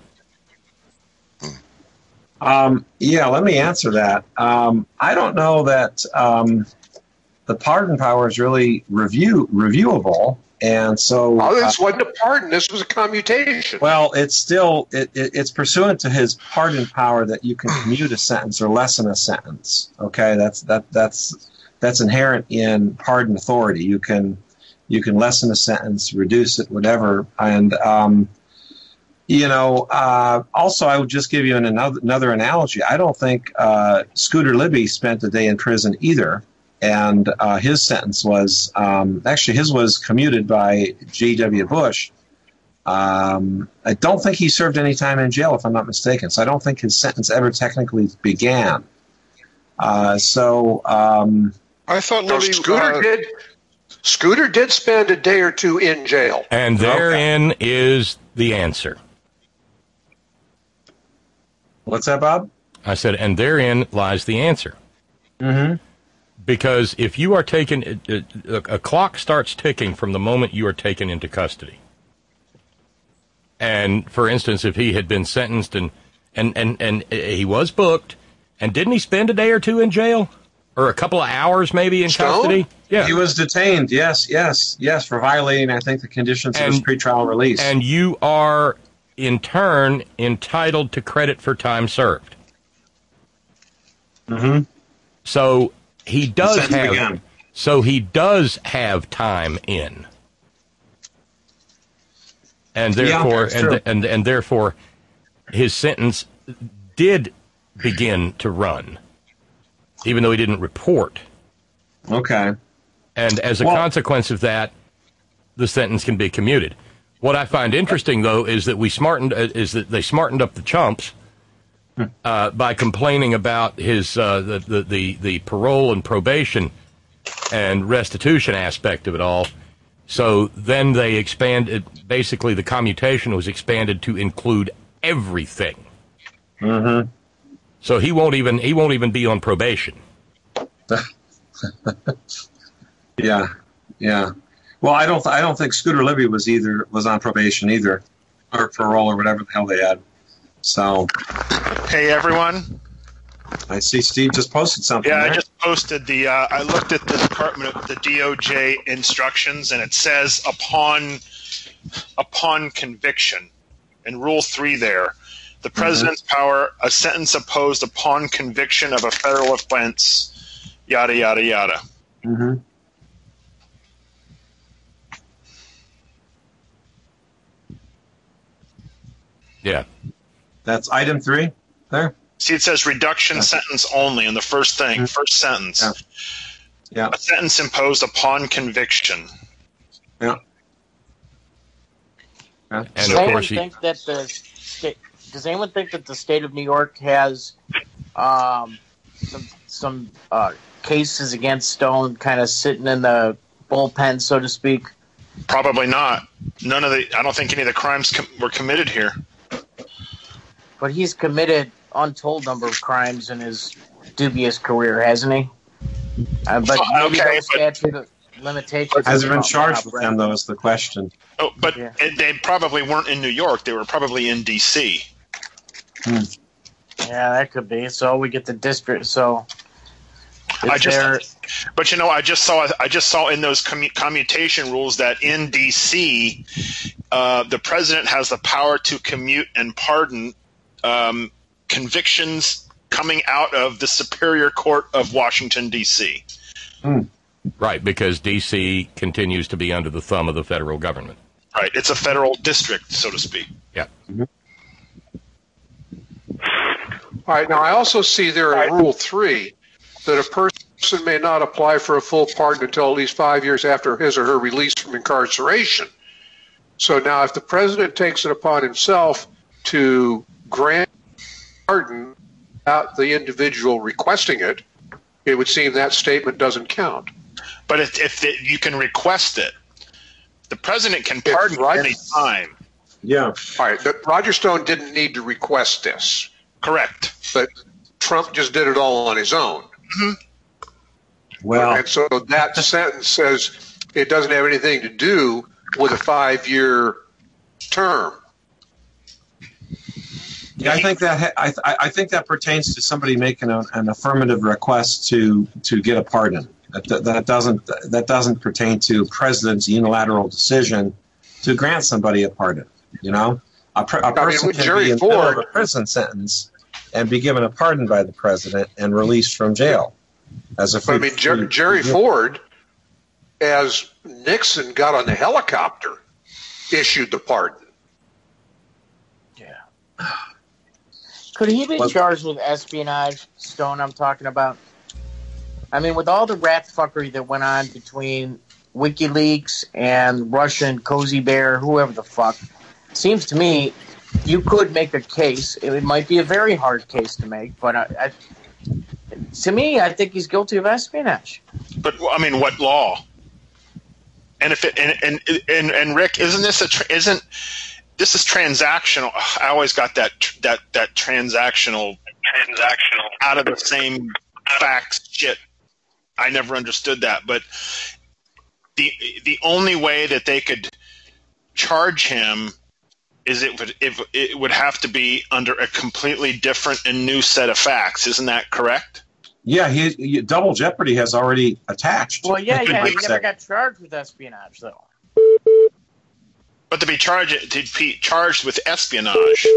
Um, yeah, let me answer that. Um, I don't know that um, the pardon power is really review reviewable, and so Oh, this uh, wasn't a pardon. This was a commutation. well, it's still it, it, it's pursuant to his pardon power that you can commute a sentence or lessen a sentence. Okay, that's that that's that's inherent in pardon authority. You can you can lessen a sentence, reduce it, whatever, and um, you know. Uh, also, I would just give you an, another another analogy. I don't think uh, Scooter Libby spent a day in prison either. And uh, his sentence was um, actually his was commuted by G W Bush. Um, I don't think he served any time in jail, if I'm not mistaken. So I don't think his sentence ever technically began. Uh, so um, I thought No, Libby, Scooter uh, did. Scooter did spend a day or two in jail. And therein is the answer. What's that, Bob? I said, and therein lies the answer. Mm-hmm. Because if you are taken, a, a, a clock starts ticking from the moment you are taken into custody. And, for instance, if he had been sentenced and, and, and, and he was booked, and didn't he spend a day or two in jail? Or a couple of hours maybe in Stone? custody? Yeah. He was detained, yes, yes, yes, for violating, I think, the conditions of his And- pretrial release. And you are, in turn, entitled to credit for time served. Mm-hmm. So he does sentence have. began. So he does have time in, and Yeah, therefore, that's and, true. and and therefore, his sentence did begin to run, even though he didn't report. Okay. And as a Well- consequence of that, the sentence can be commuted. What I find interesting, though, is that we smartened uh, is that they smartened up the chumps uh, by complaining about his uh, the, the the the parole and probation and restitution aspect of it all. So then they expanded. Basically, the commutation was expanded to include everything. Mm-hmm. So he won't even he won't even be on probation. Yeah, yeah. Well, I don't. I don't think Scooter Libby was either was on probation either, or parole or whatever the hell they had. So Hey, everyone. I see Steve just posted something. Yeah, I there. just posted the. Uh, I looked at the Department of the D O J instructions, and it says upon upon conviction, in Rule Three there, the president's mm-hmm. power, a sentence imposed upon conviction of a federal offense, yada, yada, yada. Mm-hmm. Yeah. That's item three there. See, it says reduction okay. sentence only in the first thing, mm-hmm. first sentence. Yeah. Yeah. A sentence imposed upon conviction. Yeah. yeah. And does of anyone course, think that the state, does anyone think that the state of New York has um, some some uh, cases against Stone kind of sitting in the bullpen, so to speak? Probably not. None of the. I don't think any of the crimes com- were committed here. But he's committed untold number of crimes in his dubious career, hasn't he? Uh, but oh, maybe okay, those statute of limitations. Has he been charged with them, though, is the question. Oh, but yeah. it, they probably weren't in New York. They were probably in D C Hmm. Yeah, that could be. So we get the district. So I just, there... but you know, I just saw, I just saw in those commu- commutation rules that in D C, uh, the president has the power to commute and pardon um, convictions coming out of the Superior Court of Washington, D C Hmm. Right, because D C continues to be under the thumb of the federal government. Right, it's a federal district, so to speak. Yeah. Mm-hmm. All right, now I also see there in Rule three that a person may not apply for a full pardon until at least five years after his or her release from incarceration. So now if the president takes it upon himself to grant pardon without the individual requesting it, it would seem that statement doesn't count. But if, if it, you can request it, the president can pardon at any time. Yeah. All right, but Roger Stone didn't need to request this. Correct. But Trump just did it all on his own. Mm-hmm. Well, and so that sentence says it doesn't have anything to do with a five-year term. Yeah, I think that ha- I, I think that pertains to somebody making a, an affirmative request to to get a pardon. That, that doesn't that doesn't pertain to president's unilateral decision to grant somebody a pardon. You know, a, per, a person I mean, can Jerry be in Ford, the middle of a prison sentence and be given a pardon by the president and released from jail. As a free, I mean, Jer- free, Jerry free, Ford, as Nixon got on the helicopter, issued the pardon. Yeah. Could he be charged with espionage, Stone, I'm talking about? I mean, with all the rat fuckery that went on between WikiLeaks and Russian Cozy Bear, whoever the fuck, seems to me you could make a case. It might be a very hard case to make, but I, I, to me, I think he's guilty of espionage. But I mean, what law? And if it and and and, and Rick, isn't this a tra- isn't this is transactional? I always got that that that transactional transactional out of the same facts shit. I never understood that, but the the only way that they could charge him is it would if it would have to be under a completely different and new set of facts. Isn't that correct? Yeah, he, he double jeopardy has already attached. Well, yeah, yeah, he never got charged with espionage, though. But to be charged to be charged with espionage.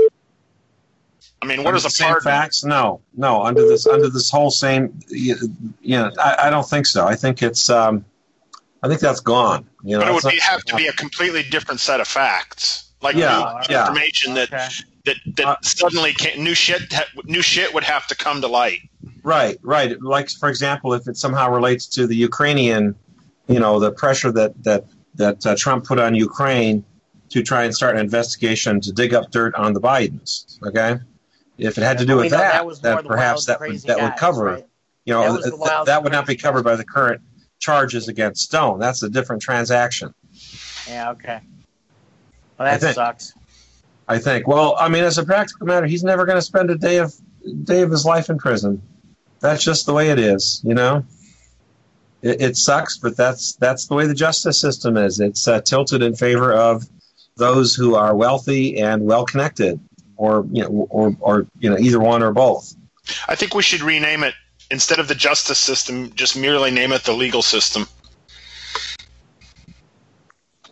I mean, what under is a the same pardon? facts? No, no. Under this, under this whole same, you, you know, I, I don't think so. I think it's, um, I think that's gone. You know, but it would not, be, have to be a completely different set of facts, like yeah, new yeah. information that Okay. that that Uh, suddenly can't, new shit new shit would have to come to light. Right, right. Like, for example, if it somehow relates to the Ukrainian, you know, the pressure that that that uh, Trump put on Ukraine to try and start an investigation to dig up dirt on the Bidens. Okay. If it had to do Well, with we know that, that was more then the perhaps wild, that would crazy that would guys, cover right? it. You know, That was the th- wild, that would not be crazy covered guys. by the current charges against Stone. That's a different transaction. Yeah, okay. Well, that think. sucks. I think. Well, I mean, as a practical matter, he's never going to spend a day of day of his life in prison. That's just the way it is, you know. It, it sucks, but that's that's the way the justice system is. It's uh, tilted in favor of those who are wealthy and well connected, or you know, or or you know, either one or both. I think we should rename it instead of the justice system. Just merely name it the legal system.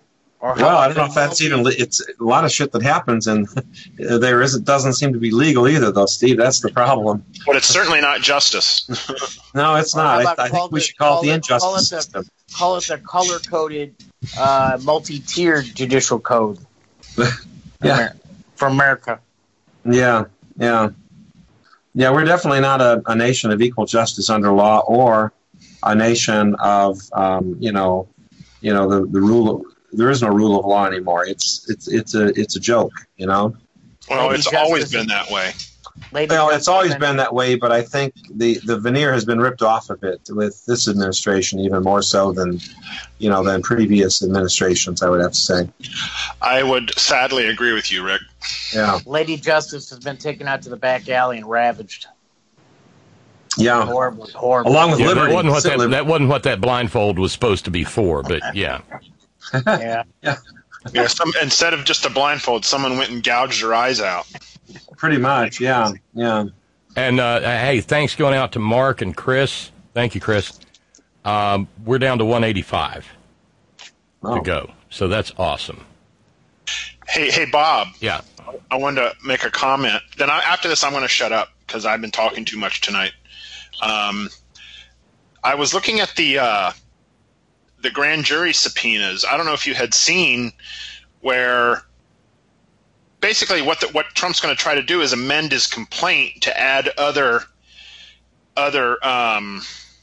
Or how Well, I about don't know the if that's multi- even. le- It's a lot of shit that happens, and there is. It doesn't seem to be legal either, though, Steve. That's the problem. But it's certainly not justice. No, it's Or how not. I, about I call think we it- should call, call it the it- injustice call it the- system. Call it the color-coded, uh, multi-tiered judicial code. Yeah. For America. Yeah, yeah, yeah. We're definitely not a, a nation of equal justice under law, or a nation of, um, you know, you know, the, the rule of. There is no rule of law anymore. It's it's it's a it's a joke, you know. Well, Lady it's always Justice- been that way. Lady Well, Justice it's always and- been that way, but I think the, the veneer has been ripped off of it with this administration, even more so than, you know, than previous administrations. I would have to say. I would sadly agree with you, Rick. Yeah, Lady Justice has been taken out to the back alley and ravaged. yeah. Horribly, horribly. Along with Yeah, liberty. that wasn't what Sit that, liberty. that wasn't what that blindfold was supposed to be for. But yeah, Yeah. Yeah, some, instead of just a blindfold, someone went and gouged her eyes out. Pretty much. Yeah, yeah. and uh, hey, thanks going out to Mark and Chris. Thank you, Chris. Um, we're down to one eighty-five Oh. to go, so that's awesome. Hey, hey, Bob. Yeah. I wanted to make a comment. Then I, after this, I'm going to shut up because I've been talking too much tonight. Um, I was looking at the uh, the grand jury subpoenas. I don't know if you had seen where basically what the, what Trump's going to try to do is amend his complaint to add other other um,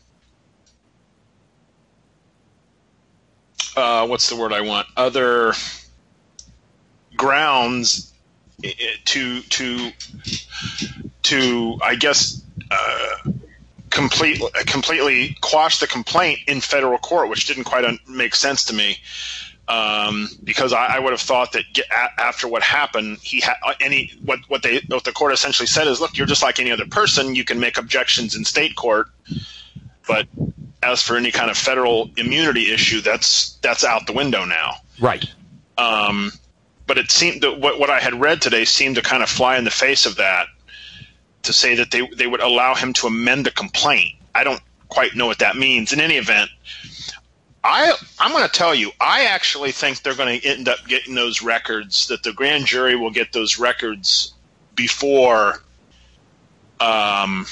uh, what's the word I want other grounds to to to I guess uh, complete completely quash the complaint in federal court, which didn't quite un- make sense to me, um, because I, I would have thought that get, a, after what happened, he had any what what they what the court essentially said is, look, you're just like any other person. You can make objections in state court, but as for any kind of federal immunity issue, that's that's out the window now. Right. Um, but it seemed that what, what I had read today seemed to kind of fly in the face of that, to say that they they would allow him to amend the complaint. I don't quite know what that means. In any event, I I'm going to tell you, I actually think they're going to end up getting those records. That the grand jury will get those records before, um,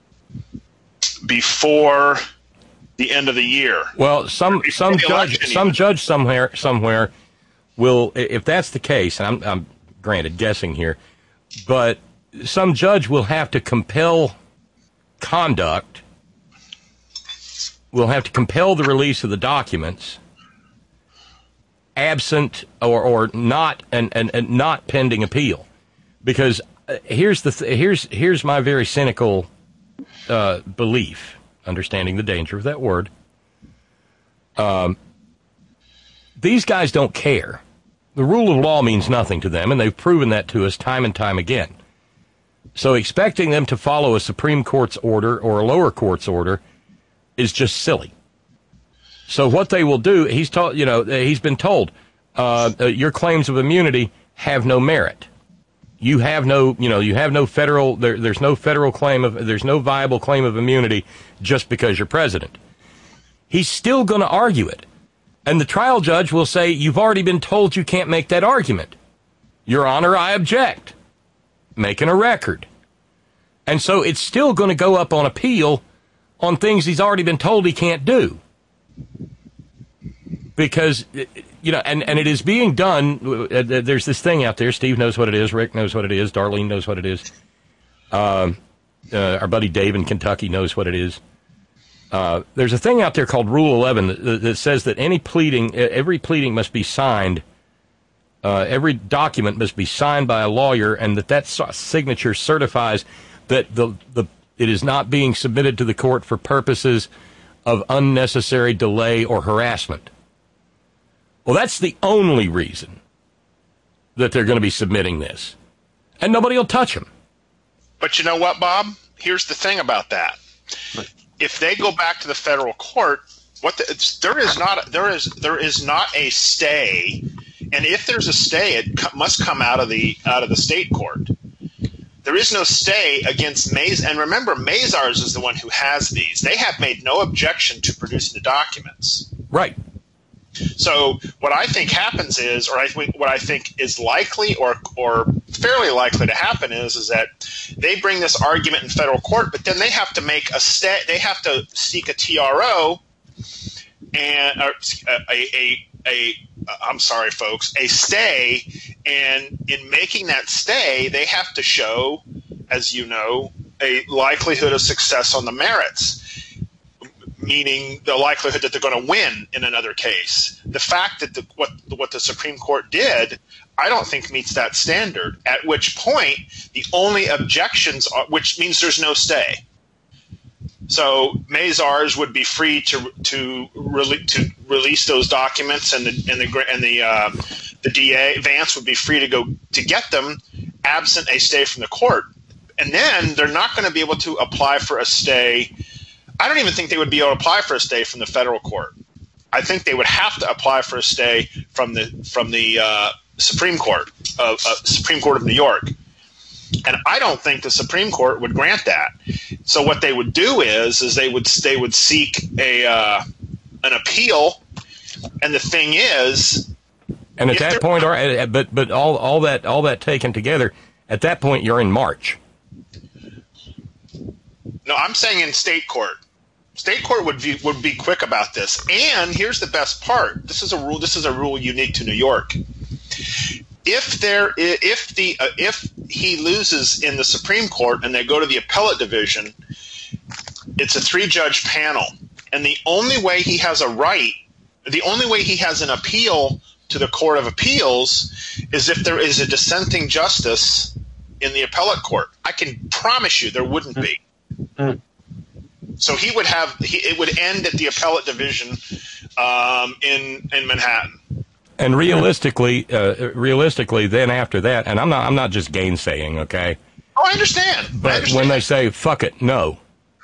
before the end of the year. Well, some some the judge election some even. judge somewhere somewhere will, if that's the case, and I'm, I'm granted guessing here, but some judge will have to compel conduct, will have to compel the release of the documents, absent or, or not and, and, and not pending appeal, because uh, here's the th- here's here's my very cynical uh, belief, understanding the danger of that word. Um, these guys don't care. The rule of law means nothing to them, and they've proven that to us time and time again. So expecting them to follow a Supreme Court's order or a lower court's order is just silly. So what they will do, he's told, you know, he's been told, uh, uh, your claims of immunity have no merit. You have no, you know, you have no federal, there, there's no federal claim of, there's no viable claim of immunity just because you're president. He's still going to argue it. And the trial judge will say, you've already been told you can't make that argument. Your Honor, I object. Making a record. And so it's still going to go up on appeal on things he's already been told he can't do. Because, you know, and, and it is being done, uh, there's this thing out there, Steve knows what it is, Rick knows what it is, Darlene knows what it is, um, uh, our buddy Dave in Kentucky knows what it is. Uh, there's a thing out there called Rule eleven that, that says that any pleading, every pleading must be signed, uh, every document must be signed by a lawyer, and that that signature certifies that the the it is not being submitted to the court for purposes of unnecessary delay or harassment. Well, that's the only reason that they're going to be submitting this, and nobody will touch them. But you know what, Bob? Here's the thing about that. If they go back to the federal court, what the, it's, there is not there is there is not a stay, and if there's a stay, it co- must come out of the out of the state court. There is no stay against Mays, and remember, Mazars is the one who has these. They have made no objection to producing the documents. Right. So what I think happens is, or I think what I think is likely or or fairly likely to happen is, is that they bring this argument in federal court, but then they have to make a stay. They have to seek a T R O and or a a a. I'm sorry, folks, a stay, and in making that stay, they have to show, as you know, a likelihood of success on the merits, meaning the likelihood that they're going to win in another case. The fact that the, what what the Supreme Court did, I don't think meets that standard, at which point the only objections are, which means there's no stay. So Mazars would be free to to, rele- to release those documents, and the and the and the uh, the D A Vance would be free to go to get them, absent a stay from the court. And then they're not going to be able to apply for a stay. I don't even think they would be able to apply for a stay from the federal court. I think they would have to apply for a stay from the from the uh, Supreme Court of uh, Supreme Court of New York. And I don't think the Supreme Court would grant that. So what they would do is, is they would they would seek a uh, an appeal. And the thing is, and at that point, or but but all all that all that taken together, at that point you're in March. No, I'm saying in state court. State court would be would be quick about this. And here's the best part: this is a rule. This is a rule unique to New York. If there, if the, uh, if he loses in the Supreme Court and they go to the appellate division, it's a three-judge panel, and the only way he has a right, the only way he has an appeal to the Court of Appeals is if there is a dissenting justice in the appellate court. I can promise you there wouldn't be. Mm. So he would have, he, it would end at the appellate division um, in in Manhattan. And realistically, uh, realistically, then after that, and I'm not, I'm not just gainsaying, okay? Oh, I understand. But I understand. when they say "fuck it," no.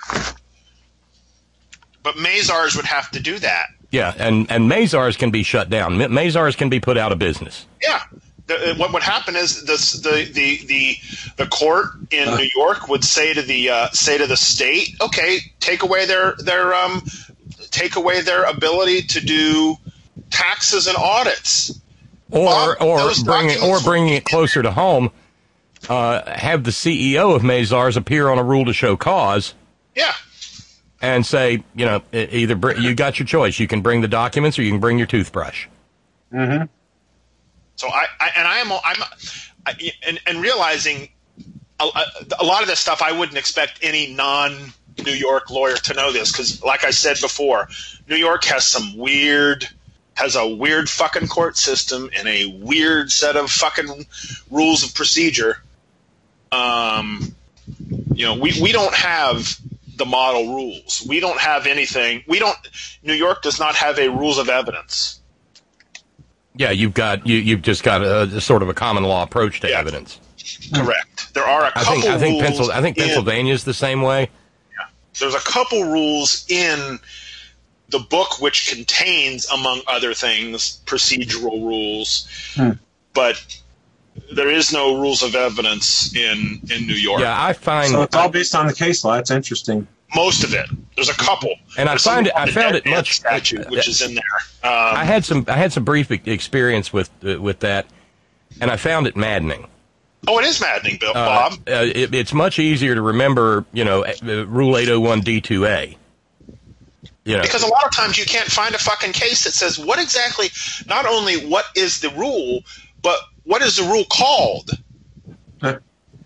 But Mazars would have to do that. Yeah, and and Mazars can be shut down. Mazars can be put out of business. Yeah. The, what would happen is this, the the the the court in New York would say to the uh, say to the state, okay, take away their their um take away their ability to do taxes and audits, or Bob, or bringing or bringing it closer to home. Uh, have the C E O of Mazars appear on a rule to show cause. Yeah. And say, you know, either br- you got your choice. You can bring the documents, or you can bring your toothbrush. Mm-hmm. So I, I and I am I'm I, and, and realizing a, a lot of this stuff, I wouldn't expect any non-New York lawyer to know this, because, like I said before, New York has some weird. has a weird fucking court system and a weird set of fucking rules of procedure. Um, you know, we, we don't have the model rules. We don't have anything. We don't. New York does not have a rules of evidence. Yeah, you've got you you've just got a, a sort of a common law approach to yeah. evidence. Correct. There are a couple. I think I think, rules Pencil, I think Pennsylvania is the same way. Yeah, there's a couple rules in the book which contains, among other things, procedural rules, hmm. but there is no rules of evidence in, in New York. Yeah, I find so. It's all based on the case law. That's interesting. Most of it. There's a couple. And There's I find it. I found it much. Statute, which uh, is in there. Um, I had some. I had some brief experience with uh, with that, and I found it maddening. Oh, it is maddening, Bill, Bob. Uh, uh, it, it's much easier to remember, you know, uh, Rule eight oh one D two A. You know. Because a lot of times you can't find a fucking case that says what exactly, not only what is the rule, but what is the rule called? Huh.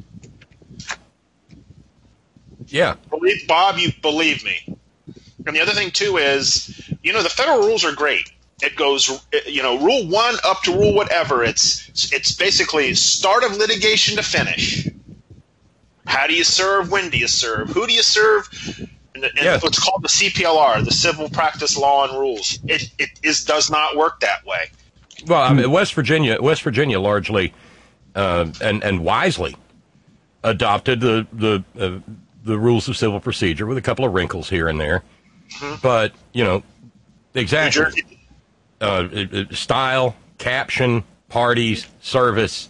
Yeah. Believe, Bob, you believe me. And the other thing, too, is, you know, the federal rules are great. It goes, you know, rule one up to rule whatever. It's it's basically start of litigation to finish. How do you serve? When do you serve? Who do you serve? And, and yes. It's called the C P L R, the Civil Practice Law and Rules. It it is does not work that way. Well, I mean, West Virginia, West Virginia, largely uh, and and wisely adopted the the uh, the rules of civil procedure with a couple of wrinkles here and there, mm-hmm. but you know, exactly uh, it, it, style, caption, parties, service,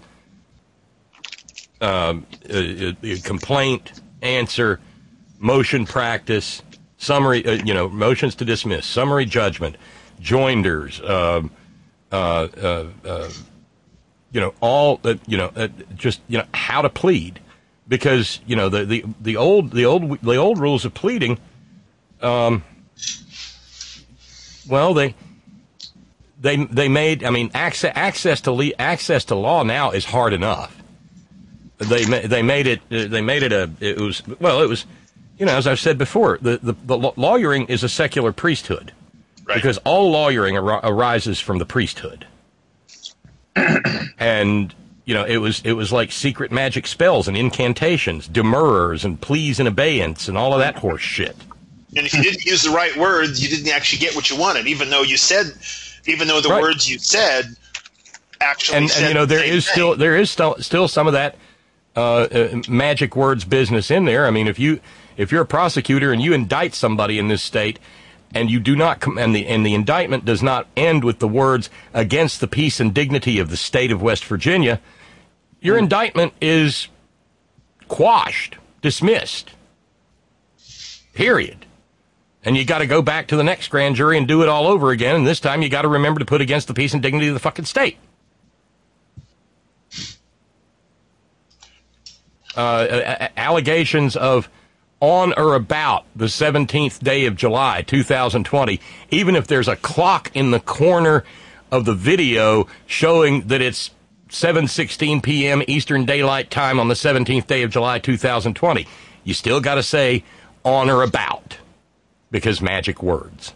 um, uh, uh, complaint, answer, motion practice, summary, uh, you know, motions to dismiss, summary judgment, joinders, uh, uh, uh, uh, you know, all that, you know, uh, just, you know, how to plead. Because, you know, the, the, the old the old the old rules of pleading, um, well, they they they made. I mean, access access to le- access to law now is hard enough. They they made it they made it a it was well it was, you know, as I've said before, the the, the lawyering is a secular priesthood, right. Because all lawyering ar- arises from the priesthood, and. You know, it was it was like secret magic spells and incantations, demurrers and pleas and abeyance and all of that horse shit. And if you didn't use the right words, you didn't actually get what you wanted, even though you said, even though the right. words you said actually. And, said and you know, there the is thing. still there is still still some of that uh, uh, magic words business in there. I mean, if you if you're a prosecutor and you indict somebody in this state. And you do not, com- and the and the indictment does not end with the words "against the peace and dignity of the state of West Virginia." Your mm. indictment is quashed, dismissed. Period. And you got to go back to the next grand jury and do it all over again. And this time you got to remember to put "against the peace and dignity of the fucking state." Uh, allegations of. On or about the seventeenth day of July, two thousand twenty, even if there's a clock in the corner of the video showing that it's seven sixteen p.m. Eastern Daylight Time on the seventeenth day of July, two thousand twenty, you still got to say on or about, because magic words.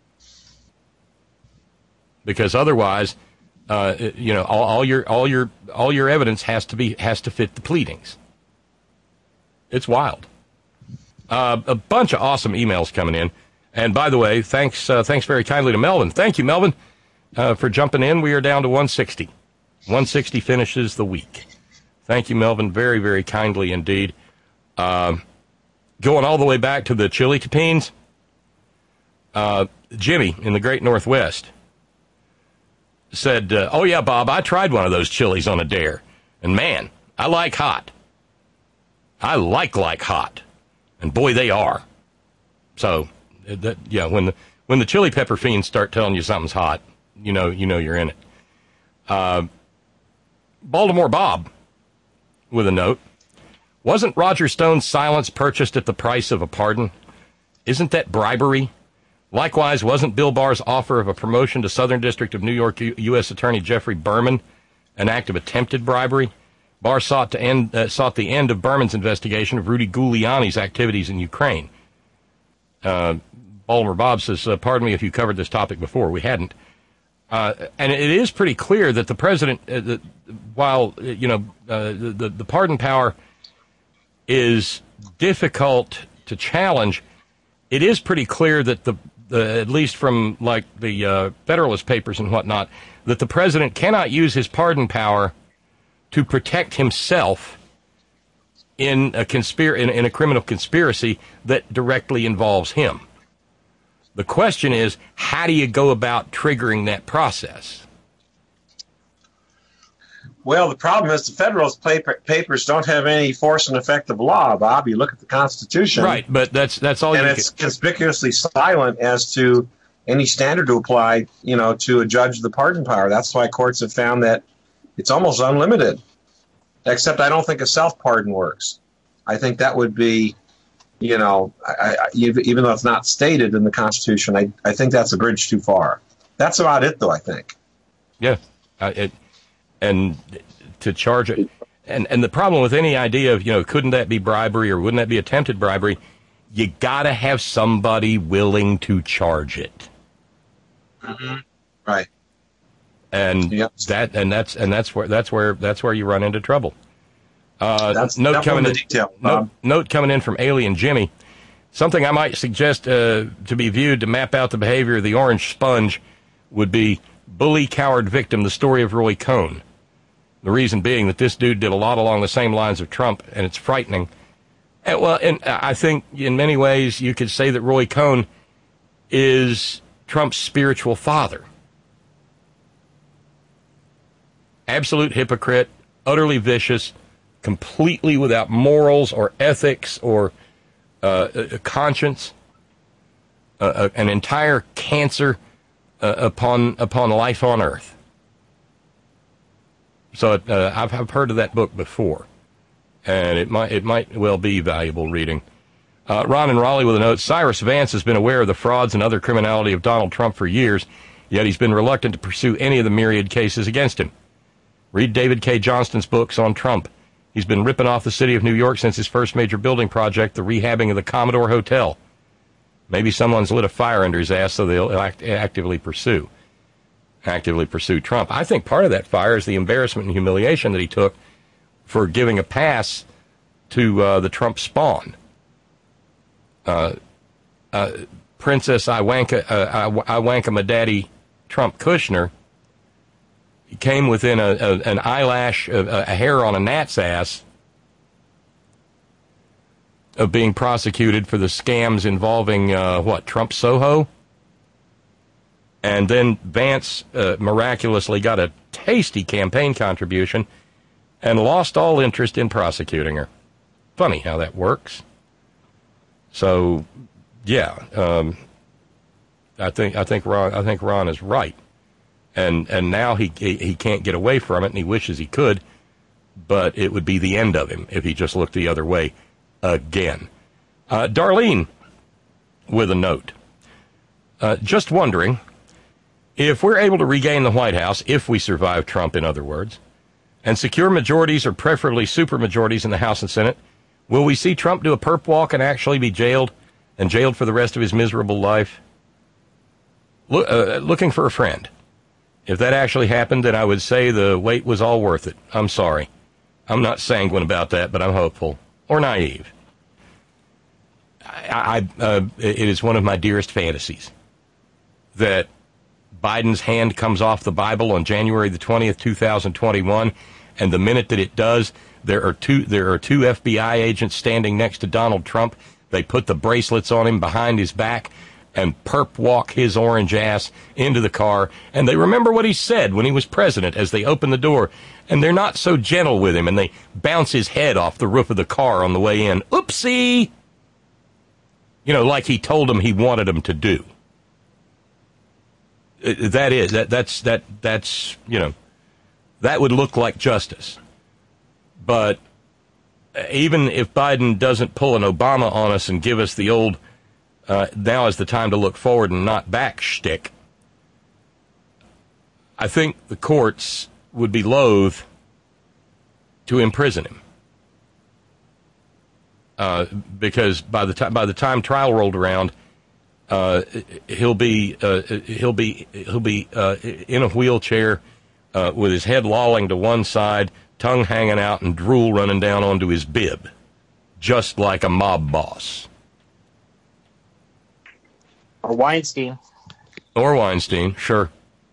Because otherwise, uh, you know, all, all your all your all your evidence has to be has to fit the pleadings. It's wild. Uh, a bunch of awesome emails coming in. And by the way, thanks uh, thanks very kindly to Melvin. Thank you, Melvin, uh, for jumping in. We are down to one sixty. one sixty finishes the week. Thank you, Melvin, very, very kindly indeed. Uh, going all the way back to the chili tapines, uh, Jimmy in the Great Northwest said, uh, oh, yeah, Bob, I tried one of those chilies on a dare. And, man, I like hot. I like like hot. And boy, they are. So, that, yeah, when the when the chili pepper fiends start telling you something's hot, you know you know you're in it. Uh, Baltimore Bob with a note. Wasn't Roger Stone's silence purchased at the price of a pardon? Isn't that bribery? Likewise, wasn't Bill Barr's offer of a promotion to Southern District of New York U S Attorney Jeffrey Berman an act of attempted bribery? Barr sought to end uh, sought the end of Berman's investigation of Rudy Giuliani's activities in Ukraine. Uh, Baltimore Bob says, uh, pardon me if you covered this topic before. We hadn't. Uh, and it is pretty clear that the president, uh, the, while, uh, you know, uh, the, the pardon power is difficult to challenge, it is pretty clear that the, the at least from like the uh, Federalist Papers and whatnot, that the president cannot use his pardon power to protect himself in a conspir- in, in a criminal conspiracy that directly involves him. The question is, how do you go about triggering that process? Well, the problem is the Federalist paper, Papers don't have any force and effect of law, Bob. You look at the Constitution. Right, but that's that's all and you it's can... conspicuously silent as to any standard to apply, you know, to a judge of the pardon power. That's why courts have found that it's almost unlimited, except I don't think a self-pardon works. I think that would be, you know, I, I, even though it's not stated in the Constitution, I, I think that's a bridge too far. That's about it, though, I think. Yeah, uh, it, and to charge it. And, and the problem with any idea of, you know, couldn't that be bribery or wouldn't that be attempted bribery, you got to have somebody willing to charge it. Mm-hmm. Right. And yep. that and that's and that's where that's where that's where you run into trouble. Uh, that's note that coming in. Detail, note, note coming in from Alien Jimmy. Something I might suggest uh, to be viewed to map out the behavior of the orange sponge would be Bully Coward Victim: The Story of Roy Cohn. The reason being that this dude did a lot along the same lines of Trump, and it's frightening. And, well, and I think in many ways you could say that Roy Cohn is Trump's spiritual father. Absolute hypocrite, utterly vicious, completely without morals or ethics or uh, a conscience, uh, an entire cancer uh, upon upon life on Earth. So uh, I've, I've heard of that book before, and it might it might well be valuable reading. Uh, Ron in Raleigh with a note: Cyrus Vance has been aware of the frauds and other criminality of Donald Trump for years, yet he's been reluctant to pursue any of the myriad cases against him. Read David K. Johnston's books on Trump. He's been ripping off the city of New York since his first major building project, the rehabbing of the Commodore Hotel. Maybe someone's lit a fire under his ass, so they'll act, actively pursue, actively pursue Trump. I think part of that fire is the embarrassment and humiliation that he took for giving a pass to uh, the Trump spawn. Uh, uh, Princess Iwanka, uh, Iwanka Madaddy Trump Kushner came within a, a, an eyelash, a, a hair on a gnat's ass of being prosecuted for the scams involving, uh, what, Trump Soho? And then Vance uh, miraculously got a tasty campaign contribution and lost all interest in prosecuting her. Funny how that works. So, yeah, um, I think I think Ron I think Ron is right, and and now he, he he can't get away from it, and he wishes he could, but it would be the end of him if he just looked the other way again. Uh, Darlene with a note. Uh, just wondering if we're able to regain the White House, if we survive Trump, in other words, and secure majorities or preferably supermajorities in the House and Senate, will we see Trump do a perp walk and actually be jailed, and jailed for the rest of his miserable life? Look, uh, looking for a friend. If that actually happened, then I would say the wait was all worth it. I'm sorry. I'm not sanguine about that, but I'm hopeful. Or naive. I, I, uh, it is one of my dearest fantasies that Biden's hand comes off the Bible on January the twentieth, two thousand twenty-one, and the minute that it does, there are two there are two F B I agents standing next to Donald Trump. They put the bracelets on him behind his back and perp walk his orange ass into the car, and they remember what he said when he was president as they open the door, and they're not so gentle with him, and they bounce his head off the roof of the car on the way in. Oopsie! You know, like he told them he wanted them to do. That is, that that's, that that's, you know, that would look like justice. But even if Biden doesn't pull an Obama on us and give us the old, uh, now is the time to look forward and not back shtick, I think the courts would be loath to imprison him. Uh, because by the time by the time trial rolled around, uh, he'll be uh, he'll be he'll be uh, in a wheelchair uh, with his head lolling to one side, tongue hanging out, and drool running down onto his bib, just like a mob boss. Or Weinstein. Or Weinstein, sure.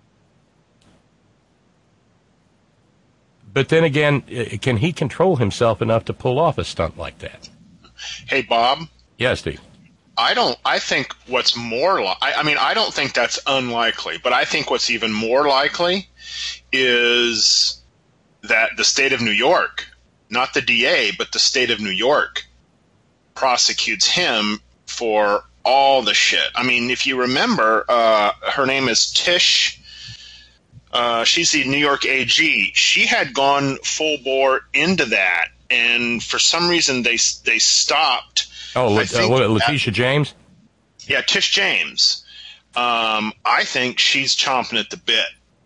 But then again, can he control himself enough to pull off a stunt like that? Hey, Bob. Yes, Steve. I don't. I think what's more. Li- I, I mean, I don't think that's unlikely, but I think what's even more likely is that the state of New York, not the D A, but the state of New York, prosecutes him for all the shit. I mean, if you remember, uh, her name is Tish. Uh, she's the New York A G. She had gone full bore into that, and for some reason they they stopped. Oh, uh, what, Letitia James? Yeah, Tish James. Um, I think she's chomping at the bit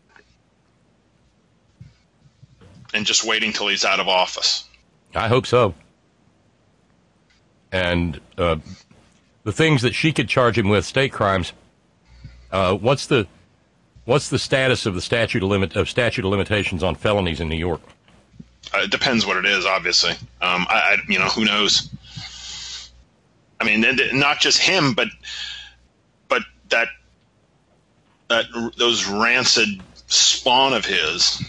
and just waiting till he's out of office. I hope so. And uh, the things that she could charge him with, state crimes. Uh, what's the what's the status of the statute of limit of statute of limitations on felonies in New York? Uh, it depends what it is, obviously. Um, I, I, you know, who knows? I mean, not just him, but but that that those rancid spawn of his.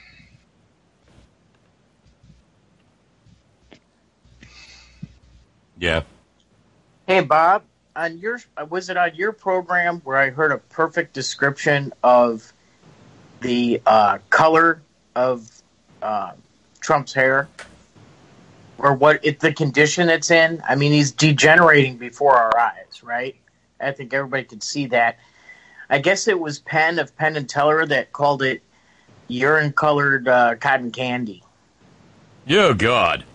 Yeah. Hey, Bob, on your was it on your program where I heard a perfect description of the uh, color of uh, Trump's hair, or what it, the condition it's in? I mean, he's degenerating before our eyes, right? I think everybody could see that. I guess it was Penn of Penn and Teller that called it urine-colored uh, cotton candy. Oh, God.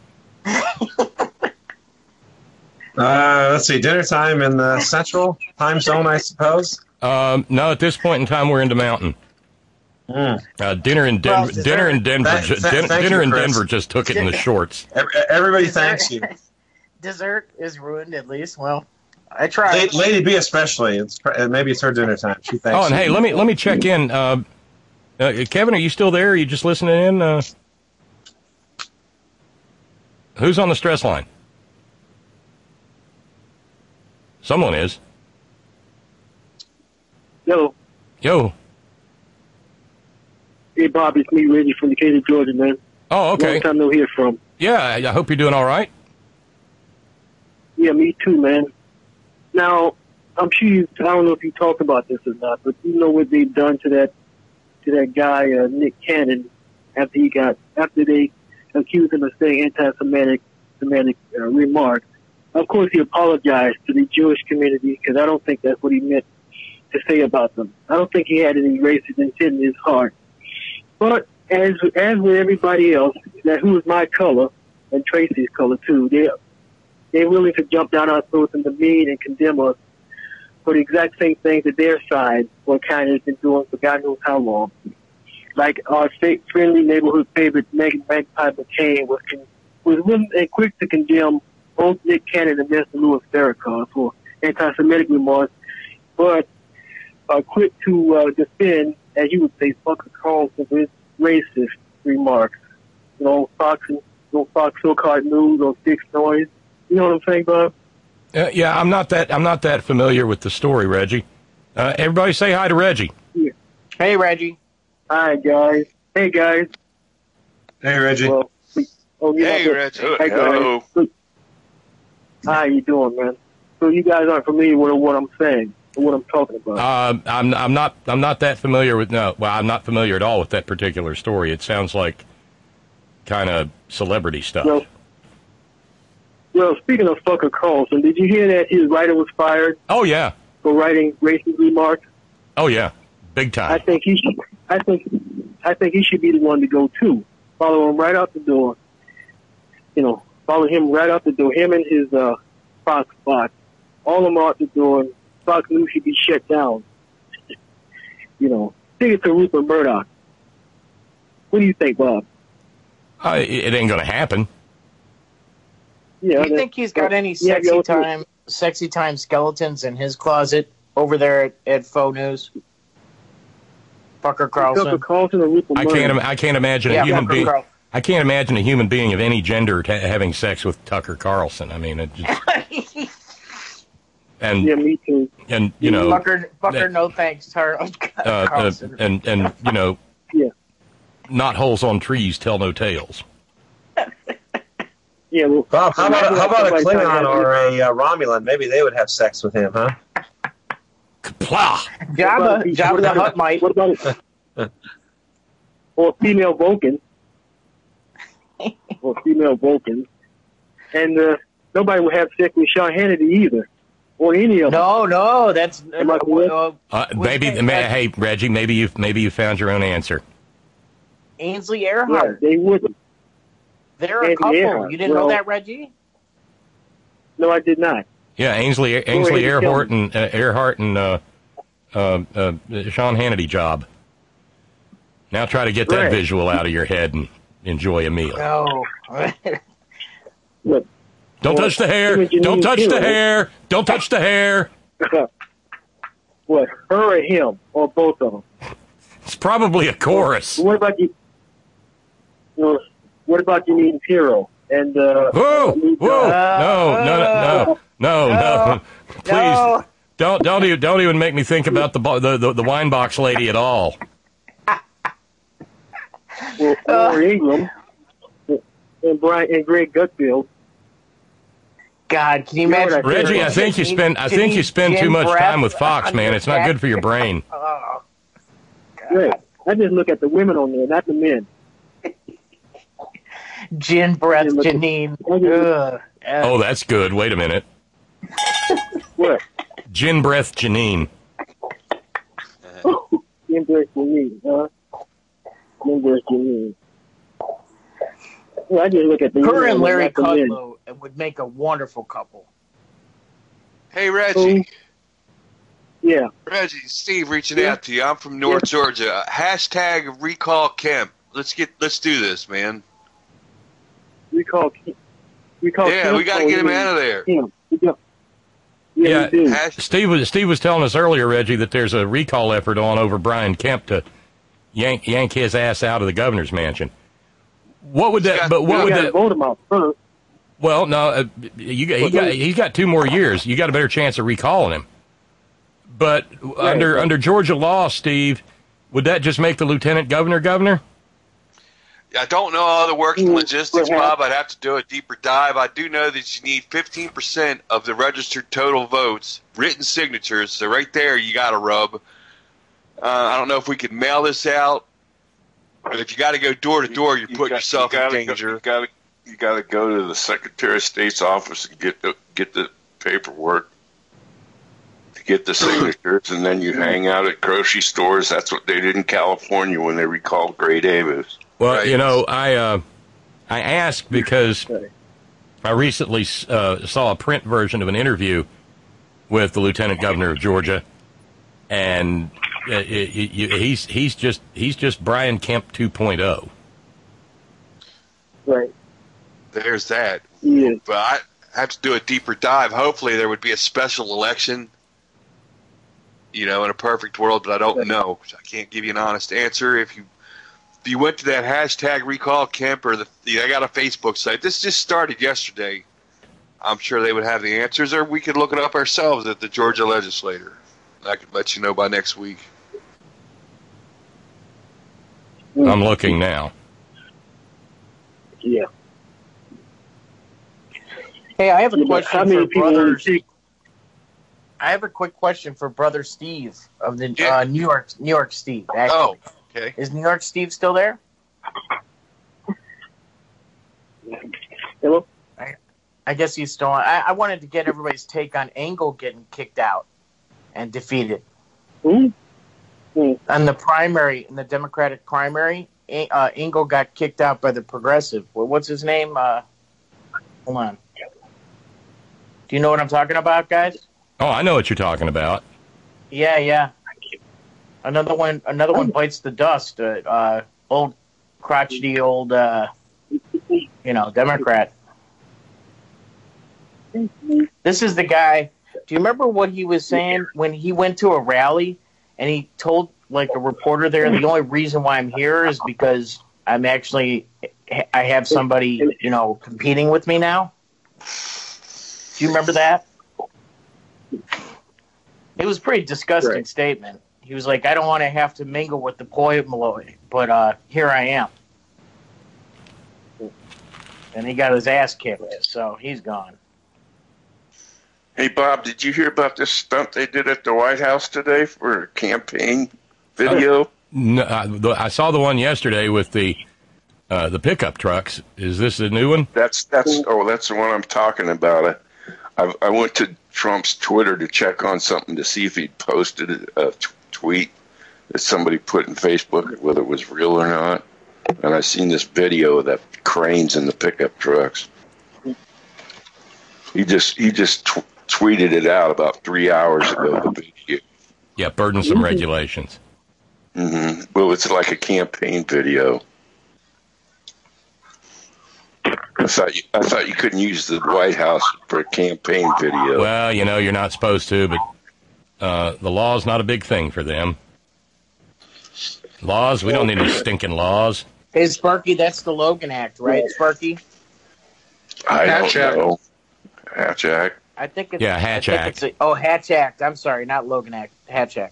Uh, let's see, dinner time in the central time zone, I suppose? Um, no, at this point in time, we're into Mountain. Mm. Uh, dinner in Denver. Well, dinner in Denver. Th- ju- th- din- thank dinner you, in Chris. Denver just took it in the shorts. Everybody thanks you. Dessert is ruined, at least. Well, I tried. Lady, Lady B especially. It's maybe it's her dinner time. She thanks Oh, and you. hey, let me let me check in. Uh, uh, Kevin, are you still there? Are you just listening in? Uh, who's on the stress line? Someone is. Yo. Yo. Hey, Bob, it's me, Reggie from Decatur, Georgia, man. Oh, okay. Long time no hear from. Yeah, I I hope you're doing all right. Yeah, me too, man. Now, I'm sure you, I don't know if you talked about this or not, but you know what they've done to that to that guy, uh, Nick Cannon, after he got, after they accused him of saying anti-Semitic Semitic, uh, remarks. Of course, he apologized to the Jewish community because I don't think that's what he meant to say about them. I don't think he had any racist intent in his heart. But as as with everybody else, that who is my color and Tracy's color too, they they're willing to jump down our throats and demean and condemn us for the exact same things that their side or kind has been doing for God knows how long. Like our fake, friendly neighborhood favorite Megan Magpie McCain was con- was willing and quick to condemn both Nick Cannon and Mister Louis Farrakhan for anti-Semitic remarks, but uh, quick to uh, defend, as you would say, Tucker Carlson for his racist remarks. You know, Fox and you know, Fox so-called news or Fixed Noise. You know what I'm saying, Bob? Uh, yeah, I'm not that I'm not that familiar with the story, Reggie. Uh, everybody, say hi to Reggie. Yeah. Hey, Reggie. Hi, guys. Hey, guys. Hey, Reggie. Well, we, oh, you Hey, know, Reggie. Hey, guys. Hello. How you doing, man? So you guys aren't familiar with what I'm saying, or what I'm talking about. Uh, I'm I'm not I'm not that familiar with no. Well, I'm not familiar at all with that particular story. It sounds like kind of celebrity stuff. Well, well, speaking of Tucker Carlson, did you hear that his writer was fired Oh yeah. for writing racist remarks? Oh yeah. Big time. I think he should. I think. I think he should be the one to go too. Follow him right out the door. You know, follow him right out the door. Him and his uh, Fox bots. All of them out the door. And Fox News should be shut down. You know, take it to Rupert Murdoch. What do you think, Bob? Uh, it, it ain't gonna happen. Yeah. Do you think he's got any yeah, sexy go time, sexy time skeletons in his closet over there at, at Faux News? Tucker Carlson. Tucker Carlson or Rupert I Murdoch? can't. im- I can't imagine Yeah, a human Tucker being. Carl- I can't imagine a human being of any gender ta having sex with Tucker Carlson. I mean, it just, and Yeah, me too. and you know, Fucker, fucker, that- no thanks, Tar- uh, uh, Carlson. and and you know, Yeah. not holes on trees tell no tales. Yeah. Well, Bob, how about, how about a Somebody trying to Klingon have- or a uh, Romulan? Maybe they would have sex with him, huh? Kapla! Jabba, Jabba the Hutt might. What about it? Or female Vulcan. Or female Vulcan. And uh, nobody would have sex with Sean Hannity either. Or any of them. No, no, that's Am I uh, correct? uh, Uh, maybe, that? may, hey Reggie, maybe you maybe you found your own answer. Ainsley Yeah, Earhart. they wouldn't. They're a Andy couple. Earhart. You didn't Well- know that, Reggie? No, I did not. Yeah, Ainsley Ainsley ahead and tell Earhart and uh, Earhart and uh, uh, uh, Sean Hannity job. Now try to get that Right. visual out of your head and enjoy a meal. No. What? Don't Well, touch the hair. Image and Don't touch the Hero. hair. Don't touch the hair. What? Her or him? Or both of them? It's probably a chorus. What about you? You know, what about Janine's Hero? And, uh... Whoa! Whoa! Uh, No! No! No! No! No! No. Please No. don't don't even don't even make me think about the bo- the the, the wine box lady at all. Well, or Ingram. And Brian and Greg Gutfield. God, can you You know what imagine? I Reggie, I think you spend I think you spend too much time with Fox, man. It's not good for your brain. Oh, Right. I just look at the women on there, not the men. gin breath, Yeah, look at- Janine. look at- Ugh. Oh, that's good. Wait a minute. What? Gin breath Janine. Interesting meeting, huh? Interesting meeting. Well, I just look at the. Her and Larry not the men. Kudlow would make a wonderful couple. Hey, Reggie. Yeah. Reggie, Steve reaching Yeah. out to you. I'm from North Georgia. Hashtag recall Kemp. Let's get. Let's do this, man. We call. We call. Yeah, we got to get him out of there. Yeah. Yeah. Yeah, we do. Steve was Steve was telling us earlier, Reggie, that there's a recall effort on over Brian Kemp to yank yank his ass out of the governor's mansion. What would that? But what we would gotta that? vote him out first. Well, no, uh, you got, he got he's got two more years. You got a better chance of recalling him. But Right, under right. under Georgia law, Steve, would that just make the lieutenant governor governor? I don't know all the working Mm, logistics, perhaps. Bob. I'd have to do a deeper dive. I do know that you need fifteen percent of the registered total votes, written signatures. So right there, you got to rub. Uh, I don't know if we could mail this out, but if you got to go door to door, you're You putting got- yourself you in gotta danger. Go, you got to you got to go to the Secretary of State's office and get the get the paperwork to get the signatures, and then you hang out at grocery stores. That's what they did in California when they recalled Gray Davis. Well, Right. you know, I uh, I asked because I recently uh, saw a print version of an interview with the lieutenant governor of Georgia, and uh, it, it, he's he's just he's just Brian Kemp two point oh. Right. There's that. Yeah. But I have to do a deeper dive. Hopefully, there would be a special election. You know, in a perfect world, but I don't know. I can't give you an honest answer. If you if you went to that hashtag recall Kemp or the, they got a Facebook site. This just started yesterday. I'm sure they would have the answers, or we could look it up ourselves at the Georgia legislature. I could let you know by next week. I'm looking now. Yeah. Hey, I have a Yeah, but how question many for people brother. would take- I have a quick question for brother Steve of the Yeah. uh, New York New York Steve. Actually. Oh, okay. Is New York Steve still there? Hello. I guess he's still on. I, I wanted to get everybody's take on Engel getting kicked out and defeated. Hmm? Hmm. On the primary, in the Democratic primary, A- uh, Engel got kicked out by the Progressive. Well, what's his name? Uh, hold on. Do you know what I'm talking about, guys? Oh, I know what you're talking about. Yeah, yeah. Another one. Another one bites the dust. Uh, uh, old crotchety old, uh, you know, Democrat. This is the guy. Do you remember what he was saying when he went to a rally and he told like a reporter there, the only reason why I'm here is because I'm actually I have somebody, you know, competing with me now. Do you remember that? It was a pretty disgusting Right. statement. He was like, I don't want to have to mingle with the poi Malloy, but uh, here I am. And he got his ass kicked, so he's gone. Hey, Bob, did you hear about this stunt they did at the White House today for a campaign video? No, I, the- I saw the one yesterday with the uh, the pickup trucks. Is this the new one? That's that's oh, that's the one I'm talking about. I, I, I went to Trump's Twitter to check on something to see if he'd posted a t- tweet that somebody put in Facebook, whether it was real or not. And I seen this video of that cranes in the pickup trucks. He just he just t- tweeted it out about three hours ago. The video. Yeah, burdensome regulations. Mm-hmm. Well, it's like a campaign video. I thought you, I thought you couldn't use the White House for a campaign video. Well, you know, you're not supposed to, but uh, the law's not a big thing for them. Laws? We don't need any stinking laws. Hey, Sparky, that's the Logan Act, right, Sparky? I Hatch don't Act. know. Hatch Act. I think it's Yeah, Hatch I think Act. it's a- oh, Hatch Act. I'm sorry, not Logan Act. Hatch Act.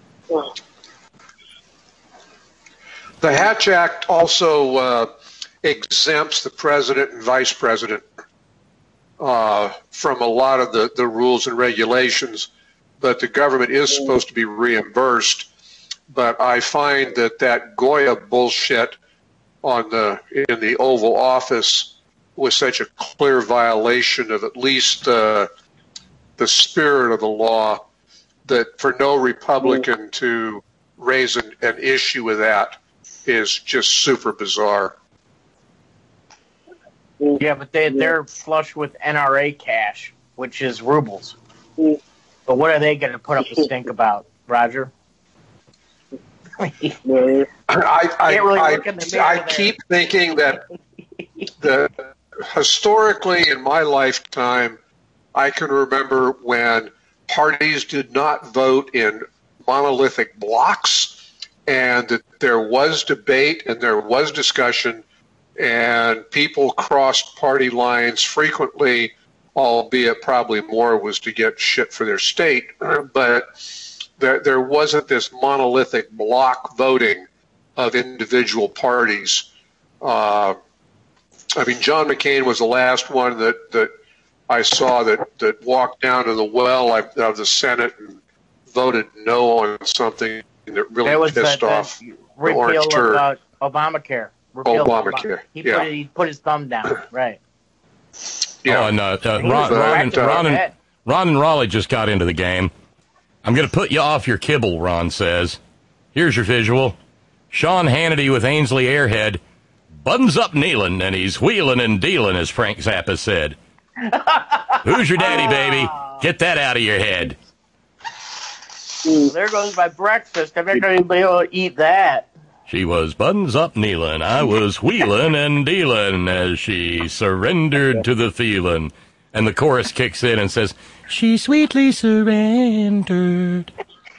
The Hatch Act also uh, exempts the president and vice president uh, from a lot of the, the rules and regulations, but the government is supposed to be reimbursed. But I find that that Goya bullshit on the in the Oval Office was such a clear violation of at least uh, the spirit of the law that for no Republican to raise an, an issue with that is just super bizarre. Yeah, but they, they're flush with N R A cash, which is rubles. But what are they going to put up a stink about, Roger? I, I, really I, I I keep thinking that the, historically in my lifetime, I can remember when parties did not vote in monolithic blocks, and that there was debate and there was discussion, and people crossed party lines frequently, albeit probably more was to get shit for their state. But there, there wasn't this monolithic block voting of individual parties. Uh, I mean, John McCain was the last one that, that I saw that, that walked down to the well of the Senate and voted no on something that really that was pissed the, off the the repeal orange turd. of uh, Obamacare. Repeal Obamacare, He, yeah. put it, he put his thumb down, right. Yeah. Oh, and uh, uh, He Ron, was Ron, correct and, Ron, about and, that. Ron and Raleigh just got into the game. I'm going to put you off your kibble, Ron says. Here's your visual. Sean Hannity with Ainsley Airhead. Buttons up kneeling, and he's wheeling and dealing, as Frank Zappa said. Who's your daddy, baby? Get that out of your head. Well, there goes my breakfast. I'm not going to be able to eat that. She was buttons up kneeling. I was wheeling and dealing as she surrendered to the feeling. And the chorus kicks in and says, she sweetly surrendered.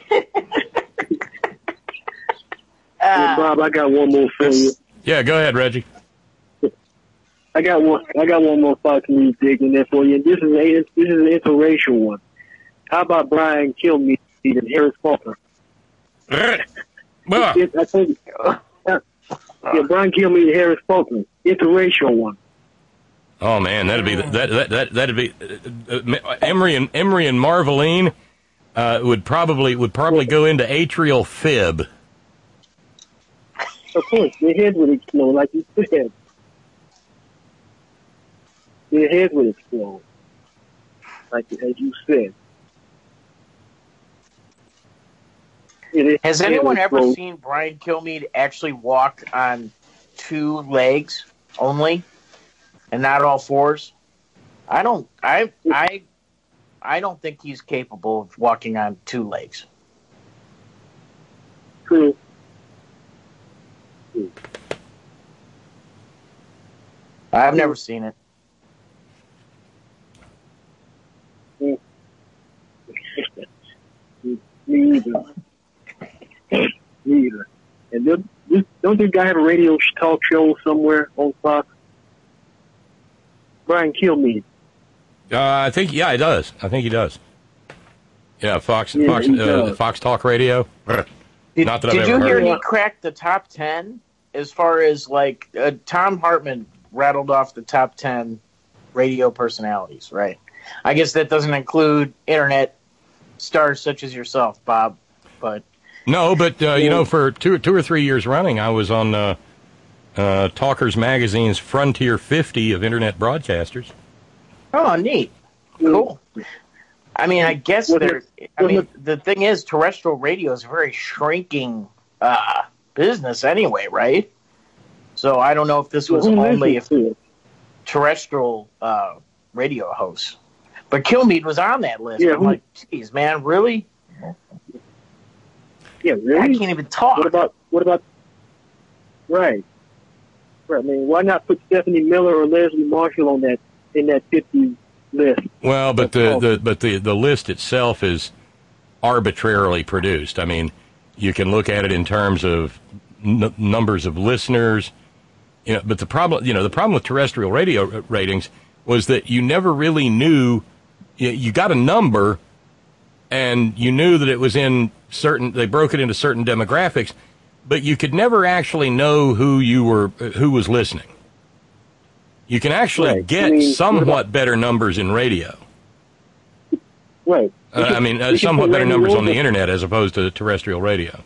Hey, Bob, I got one more for you. Yeah, go ahead, Reggie. I got one. I got one more Fox News dig in there for you. This is a this is an interracial one. How about Brian Kilmeade and Harris Faulkner? Well, It- I think, uh, yeah, Brian Kilmeade and Harris Faulkner, interracial one. oh man, that'd be that that that that'd be uh, uh, Emery and Emery and Marveline uh, would probably would probably go into atrial fib. Of course, their heads would explode, like you said. Their heads would explode, like as you said. It- Has it anyone would ever explode. seen Brian Kilmeade actually walk on two legs only, and not all fours? I don't. I I I don't think he's capable of walking on two legs. True. I've never seen it. Me either. Me either. And don't, don't this guy have a radio talk show somewhere on Fox? Brian Kilmeade. Uh, I think yeah, he does. I think he does. Yeah, Fox Yeah, Fox he uh, does. Fox Talk Radio. Did, Not that I've did ever you hear heard. he cracked the top ten as far as like uh, Tom Hartman rattled off the top ten radio personalities, right? I guess that doesn't include internet stars such as yourself, Bob. But No, but uh, you know, for two, two or three years running, I was on uh, uh, Talkers Magazine's Frontier fifty of Internet Broadcasters. oh, neat, cool. I mean, I guess Was there. it- I was mean, the thing is, terrestrial radio is a very shrinking uh, business anyway, right? So I don't know if this was Who only listens if to it? terrestrial uh, radio hosts. But Kilmeade was on that list. Yeah, I'm who- like, geez, man, really? Yeah, really? I can't even talk. What about what about? Right. Right. I mean, why not put Stephanie Miller or Leslie Marshall on that in that fifty list? Well, but the, the but the, the list itself is arbitrarily produced. I mean, you can look at it in terms of n- numbers of listeners. You know, but the problem, you know, the problem with terrestrial radio ratings was that you never really knew. You, you got a number, and you knew that it was in certain. They broke it into certain demographics, but you could never actually know who you were, who was listening. You can actually Right. get I mean, what somewhat about- better numbers in radio. Right. Uh, I mean, uh, somewhat better numbers on the internet as opposed to terrestrial radio.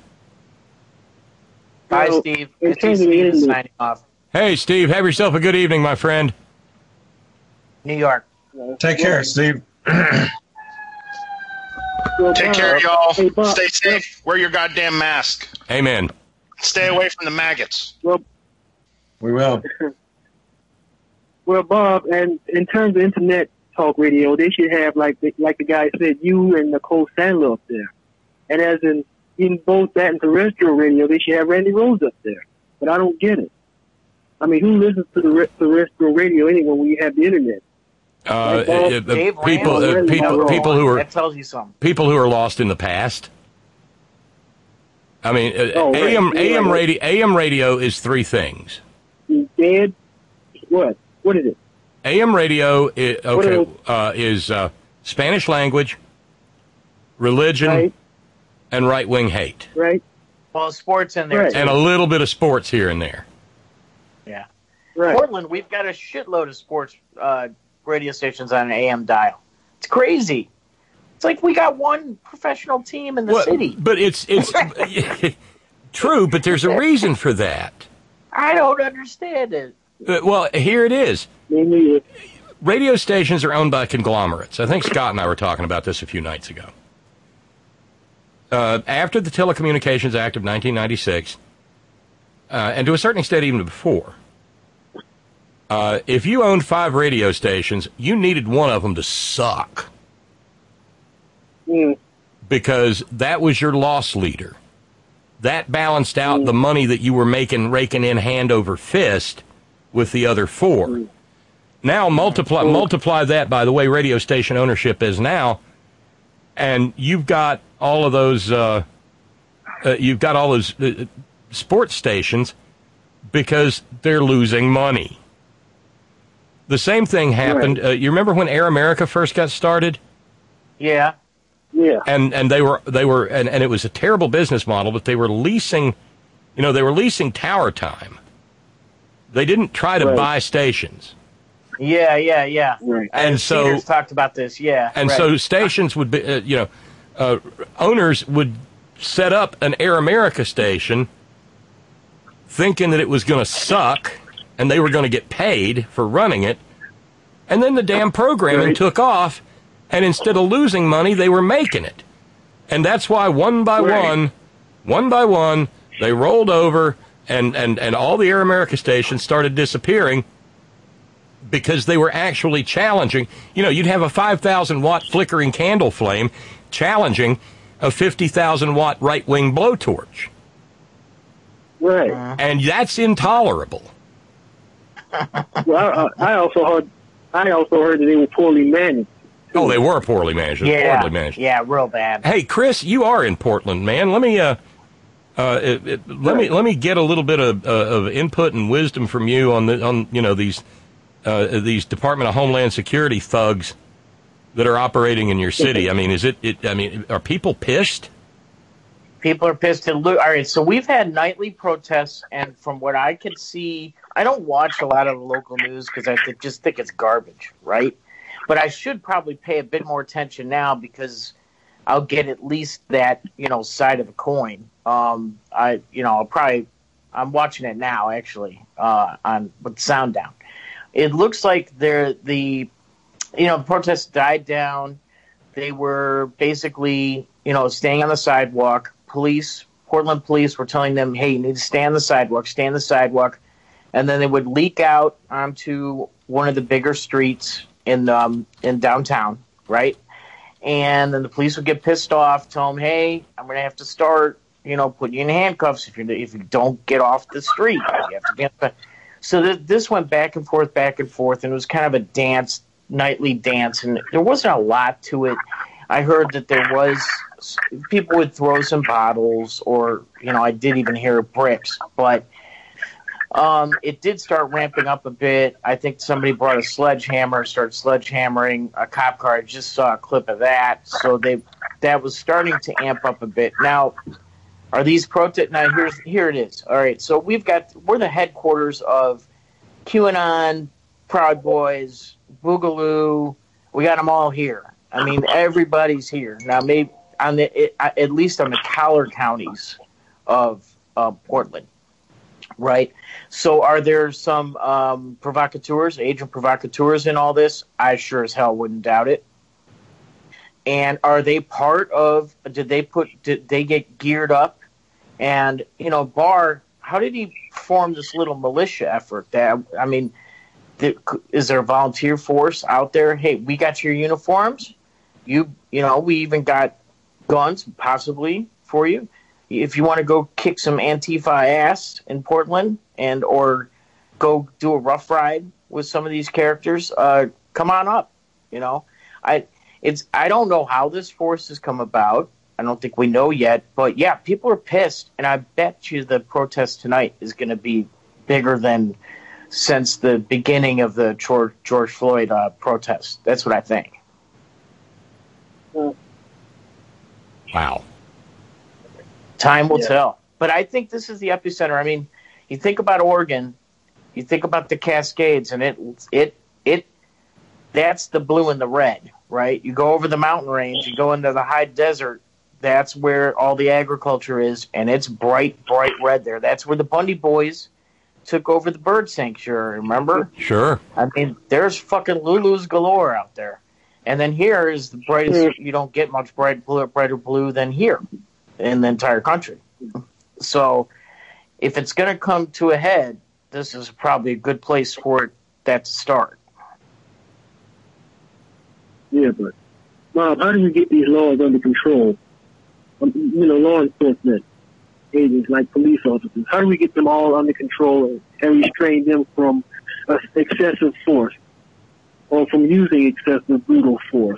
Bye, Well, Steve. in It's terms of Steve the is internet- signing off. Hey, Steve, have yourself a good evening, my friend. New York. Take care, Steve. Take care, y'all. Stay safe. Wear your goddamn mask. Amen. Stay away from the maggots. Well, we will. Well, Bob, and in terms of internet talk radio, they should have, like the, like the guy said, you and Nicole Sandler up there. And as in, in both that and terrestrial radio, they should have Randy Rose up there. But I don't get it. I mean, who listens to the re- terrestrial radio anyway when we have the internet? Uh, Like, Bob, uh, uh, Dave people, Randall, uh, Randy people, Rose. people who are That tells you something. people who are lost in the past. I mean, uh, Oh, right. A M Yeah, A M right. radio A M radio is three things. He's dead. What? What is it? A M radio is, What okay are uh, is uh, Spanish language, religion, Right. and right wing hate, Right? Well, sports in there, Right. too. and a little bit of sports here and there. Yeah. Right. Portland, we've got a shitload of sports uh, radio stations on an A M dial. It's crazy. It's like we got one professional team in the Well, city. but it's it's true, but there's a reason for that. I don't understand it. Uh, well, here it is. Me neither. Radio stations are owned by conglomerates. I think Scott and I were talking about this a few nights ago. Uh, after the Telecommunications Act of nineteen ninety-six, uh, and to a certain extent even before, uh, if you owned five radio stations, you needed one of them to suck. Mm. Because that was your loss leader. That balanced out mm. the money that you were making, raking in hand over fist with the other four. Mm. Now multiply mm. multiply that by the way radio station ownership is now, and you've got all of those. Uh, uh, you've got all those uh, sports stations because they're losing money. The same thing happened. Right. Uh, you remember when Air America first got started? Yeah. Yeah. And and they were they were and, and it was a terrible business model, but they were leasing, you know, they were leasing tower time. They didn't try to right. buy stations. Yeah, yeah, yeah. Right. And so Peters talked about this. Yeah. And right. so stations would be, uh, you know, uh, owners would set up an Air America station, thinking that it was going to suck, and they were going to get paid for running it, and then the damn programming right. took off. And instead of losing money, they were making it. And that's why one by right. one, one by one, they rolled over and, and, and all the Air America stations started disappearing because they were actually challenging. You know, you'd have a five thousand watt flickering candle flame challenging a fifty thousand watt right-wing blowtorch. Right. And that's intolerable. Well, I, I also heard, I also heard that they were poorly managed. Oh, they were poorly managed. Yeah, poorly managed. yeah, real bad. Hey, Chris, you are in Portland, man. Let me uh, uh, it, it, let me let me get a little bit of, uh, of input and wisdom from you on the on you know these uh, these Department of Homeland Security thugs that are operating in your city. I mean, is it? it I mean, are people pissed? People are pissed. To lo- All right, so we've had nightly protests, and from what I can see, I don't watch a lot of local news because I th- just think it's garbage, right? But I should probably pay a bit more attention now because I'll get at least that, you know, side of the coin. Um, I, you know, I'll probably, I'm watching it now actually, uh, on with sound down. It looks like they're the, you know, the protests died down. They were basically, you know, staying on the sidewalk. Police, Portland police were telling them, hey, you need to stay on the sidewalk, stay on the sidewalk. And then they would leak out onto one of the bigger streets in um, in downtown, right? And then the police would get pissed off, tell them, hey, I'm going to have to start, you know, putting you in handcuffs if you if you don't get off the street. You have to get. So th- this went back and forth, back and forth, and it was kind of a dance, nightly dance, and there wasn't a lot to it. I heard that there was, people would throw some bottles, or, you know, I did even hear bricks, but Um, it did start ramping up a bit. I think somebody brought a sledgehammer, started sledgehammering a cop car. I just saw a clip of that. So they that was starting to amp up a bit. Now, are these protests? Now, here's here it is. All right, so we've got, we're the headquarters of QAnon, Proud Boys, Boogaloo. We got them all here. I mean, everybody's here. Now, maybe on the, it, at least on the collar counties of uh, Portland. Right. So are there some um, provocateurs, agent provocateurs in all this? I sure as hell wouldn't doubt it. And are they part of? Did they put? Did they get geared up? And you know, Barr, how did he form this little militia effort? That I mean, th- is there a volunteer force out there? Hey, we got your uniforms. You, you know, we even got guns, possibly for you. If you want to go kick some Antifa ass in Portland, and or go do a rough ride with some of these characters, uh, come on up. You know, I. It's I don't know how this force has come about. I don't think we know yet. But, yeah, people are pissed. And I bet you the protest tonight is going to be bigger than since the beginning of the George, George Floyd uh, protest. That's what I think. Wow. Time will Yeah. tell. But I think this is the epicenter. I mean, you think about Oregon, you think about the Cascades, and it it it that's the blue and the red. Right, you go over the mountain range, you go into the high desert. That's where all the agriculture is, and it's bright, bright red there. That's where the Bundy Boys took over the bird sanctuary. Remember? Sure. I mean, there's fucking Lulus galore out there, and then here is the brightest. You don't get much bright blue, brighter blue than here in the entire country. So, if it's going to come to a head, this is probably a good place for it, that to start. Yeah, but Bob, how do we get these laws under control? Um, you know, law enforcement agents like police officers. How do we get them all under control and, and restrain them from uh, excessive force or from using excessive brutal force?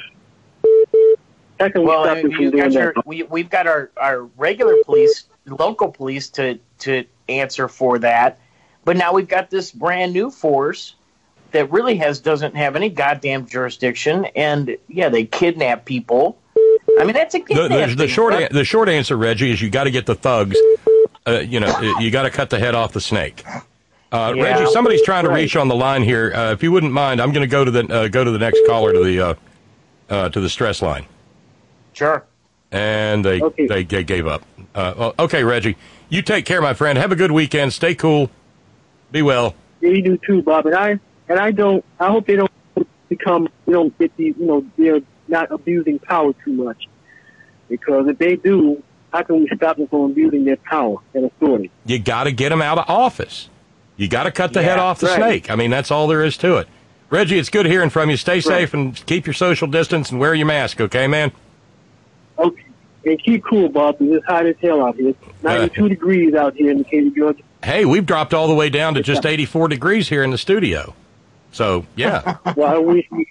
How can we Well, stop I them mean, from you doing got your, that? we, we've got our, our regular police, local police to, to answer for that. But now we've got this brand new force that really has doesn't have any goddamn jurisdiction, and yeah, they kidnap people. I mean, that's a The, kidnapping. the, the short an- the short answer, Reggie, is you got to get the thugs. Uh, you know, you got to cut the head off the snake. Uh, Yeah. Reggie, somebody's trying to Right. reach on the line here. Uh, if you wouldn't mind, I'm going to go to the uh, go to the next caller to the uh, uh, to the stress line. Sure. And they Okay. they, they gave up. Uh, well, okay, Reggie, you take care, my friend. Have a good weekend. Stay cool. Be well. Yeah, you do too, Bob. And I and I don't. I hope they don't become. You don't get these. You know, they're not abusing power too much. Because if they do, how can we stop them from abusing their power and authority? You got to get them out of office. You got to cut the Yeah, head off the right. snake. I mean, that's all there is to it. Reggie, it's good hearing from you. Stay safe and keep your social distance and wear your mask, okay, man? Okay. And keep cool, Bob, because it's hot as hell out here. It's ninety-two degrees out here in Decatur, Georgia. Hey, we've dropped all the way down to just eighty-four degrees here in the studio. So, yeah. Well, I wish we,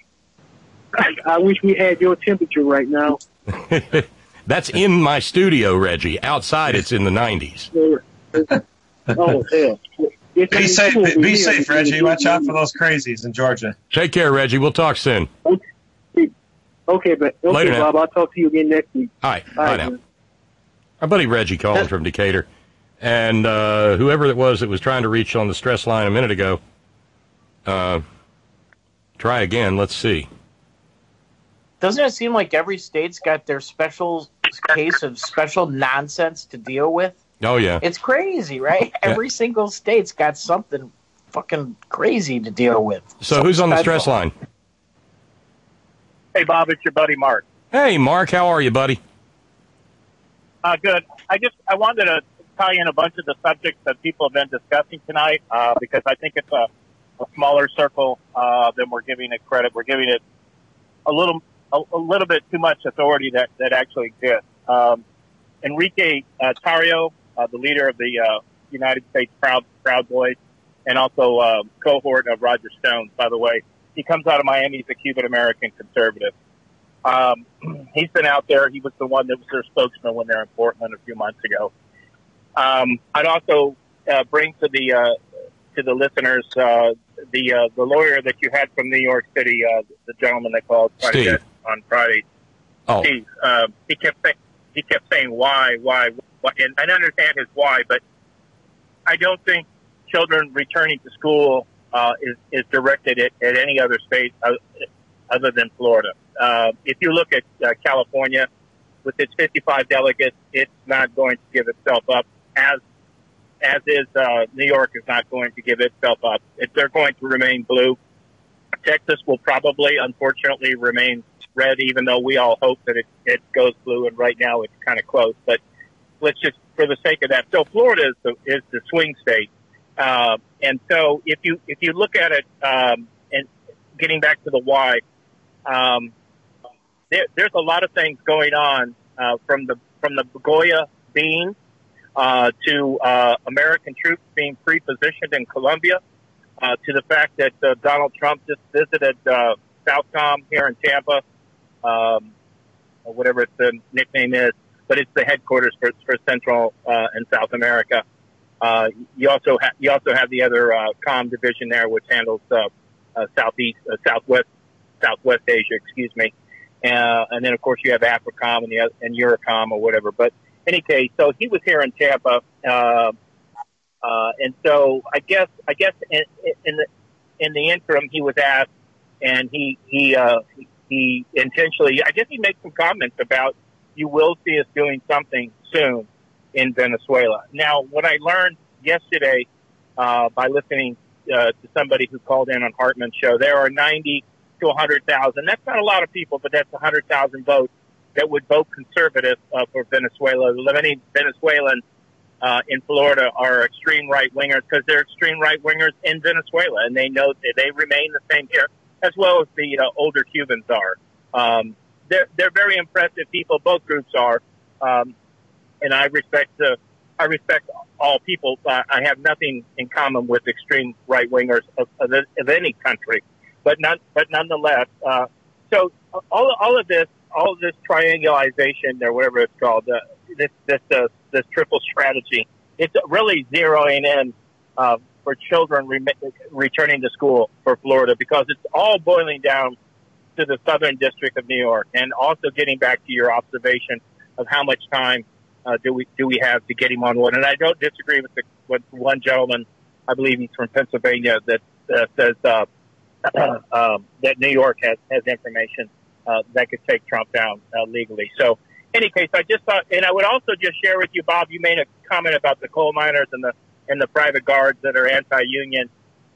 I wish we had your temperature right now. That's in my studio, Reggie. Outside, it's in the nineties. Oh, hell. It's Be safe, cool be, over be here. safe, Reggie. Watch out for those crazies in Georgia. Take care, Reggie. We'll talk soon. Okay, but okay, Later now. Bob. I'll talk to you again next week. All right. All Bye right, now. man. Our buddy Reggie calling from Decatur. And uh, whoever it was that was trying to reach on the stress line a minute ago, uh, try again. Let's see. Doesn't it seem like every state's got their special case of special nonsense to deal with? Oh, yeah. It's crazy, right? Yeah. Every single state's got something fucking crazy to deal with. So who's on the stress line? Hey, Bob, it's your buddy Mark. Hey, Mark. How are you, buddy? Uh, good. I just I wanted to tie in a bunch of the subjects that people have been discussing tonight uh, because I think it's a, a smaller circle uh, than we're giving it credit. We're giving it a little a, a little bit too much authority that, that actually exists. Um, Enrique uh, Tarrio, uh, the leader of the uh, United States Proud Proud Boys, and also uh, cohort of Roger Stone, by the way. He comes out of Miami. He's a Cuban-American conservative. Um, he's been out there. He was the one that was their spokesman when they were in Portland a few months ago. Um, I'd also uh, bring to the uh, to the listeners uh, the uh, the lawyer that you had from New York City, uh, the gentleman that called Steve. on Friday. Oh. Steve. Uh, he kept saying he kept saying why, why, why, and I understand his why, but I don't think children returning to school uh, is is directed at, at any other state uh, other than Florida. Uh, if you look at uh, California, with its fifty-five delegates, it's not going to give itself up, as as is uh, New York is not going to give itself up. If they're going to remain blue, Texas will probably, unfortunately, remain red, even though we all hope that it, it goes blue, and right now it's kind of close. But let's just, for the sake of that, so Florida is the, is the swing state, uh, and so if you if you look at it, um, and getting back to the why, um, there, there's a lot of things going on uh, from the from the Goya bean uh, to uh, American troops being pre-positioned in Colombia, uh, to the fact that uh, Donald Trump just visited uh, Southcom here in Tampa, um, or whatever the nickname is, but it's the headquarters for, for Central uh, and South America. Uh, you also ha- you also have the other uh, comm division there, which handles uh, uh, southeast, uh, southwest, Southwest Asia, excuse me, uh, and then of course you have AFRICOM and the other, and Eurocom or whatever. But in any case, so he was here in Tampa, uh, uh, and so I guess I guess in, in the in the interim he was asked, and he he uh, he intentionally, I guess he made some comments about, you will see us doing something soon in Venezuela. Now, what I learned yesterday uh, by listening uh, to somebody who called in on Hartman's show, there are ninety to one hundred thousand. That's not a lot of people, but that's one hundred thousand votes that would vote conservative uh, for Venezuela. Many Venezuelans uh, in Florida are extreme right-wingers because they're extreme right-wingers in Venezuela, and they know that they remain the same here, as well as the uh, older Cubans are. Um, they're, they're very impressive people. Both groups are. Um, and I respect uh, I respect all people. Uh, I have nothing in common with extreme right wingers of, of, of any country, but none, but nonetheless. Uh, so all all of this, all of this triangulation or whatever it's called, uh, this this uh, this triple strategy, it's really zeroing in uh, for children re- returning to school for Florida, because it's all boiling down to the Southern District of New York, and also getting back to your observation of how much time Uh, do we do we have to get him on one? And I don't disagree with the, with one gentleman, I believe he's from Pennsylvania, that uh, says uh, um, that New York has, has information uh, that could take Trump down uh, legally. So, in any case, I just thought, and I would also just share with you, Bob, you made a comment about the coal miners and the and the private guards that are anti-union.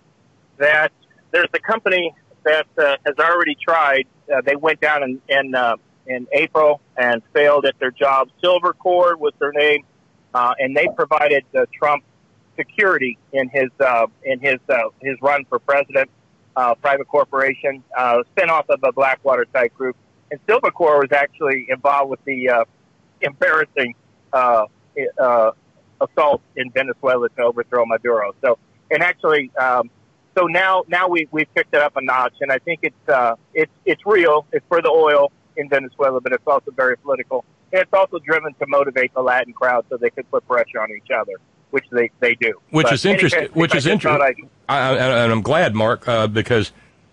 That there's a company that uh, has already tried. Uh, they went down and and uh, in April and failed at their job. Silver Cord was their name, uh, and they provided uh, Trump security in his uh, in his uh, his run for president. Uh, private corporation, uh, spinoff of a Blackwater type group, and Silver Cord was actually involved with the uh, embarrassing uh, uh, assault in Venezuela to overthrow Maduro. So, and actually, um, so now now we we've picked it up a notch, and I think it's uh, it's it's real. It's for the oil in Venezuela, but it's also very political. And it's also driven to motivate the Latin crowd so they could put pressure on each other, which they, they do. Which but is interesting. Case, which is interesting. And I'm glad, Mark, uh, because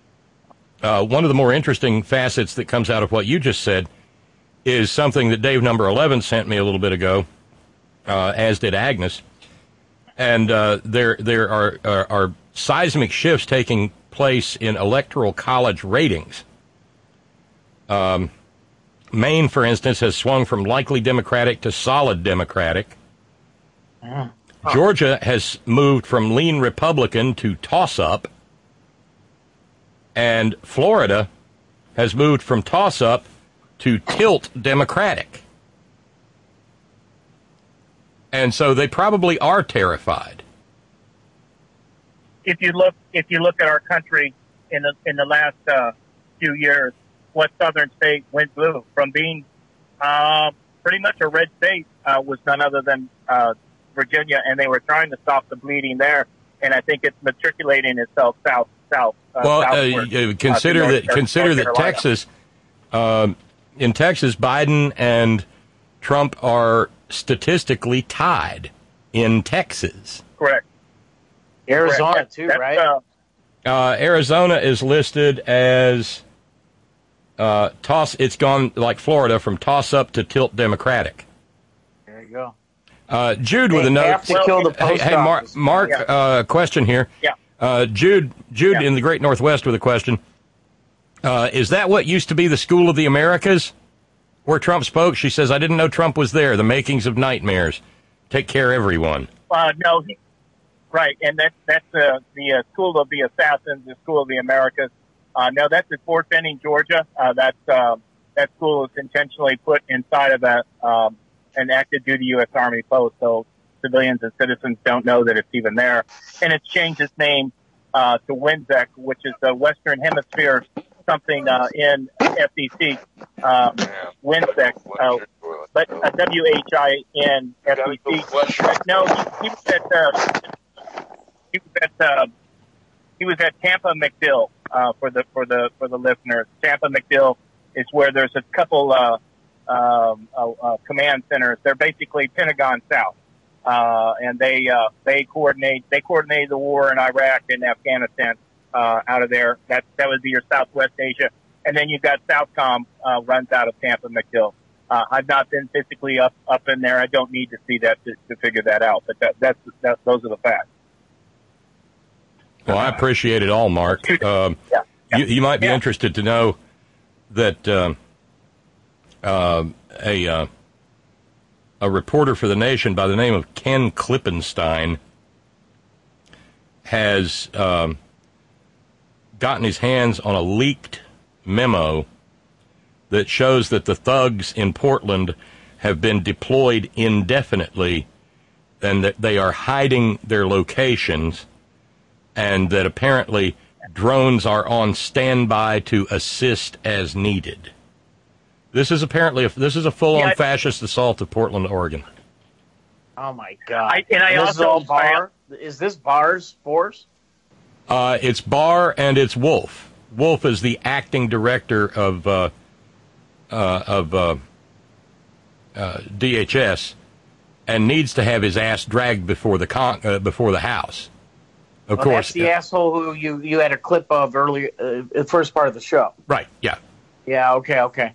uh, one of the more interesting facets that comes out of what you just said is something that Dave Number eleven sent me a little bit ago, uh, as did Agnes. And uh, there there are, are, are seismic shifts taking place in electoral college ratings. Um, Maine, for instance, has swung from likely Democratic to solid Democratic. Uh, huh. Georgia has moved from lean Republican to toss-up. And Florida has moved from toss-up to tilt Democratic. And so they probably are terrified. If you look, if you look at our country in the in the last uh, few years, what southern state went blue from being uh, pretty much a red state uh, was none other than uh, Virginia, and they were trying to stop the bleeding there. And I think it's matriculating itself south, south. Uh, well, uh, consider uh, that consider that Texas, uh, in Texas, Biden and Trump are statistically tied in Texas. Correct. Arizona Correct. too, That's, right? Uh, uh, Arizona is listed as. Uh, toss. It's gone like Florida from toss-up to tilt Democratic. There you go. Uh, Jude they with a note. Have to kill the post hey, hey, Mark. Mark yeah. uh, question here. Yeah. Uh, Jude. Jude yeah. in the Great Northwest with a question. Uh, is that what used to be the School of the Americas, where Trump spoke? She says, "I didn't know Trump was there. The makings of nightmares. Take care, everyone." Uh, no, he, right, and that's that's uh, the uh, School of the Assassins, the School of the Americas. Uh, no, that's at Fort Benning, Georgia. Uh, that's uh, that school is intentionally put inside of a um, an active duty U S Army post, so civilians and citizens don't know that it's even there. And it's changed its name uh, to WHINSEC, which is the Western Hemisphere something uh, in F D C, uh, WHINSEC, uh, but uh, W H I N F D C. But no, he, he was at uh, he was at uh, he was at Tampa MacDill uh, for the for the for the listeners. Tampa MacDill is where there's a couple uh, um, uh, uh, command centers. They're basically Pentagon South. Uh, and they, uh, they coordinate, they coordinated the war in Iraq and Afghanistan, uh, out of there. That, that would be your Southwest Asia. And then you've got Southcom, uh, runs out of Tampa MacDill. Uh, I've not been physically up, up in there. I don't need to see that to, to figure that out, but that, that's, that, those are the facts. Well, I appreciate it all, Mark. Um, yeah. Yeah. You, you might be yeah. interested to know that, um, uh, a, uh, a reporter for The Nation by the name of Ken Klippenstein has um, gotten his hands on a leaked memo that shows that the thugs in Portland have been deployed indefinitely and that they are hiding their locations and that apparently drones are on standby to assist as needed. This is apparently a, this is a full-on yeah, fascist assault of Portland, Oregon. Oh my God! I, and I and also is Barr. Is this Barr's force? Uh, it's Barr and it's Wolf. Wolf is the acting director of uh, uh, of uh, uh, D H S and needs to have his ass dragged before the con- uh, before the House. Of well, course, that's the uh, asshole who you, you had a clip of earlier, uh, the first part of the show. Right? Yeah. Yeah. Okay. Okay.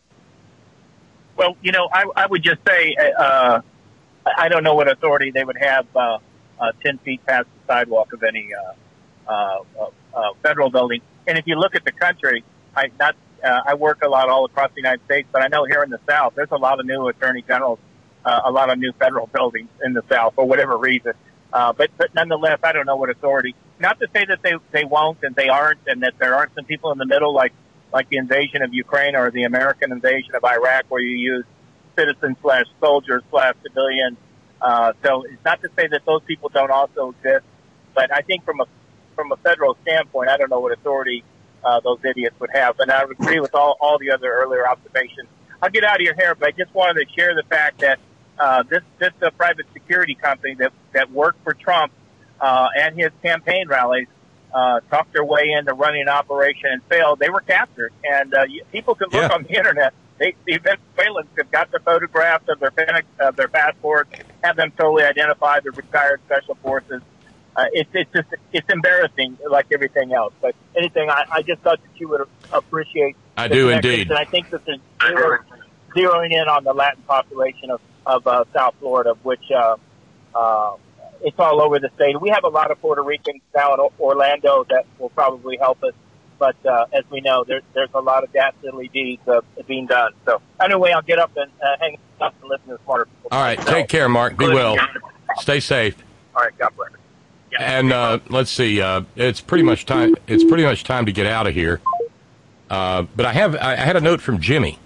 Well, you know, I, I would just say, uh, I don't know what authority they would have uh, uh, ten feet past the sidewalk of any uh, uh, uh, federal building. And if you look at the country, I not uh, I work a lot all across the United States, but I know here in the South, there's a lot of new attorney generals, uh, a lot of new federal buildings in the South for whatever reason. Uh, but, but nonetheless, I don't know what authority. Not to say that they, they won't and they aren't and that there aren't some people in the middle like like the invasion of Ukraine or the American invasion of Iraq where you use citizen slash soldier slash civilian. Uh, so it's not to say that those people don't also exist, but I think from a from a federal standpoint, I don't know what authority uh, those idiots would have. And I would agree with all, all the other earlier observations. I'll get out of your hair, but I just wanted to share the fact that uh, this this uh, private security company that that worked for Trump uh, and his campaign rallies uh, talked their way into running an operation and failed. They were captured, and uh, people can look yeah. on the internet. They, the Venezuelans have got the photographs of their of their passports, have them totally identified. They're retired special forces. Uh, it's it's just it's embarrassing, like everything else. But anything, I, I just thought that you would appreciate. I do indeed, and I think that there's zero, zeroing in on the Latin population of of uh, South Florida, of which uh, uh, it's all over the state. We have a lot of Puerto Ricans now in Orlando that will probably help us. But uh, as we know, there, there's a lot of dastardly deeds uh, being done. So anyway, I'll get up and uh, hang up and listen to smarter people. All right, take care, Mark. Be well. Stay safe. All right, God bless. Yeah. And uh, let's see. Uh, it's pretty much time. It's pretty much time to get out of here. Uh, but I have. I had a note from Jimmy.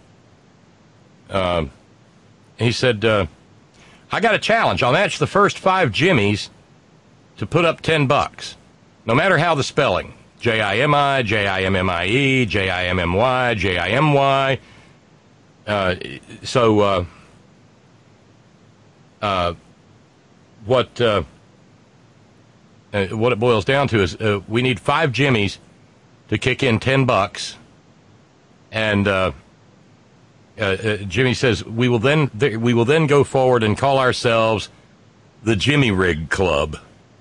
Um, he said, uh, "I got a challenge. I'll match the first five Jimmys to put up ten bucks, no matter how the spelling." J I M I, J I M M I E, J I M M Y, J I M Y. Uh, so, uh, uh, what, uh, uh, what it boils down to is uh, we need five Jimmys to kick in ten bucks. And uh, uh, uh, Jimmy says we will then th- we will then go forward and call ourselves the Jimmy Rig Club.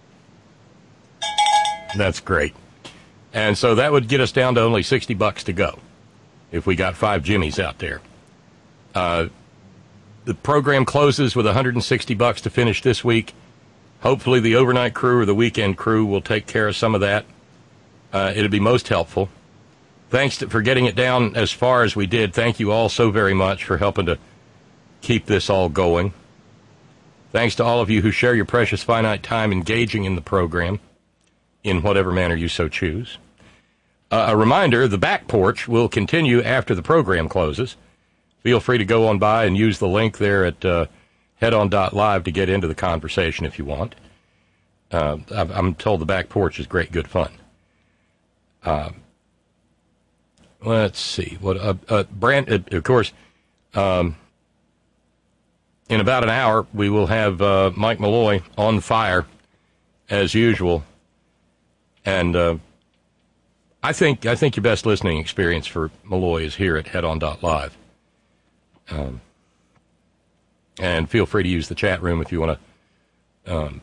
That's great. And so that would get us down to only sixty bucks to go if we got five Jimmys out there. Uh, the program closes with one hundred sixty bucks to finish this week. Hopefully the overnight crew or the weekend crew will take care of some of that. Uh, it'll be most helpful. Thanks to, for getting it down as far as we did. Thank you all so very much for helping to keep this all going. Thanks to all of you who share your precious finite time engaging in the program in whatever manner you so choose. Uh, a reminder, the back porch will continue after the program closes. Feel free to go on by and use the link there at uh, head on dot live to get into the conversation if you want. Uh, I'm told the back porch is great, good fun. Uh, let's see. What uh, uh, Brand, uh, of course, um, in about an hour, we will have uh, Mike Malloy on fire, as usual. And uh, I think I think your best listening experience for Malloy is here at head on dot live. Um, and feel free to use the chat room if you want to um,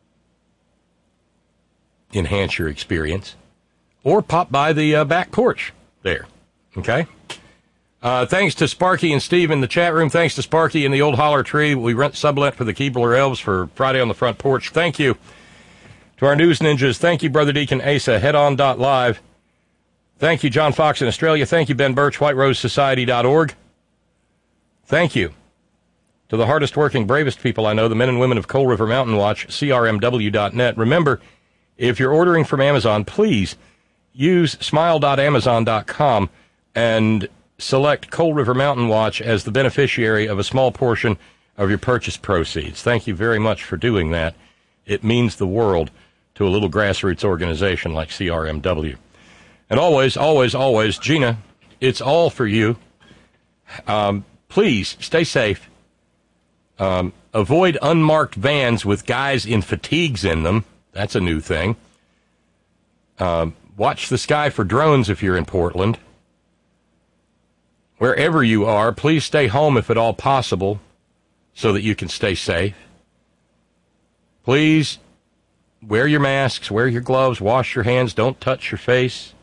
enhance your experience. Or pop by the uh, back porch there, okay? Uh, thanks to Sparky and Steve in the chat room. Thanks to Sparky in the old holler tree. We rent sublet for the Keebler Elves for Friday on the Front Porch. Thank you. To our news ninjas, thank you, Brother Deacon Asa, head on dot live. Thank you, John Fox in Australia. Thank you, Ben Birch, white rose society dot org. Thank you to the hardest working, bravest people I know, the men and women of Coal River Mountain Watch, C R M W dot net. Remember, if you're ordering from Amazon, please use smile dot amazon dot com and select Coal River Mountain Watch as the beneficiary of a small portion of your purchase proceeds. Thank you very much for doing that. It means the world to a little grassroots organization like C R M W. And always, always, always, Gina, it's all for you. Um, please stay safe. Um, avoid unmarked vans with guys in fatigues in them. That's a new thing. Um, watch the sky for drones if you're in Portland. Wherever you are, please stay home if at all possible so that you can stay safe. Please wear your masks, wear your gloves, wash your hands, don't touch your face.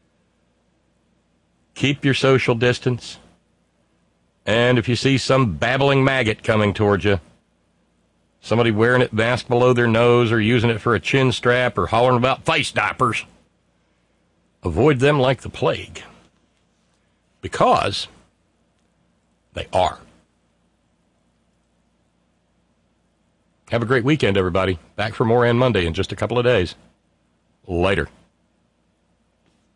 Keep your social distance. And if you see some babbling maggot coming towards you, somebody wearing it masked below their nose or using it for a chin strap or hollering about face diapers, avoid them like the plague. Because they are. Have a great weekend, everybody. Back for more on Monday in just a couple of days. Later.